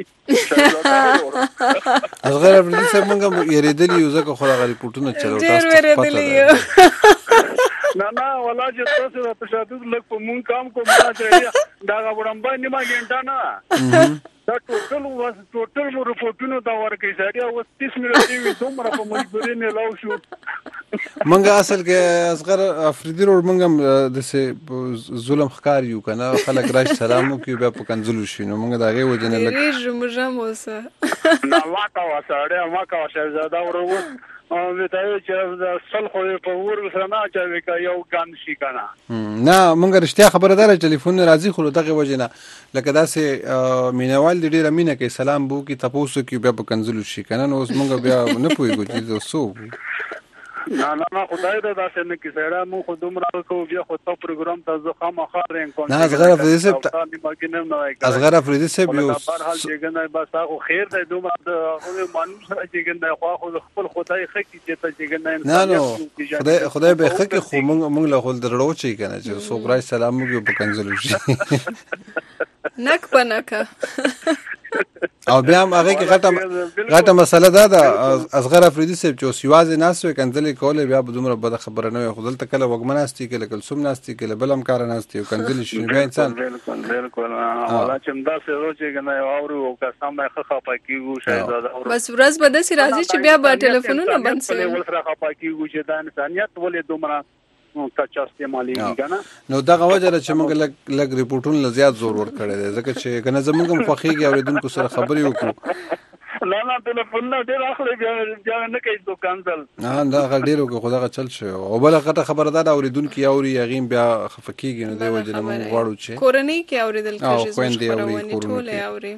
اصغر افریدي سره موږ یریدلی یو ځکه خو هغه رپورټونه چلو تاسو نه ولا چې تاسو د تشدد لږ په مونږ کام کوم چې دا غوړم باندې ما ګنټا نه دا ټوټل رپورټونو دا ورکې سړی او 30 منټې وي دومره په مجبورۍ نه لاو شو. منګه اصل کې اصغر افریدي روډ منګه د ظلم ښکار یو کنه خلک راش سلام کوي بیا په کنزلو شي نو منګه دا غي وجنه لګ ریږم موسه نه واټه وسړی ما کا شهزاده ورو وته چې سل خو په ور سره نه چې یو ګان شي کنه نه مونږ رښتیا خبره ده ټلیفون راځي خو دغه وجنه لکه داسې مینوال دې ډیره مینه کوي سلام بو کی تاسو کې بیا په کنزلو شي کنه نو اوس مونږ بیا نه پويګو چې سو نه خدای دې داسې نه کې سره مو خو دومره کو بیا خو ته پروګرام ته زه خامخا رین کوم نه اصغر افریدي صاحب اصغر افریدي صاحب یو په حال کې ګنای بس هغه خیر دې دومره د هغه مانو سره چې ګنای خو خپل خدای خکې چې ته چې ګنای نه خدای به خکې خو مونږ له خپل درلو چی کنه چې سو غراي سلام مو په کنزلو شي نک پنکا او بیا هغه کې غټه مسله ده اصغر افریدي صاحب چې سیوازه ناسو کنځلې کوله بیا به دومره بد خبره نه وي خو دلته کله وګمناستي کله کلسوم ناستي کله بلم کار ناستي او کنځلې شي بیا انسان بالکل ولا چې مدا سه روزي کنه اورو او که سمه خخه پکیږي شهزاده بس ورځ به داسې راځي چې بیا به ټلیفونونه بند شي ول سره خپاکیږي چې د انسانيت ولې دومره کچا استعمالي کنه نو دا غوجره چې موږ لګ ریپورټونه زیات زور ور کړی دی ځکه چې کنه زموږ هم خوخيږي اوریدونکو سره خبرې وکړو نه ټلیفون نه ډیر اخلي بیا نه کوي دوکاندل نه دا غډیرو کې خدای چل شي او بل غټه خبردار اوریدونکو یوري یغیم بیا خفکیږي نو دی وجه موږ غواړو چې کورنۍ کې اوریدل کېږي خبرونه ټول اوري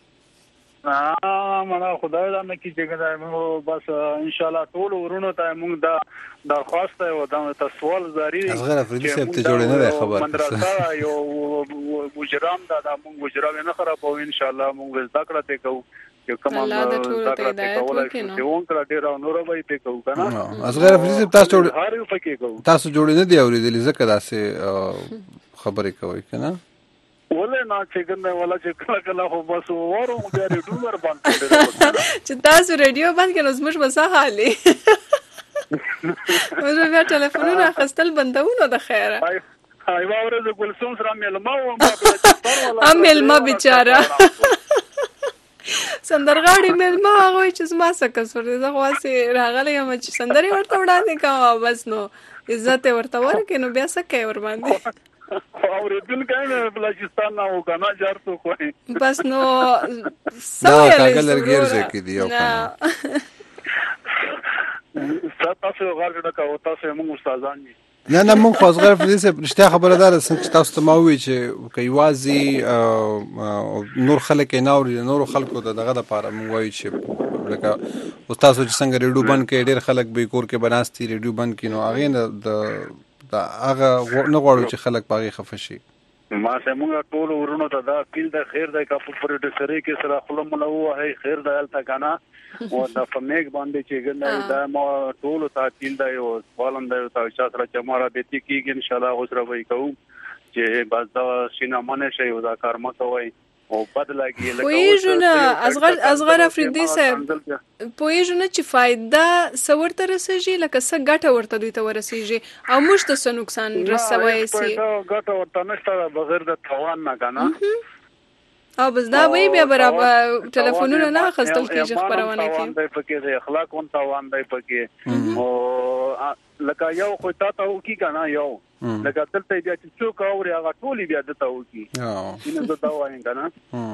مړه خدای دا نه کی چې موږ بس ان شاء الله ټول ورونو ته موږ دا درخواست او دا سوال جاری دی اصغر افریدي صاحب ته جوړ نه دی خبر مدرسه یو مجرم دا موږ مجرم نه خرابو ان شاء الله موږ زده کړه ته کوو یو کوم زده کړه ته کولای شو چې اون کړه ډیر نور به ته کوو کنه اصغر افریدي صاحب تاسو جوړ هر یو پکې کوو تاسو جوړ نه دی اوریدلی ځکه داسې خبرې کوي کنه ولې نه چې ګنده ولا چې کله خو بس ورو بیا ریډیو ور باندې کړو چې تاسو ریډیو باندې کړو زموږ بس حالي موږ بیا ټلیفونونه خستل بندونه د خیره ایوا ورځ ګلسوم سره ملما و ما ملما بیچاره سندرغاړي ملما هغه چې زما څخه کسور زه خاصه راغلی یم چې سندري ورته وړاندې کوم بس نو عزت ورته ورکې نو بیا څه کوي ور باندې اوریدل کنه بلوچستان نه وکنه جارتو کوی بس نو سوال لرګیر ځکه دی او کنه تاسو غواړئ دا او تاسو موږ استادان دي نه موږ خو اصغر افریدي صاحب رښتیا خبره ده چې تاسو ته ما وی چې کایوازي نور خلک نه اوري نور خلکو ته دغه لپاره موږ وایو چې لکه تاسو چې څنګه ریډیو بند کې ډېر خلک به کور کې بناستي ریډیو بند کې نو هغه دا هغه نه غواړو چې خلک باغې خفه شي ما سمونږ ټول ورونو ته دا پیل د خیر د کاپ پروډوسري کې سره خپل ملو هي خیر د الته کنه او دا فمیک باندې چې ګنده دا ما ټول ته پیل دی او ولند ته چې سره چې مارا به تی کې ان شاء الله اوسره وای کوم چې بس دا شینه منه شي او دا کار مکوي او بدلاږي لکه اصغر افریدي صاحب پوهیږو نه چې فائدہ سورته رسیږي لکه څه ګټه ورته دوی ته ورسیږي او موږ ته څه نقصان رسوي سي ګټه ورته نشته بغیر د توان نه کنه او بس دا وی بیا برابر ټلیفونونه نه خستل کیږي خبرونه کوي د پکې د اخلاق اون توان دی پکې او لکه یو خو تاسو کی کنه یو لکه دلته بیا چې څوک اوري هغه ټولي بیا دته وکی اینه زه دا وایم کنه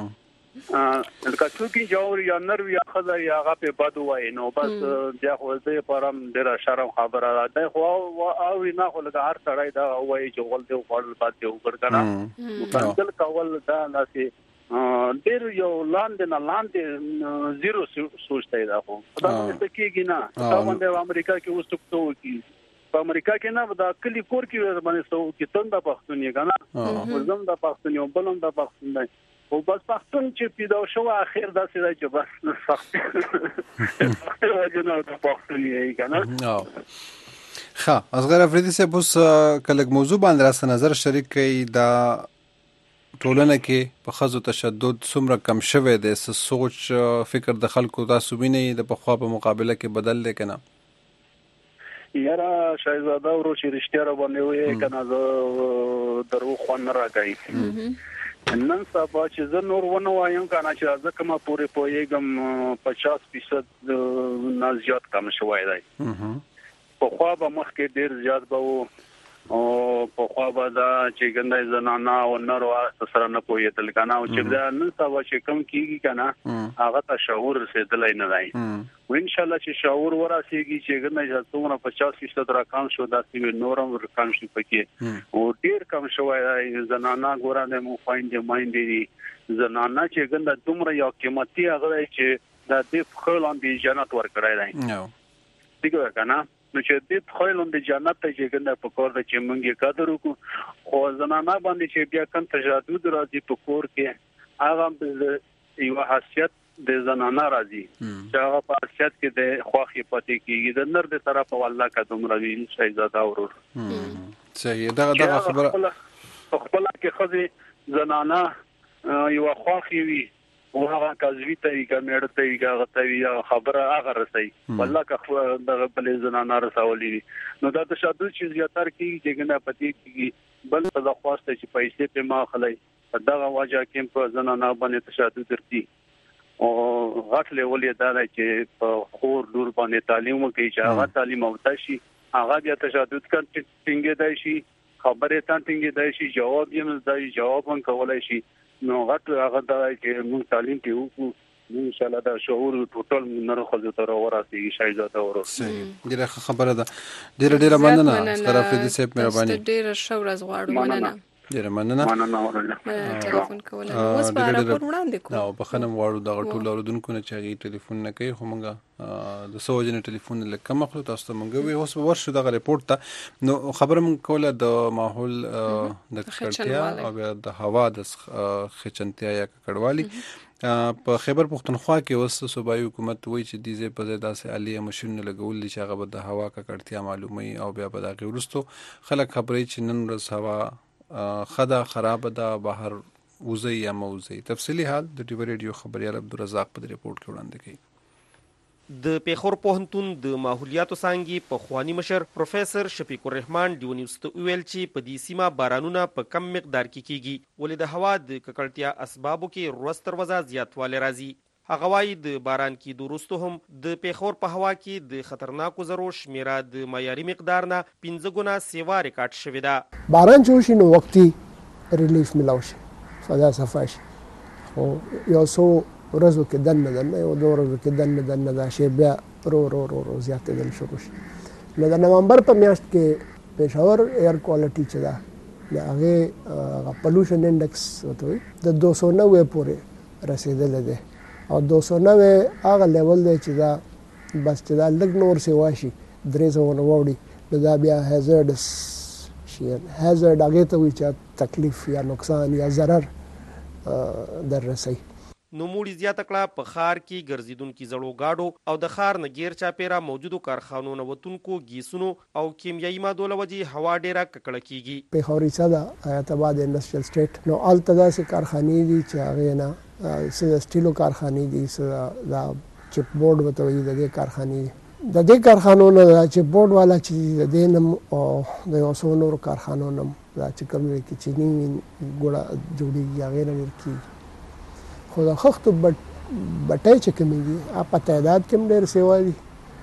لکه څوک چې اوري یا نر یا خدای یا هغه په بد وای نو بس بیا خو دې پرم ډیر شرم خبره ده خو او نه خو لکه هر سړی دا وای چې ول دې خپل پاتې وګر کنه مستقل کول دا ناسي ډیر یو لاندې زیرو سوچتای دا خو دا څه کېږي نه دا باندې امریکا کې اوس څه کوي په امریکا کې نه دا کلی کور کې باندې څه کې تند پښتوني کنه زم د پښتوني بلم د پښتون او بس پښتون چې پیدا شو اخر داسې دی چې بس سخت وجنه د پښتوني کنه ښه اصغر افریدي صاحب اوس کله موضوع باندې راس نظر شریک کړي دا ټولنه کې په خزو تشدد څومره کم شوه د سوچ فکر د خلکو تاسو ویني د په خوا په مقابله کې بدل دی کنه یاره شایزاده ورو چې رښتیا را باندې وې کنه زه درو خوان راکای نن سبا چې زه نور ونه وایم کنه چې ځکه ما پورې پوهیږم 50% نه زیات کم شوی دی په خوا به مخکې ډیر زیات به وو او په خوا به دا چې ګندای زنانه او نر سره نه پوهېدل کنه او چې دا نن سبا چې کم کیږي کنه هغه ته شعور رسېدلی نه دی و ان شاء الله چې شعور وراسيږي چې ګندای څومره 50% را کم شو دا سی نورم کم شي پکې او ډیر کم شوی زنانه ګورانه مو فایند مایندې زنانه چې ګنده دومره یو قیمتي هغه چې دا د خلوندې جنت ورکړای دی نو دغه کنه نو چې د خلوندې جنت ته چې ګنده په کور د چې مونږه قدر وکړو خو زنانه باندې چې بیا کم تجدد راځي په کور کې هغه یو حیثیت د زنانه راځي چې هغه په حیثیت کې د خواخي پاتې کیږي د نر د طرف والله قدم راوي شایزاده ورور صحیح دا خبره خپل کې خزي زنانه یو خواخي وي او هغه کاذبی طریقه مېړه طریقه غتوی خبره هغه رسي والله که دغه بل زنانه رسولي نو دا تشدد چې زیاتر کیږي چې ګنده پتی کیږي بل څه خواسته چې پیسې په ما خلای دغه واجه کې په زنانه باندې تشدد درتي او غټ لیول دا چې په خور دور باندې تعلیم کوي چې هغه تعلیم او تاسي هغه بیا تشدد کوي څنګه دی شي خبره ته څنګه دی شي جواب یې مزدای جواب هم کولای شي نو غټ هغه دا چې موږ تعلیم کې وکړو ان شاء الله دا شعور ټوټل نره خو تر وراسي شایزاده ورو ډیره خبره ده ډیره مننه طرف دې سپ مهرباني ډیره شور از غواړم مننه ډیره مننه ټلیفون کوله اوس په راپور وړاندې کوم نو بخنم واړو د ټول اوردونکو نه چاغي ټلیفون نه کوي خو مونږه د سوجنه ټلیفون لکه مخلو تاسو ته مونږ وي اوس ورشو د ریپورت ته نو خبره مونږ کوله د ماحول د ککړتیا او د هوا د خچنتیا یا ککړوالي په خیبر پختونخوا کې اوس صوبایي حکومت وایي چې د دې په ځای داسې عالیه ماشینونه لګول چې هغه د هوا ککړتیا معلومي او بیا په دغه ورستو خلک خبرې چې نن ورځ هوا خدا خراب ده بهر وزي یا موزي تفصيلي حال د ټي وي رادیو خبريال عبدالرزاق په ریپورت کې وړاندې کړي د پیښور پوهنتون د ماحولیاتو څانګې په خواني مشر پروفیسور شفیق الرحمن ډیو نیوز ته ویل چې په دې سیمه بارانونه په کم مقدار کې کیږي ولې د هوا د ککړتیا اسبابو کې ورځ تر ورځې زیاتوالی راځي هغه وايي د باران کې دوروستو هم د پیښور په هوا کې د خطرناکو ذرو شمیره د معیاري مقدار نه 15 ګنا سیوا ریکارډ شوې ده باران چې وشي نو وختي ریلیف ملاو شي فضا صفا شي او یو څو ورځو کې دنه یو دوه ورځو کې دنه دا شی بیا رو زیاتېدل شروع شي نو د نومبر په میاشت کې پېښور ایر کوالټي چې ده د هغه پولوشن انډکس وته د 290 پورې رسیدل دی او 290 هغه لیول دی چې دا بس چې دا لږ نور سی واشي 300 وړي نو دا بیا هازارډس شي هازارډ هغه ته وي چې تکلیف یا نقصان یا ضرر در رسي نو موړي زیاته کړه په خار کې ګرځیدونکو زړو گاډو او د خار نګیر چاپیرا موجودو کارخانو نه وتونکو گیسونو او کیمیاوي مادو لوجې هوا ډیره ککړه کیږي په خوري صدا حیات آباد انډستریل سټیټ نو التدا سي کارخانې دي چې هغه نه سټیلو کارخانې دي دا چپ بورډ وته د دې کارخانې د دې کارخانو نه چپ بورډ والا چې د دې نم او د اوسو نور کارخانو نم دا چې کوم کې چيني ګوړه جوړیږي هغه نه ورکی خو دا خختو بټای چې کومېږي په تعداد کې ډېر سیوا دي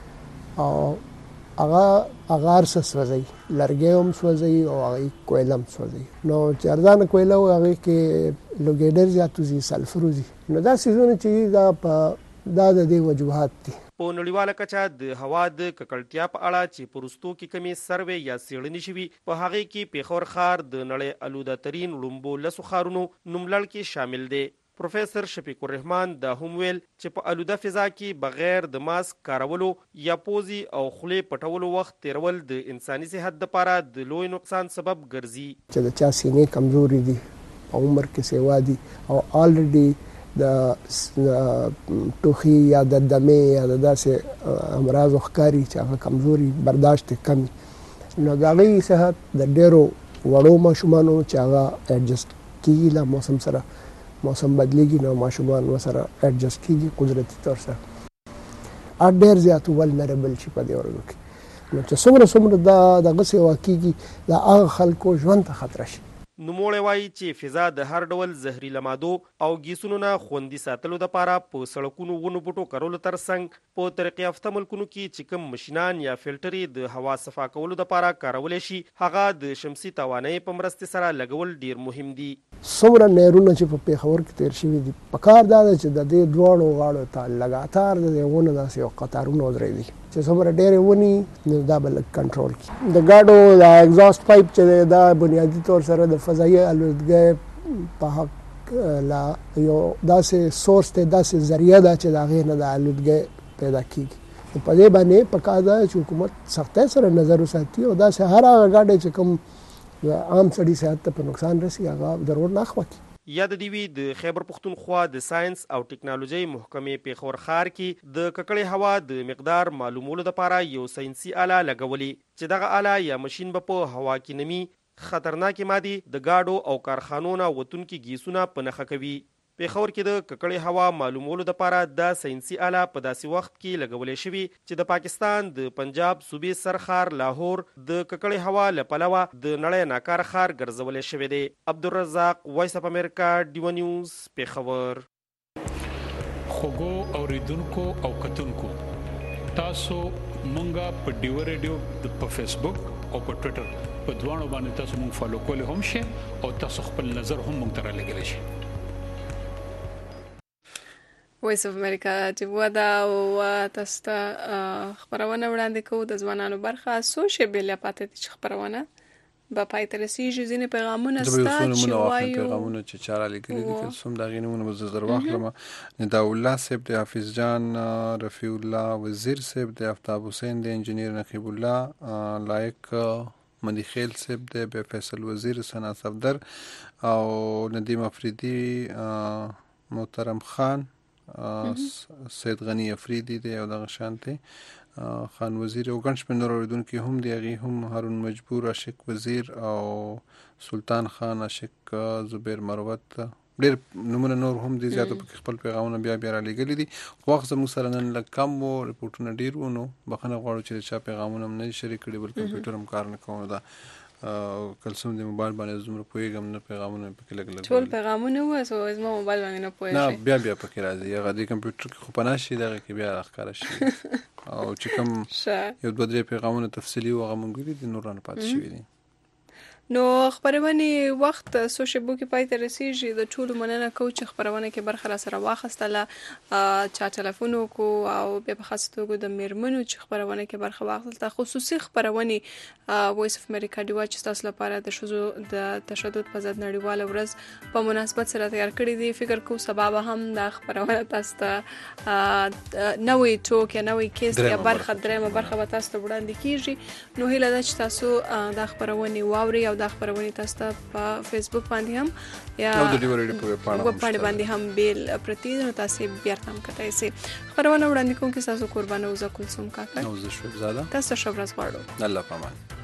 او هغه ارسس وځي لرګي هم سوځي او هغه کویلم سوځي نو چې ارزانه کویله هغه کې لوګیډر زیاتوزي سلفروزي نو دا سيزونه چې دا په دا د دې وجوهات دي په نړیواله کچه د هوا د ککړتیا په اړه چې پرستو کې کمی سروې یا سیړنی شوي په هغه کې پیښور ښار د نړۍ الوده ترين لومبو لسو ښارونو نوملړ کې شامل دی پروفیسور شفیق الرحمن دا هم ویل چې په الوده فضا کې بغیر د ماسک کارولو یا پوزي او خولې پټولو وخت تیرول د انساني صحت لپاره د لوی نقصان سبب ګرځي چې د چا سینې کمزوري دي او عمر کې سیوا دي او الریډي د ټوخي یا د دمې یا د داسې امراض ښکاری چې هغه کمزوري برداشت کم نو د هغې صحت د ډېرو وړو ماشومانو چې هغه اډجسټ کېږي له موسم سره موسم بدلیږي نو ماشومان ورسره اډجسټ کېږي قدرتي طور سره ډېر زیات ولنربل شي په دې ورځو کې نو چې څومره دا دغه څه واقعي د هغه خلکو ژوند ته خطر شي. نوموړی وایي چې فضا د هر ډول زهري مادو او ګیسونو نه خوندي ساتلو لپاره په سړکونو ونو بوټو کارولو ترڅنګ په ترقي یافته ملکونو کې چې کوم ماشینان یا فلټرې د هوا صفا کولو لپاره کارولی شي هغه د شمسي توانایي په مرستې سره لګول ډیر مهم دي. څومره نهرونه چې په پیښور کې تیر شوي دي پکار دا ده چې د دې دواړو غاړو ته لګاتار د دې ونو داسې یو قطارونه ودرېږي چې څومره ډېرې ونې نو دا به لږ کنټرول کړي. د ګاډو د اګزاست پایپ چې دی دا بنیادي طور سره د فضایي الوتګۍ په حق لا یو داسې سورس دی داسې ذریعه ده چې د هغې نه د الوتګۍ پیدا کېږي. په دې باندې پکار ده چې حکومت سختۍ سره نظر وساتي او داسې هر هغه ګاډی چې کوم عام سړي صحت ته په نقصان رسي هغه ضرور نه اخوا کړي. یاد دی وی د خیبر پختونخوا د ساينس او ټکنالوژي محکمې پیښور ښار کې د ککړې هوا د مقدار معلومولو لپاره یو ساينسي آله لګولې چې دغه آله یا ماشين به په هوا کې نمی خطرناکې مادي د گاډو او کارخانو نه وتونکي ګیسونه په نښه کوي. پیښور کې د ککړې هوا معلومولو لپاره د ساينسي آله په داسې وخت کې لګولې شوی چې د پاکستان د پنجاب صوبې سرخار لاهور د ککړې هوا لپلوه د نړۍ ناکار ښار ګرځولې شوی دی. عبدالرزاق وایس اف امریکا ډیو نیوز پیښور. خوګو اوریدونکو او کتونکو تاسو مونږه په ډیو ریډیو په فیسبوک او په ټوئیټر په دوانو باندې تاسو مونږ فالو کولای هم شئ او تاسو خپل نظر هم مونږ ته رالیږلی شئ. وایس اف امریکا چې ودا او تاسو ته خبرونه وړاندې کوو د ځوانانو برخه سوشل میډیا پاتې چې خبرونه به پای ته رسیږي. ځینې پیغامونه ستا چې وایي پیغامونه چې چاره لیکلي دي که څوم دغې نومونه به زه در واخلم. نداءالله صاحب دی، حافظ جان، رفیع الله وزیر صاحب دی، آفتاب حسین دی، انجینیر نقیب الله، لایق مدیخیل صاحب دی، بیا فیصل وزیر، ثنا صفدر او ندیم افریدی، محترم خان، سید غنی افریدی دی او دغه شانتي خان وزیر او ګڼ شمېر نور اوریدونکي هم دي. هغې هم هارون مجبور، عاشق وزیر او سلطان خان، عاشق زبیر مروت، ډېر نومونه نور هم دي. زیاته پکې خپل پیغامونه بیا رالیږلي دي. خو وخت زموږ سره نن لږ کم و، رپورټونه ډېر وو، نو بخښنه غواړو چې د چا پیغامونه هم نه دي شریک کړي بل کمپیوټر هم کار نه کوو. دا کلسوم د موبایل باندې زموږ پوهېږم نه پیغامونه پکې لګ ټول پیغامونه وو زما موبایل باندې نه پوهېږي نه بیا پکې راځي. هغه د کمپیوټر کې خو پناه شي دغه کې بیا راښکاره شي او چې کوم یو دوه درې پیغامونه تفصیلي و هغه مونږ ویلي دي، نور رانه پاتې شوي دي. نو خبرونه وخت سوشل بو کې پای ته رسیږي. د ټولو مننه کوم چې خبرونه کې برخه را سره واخستله، چا ټلیفون کو او به په خاص توګه د میرمنو چې خبرونه کې برخه واخلته. خصوصي خبرونه وایس اف امریکا دی چې تاسو لپاره د شذو د تشدد په ضد نړیواله ورځ په مناسبت سره تیار کړی دی. فکر کوم سبب هم د خبرونه تاسو ته نوې ټوک یا نوې کیس یا برخه درېمه برخه به تاسو ته وړاندې کیږي. نو هیله ده چې تاسو د خبرونه واوري او د خبرونه تاسو ته په فیسبوک باندې هم یا د ډیو ریډیو په پاڼه باندې هم بیل پرتی نو تاسو بیا هم کتای شئ. خبرونه وړاندې کوم کې تاسو قربانه اوزه کلثوم کاکا او زه شوب زاده تاسو شب راز غواړو. الله پامان.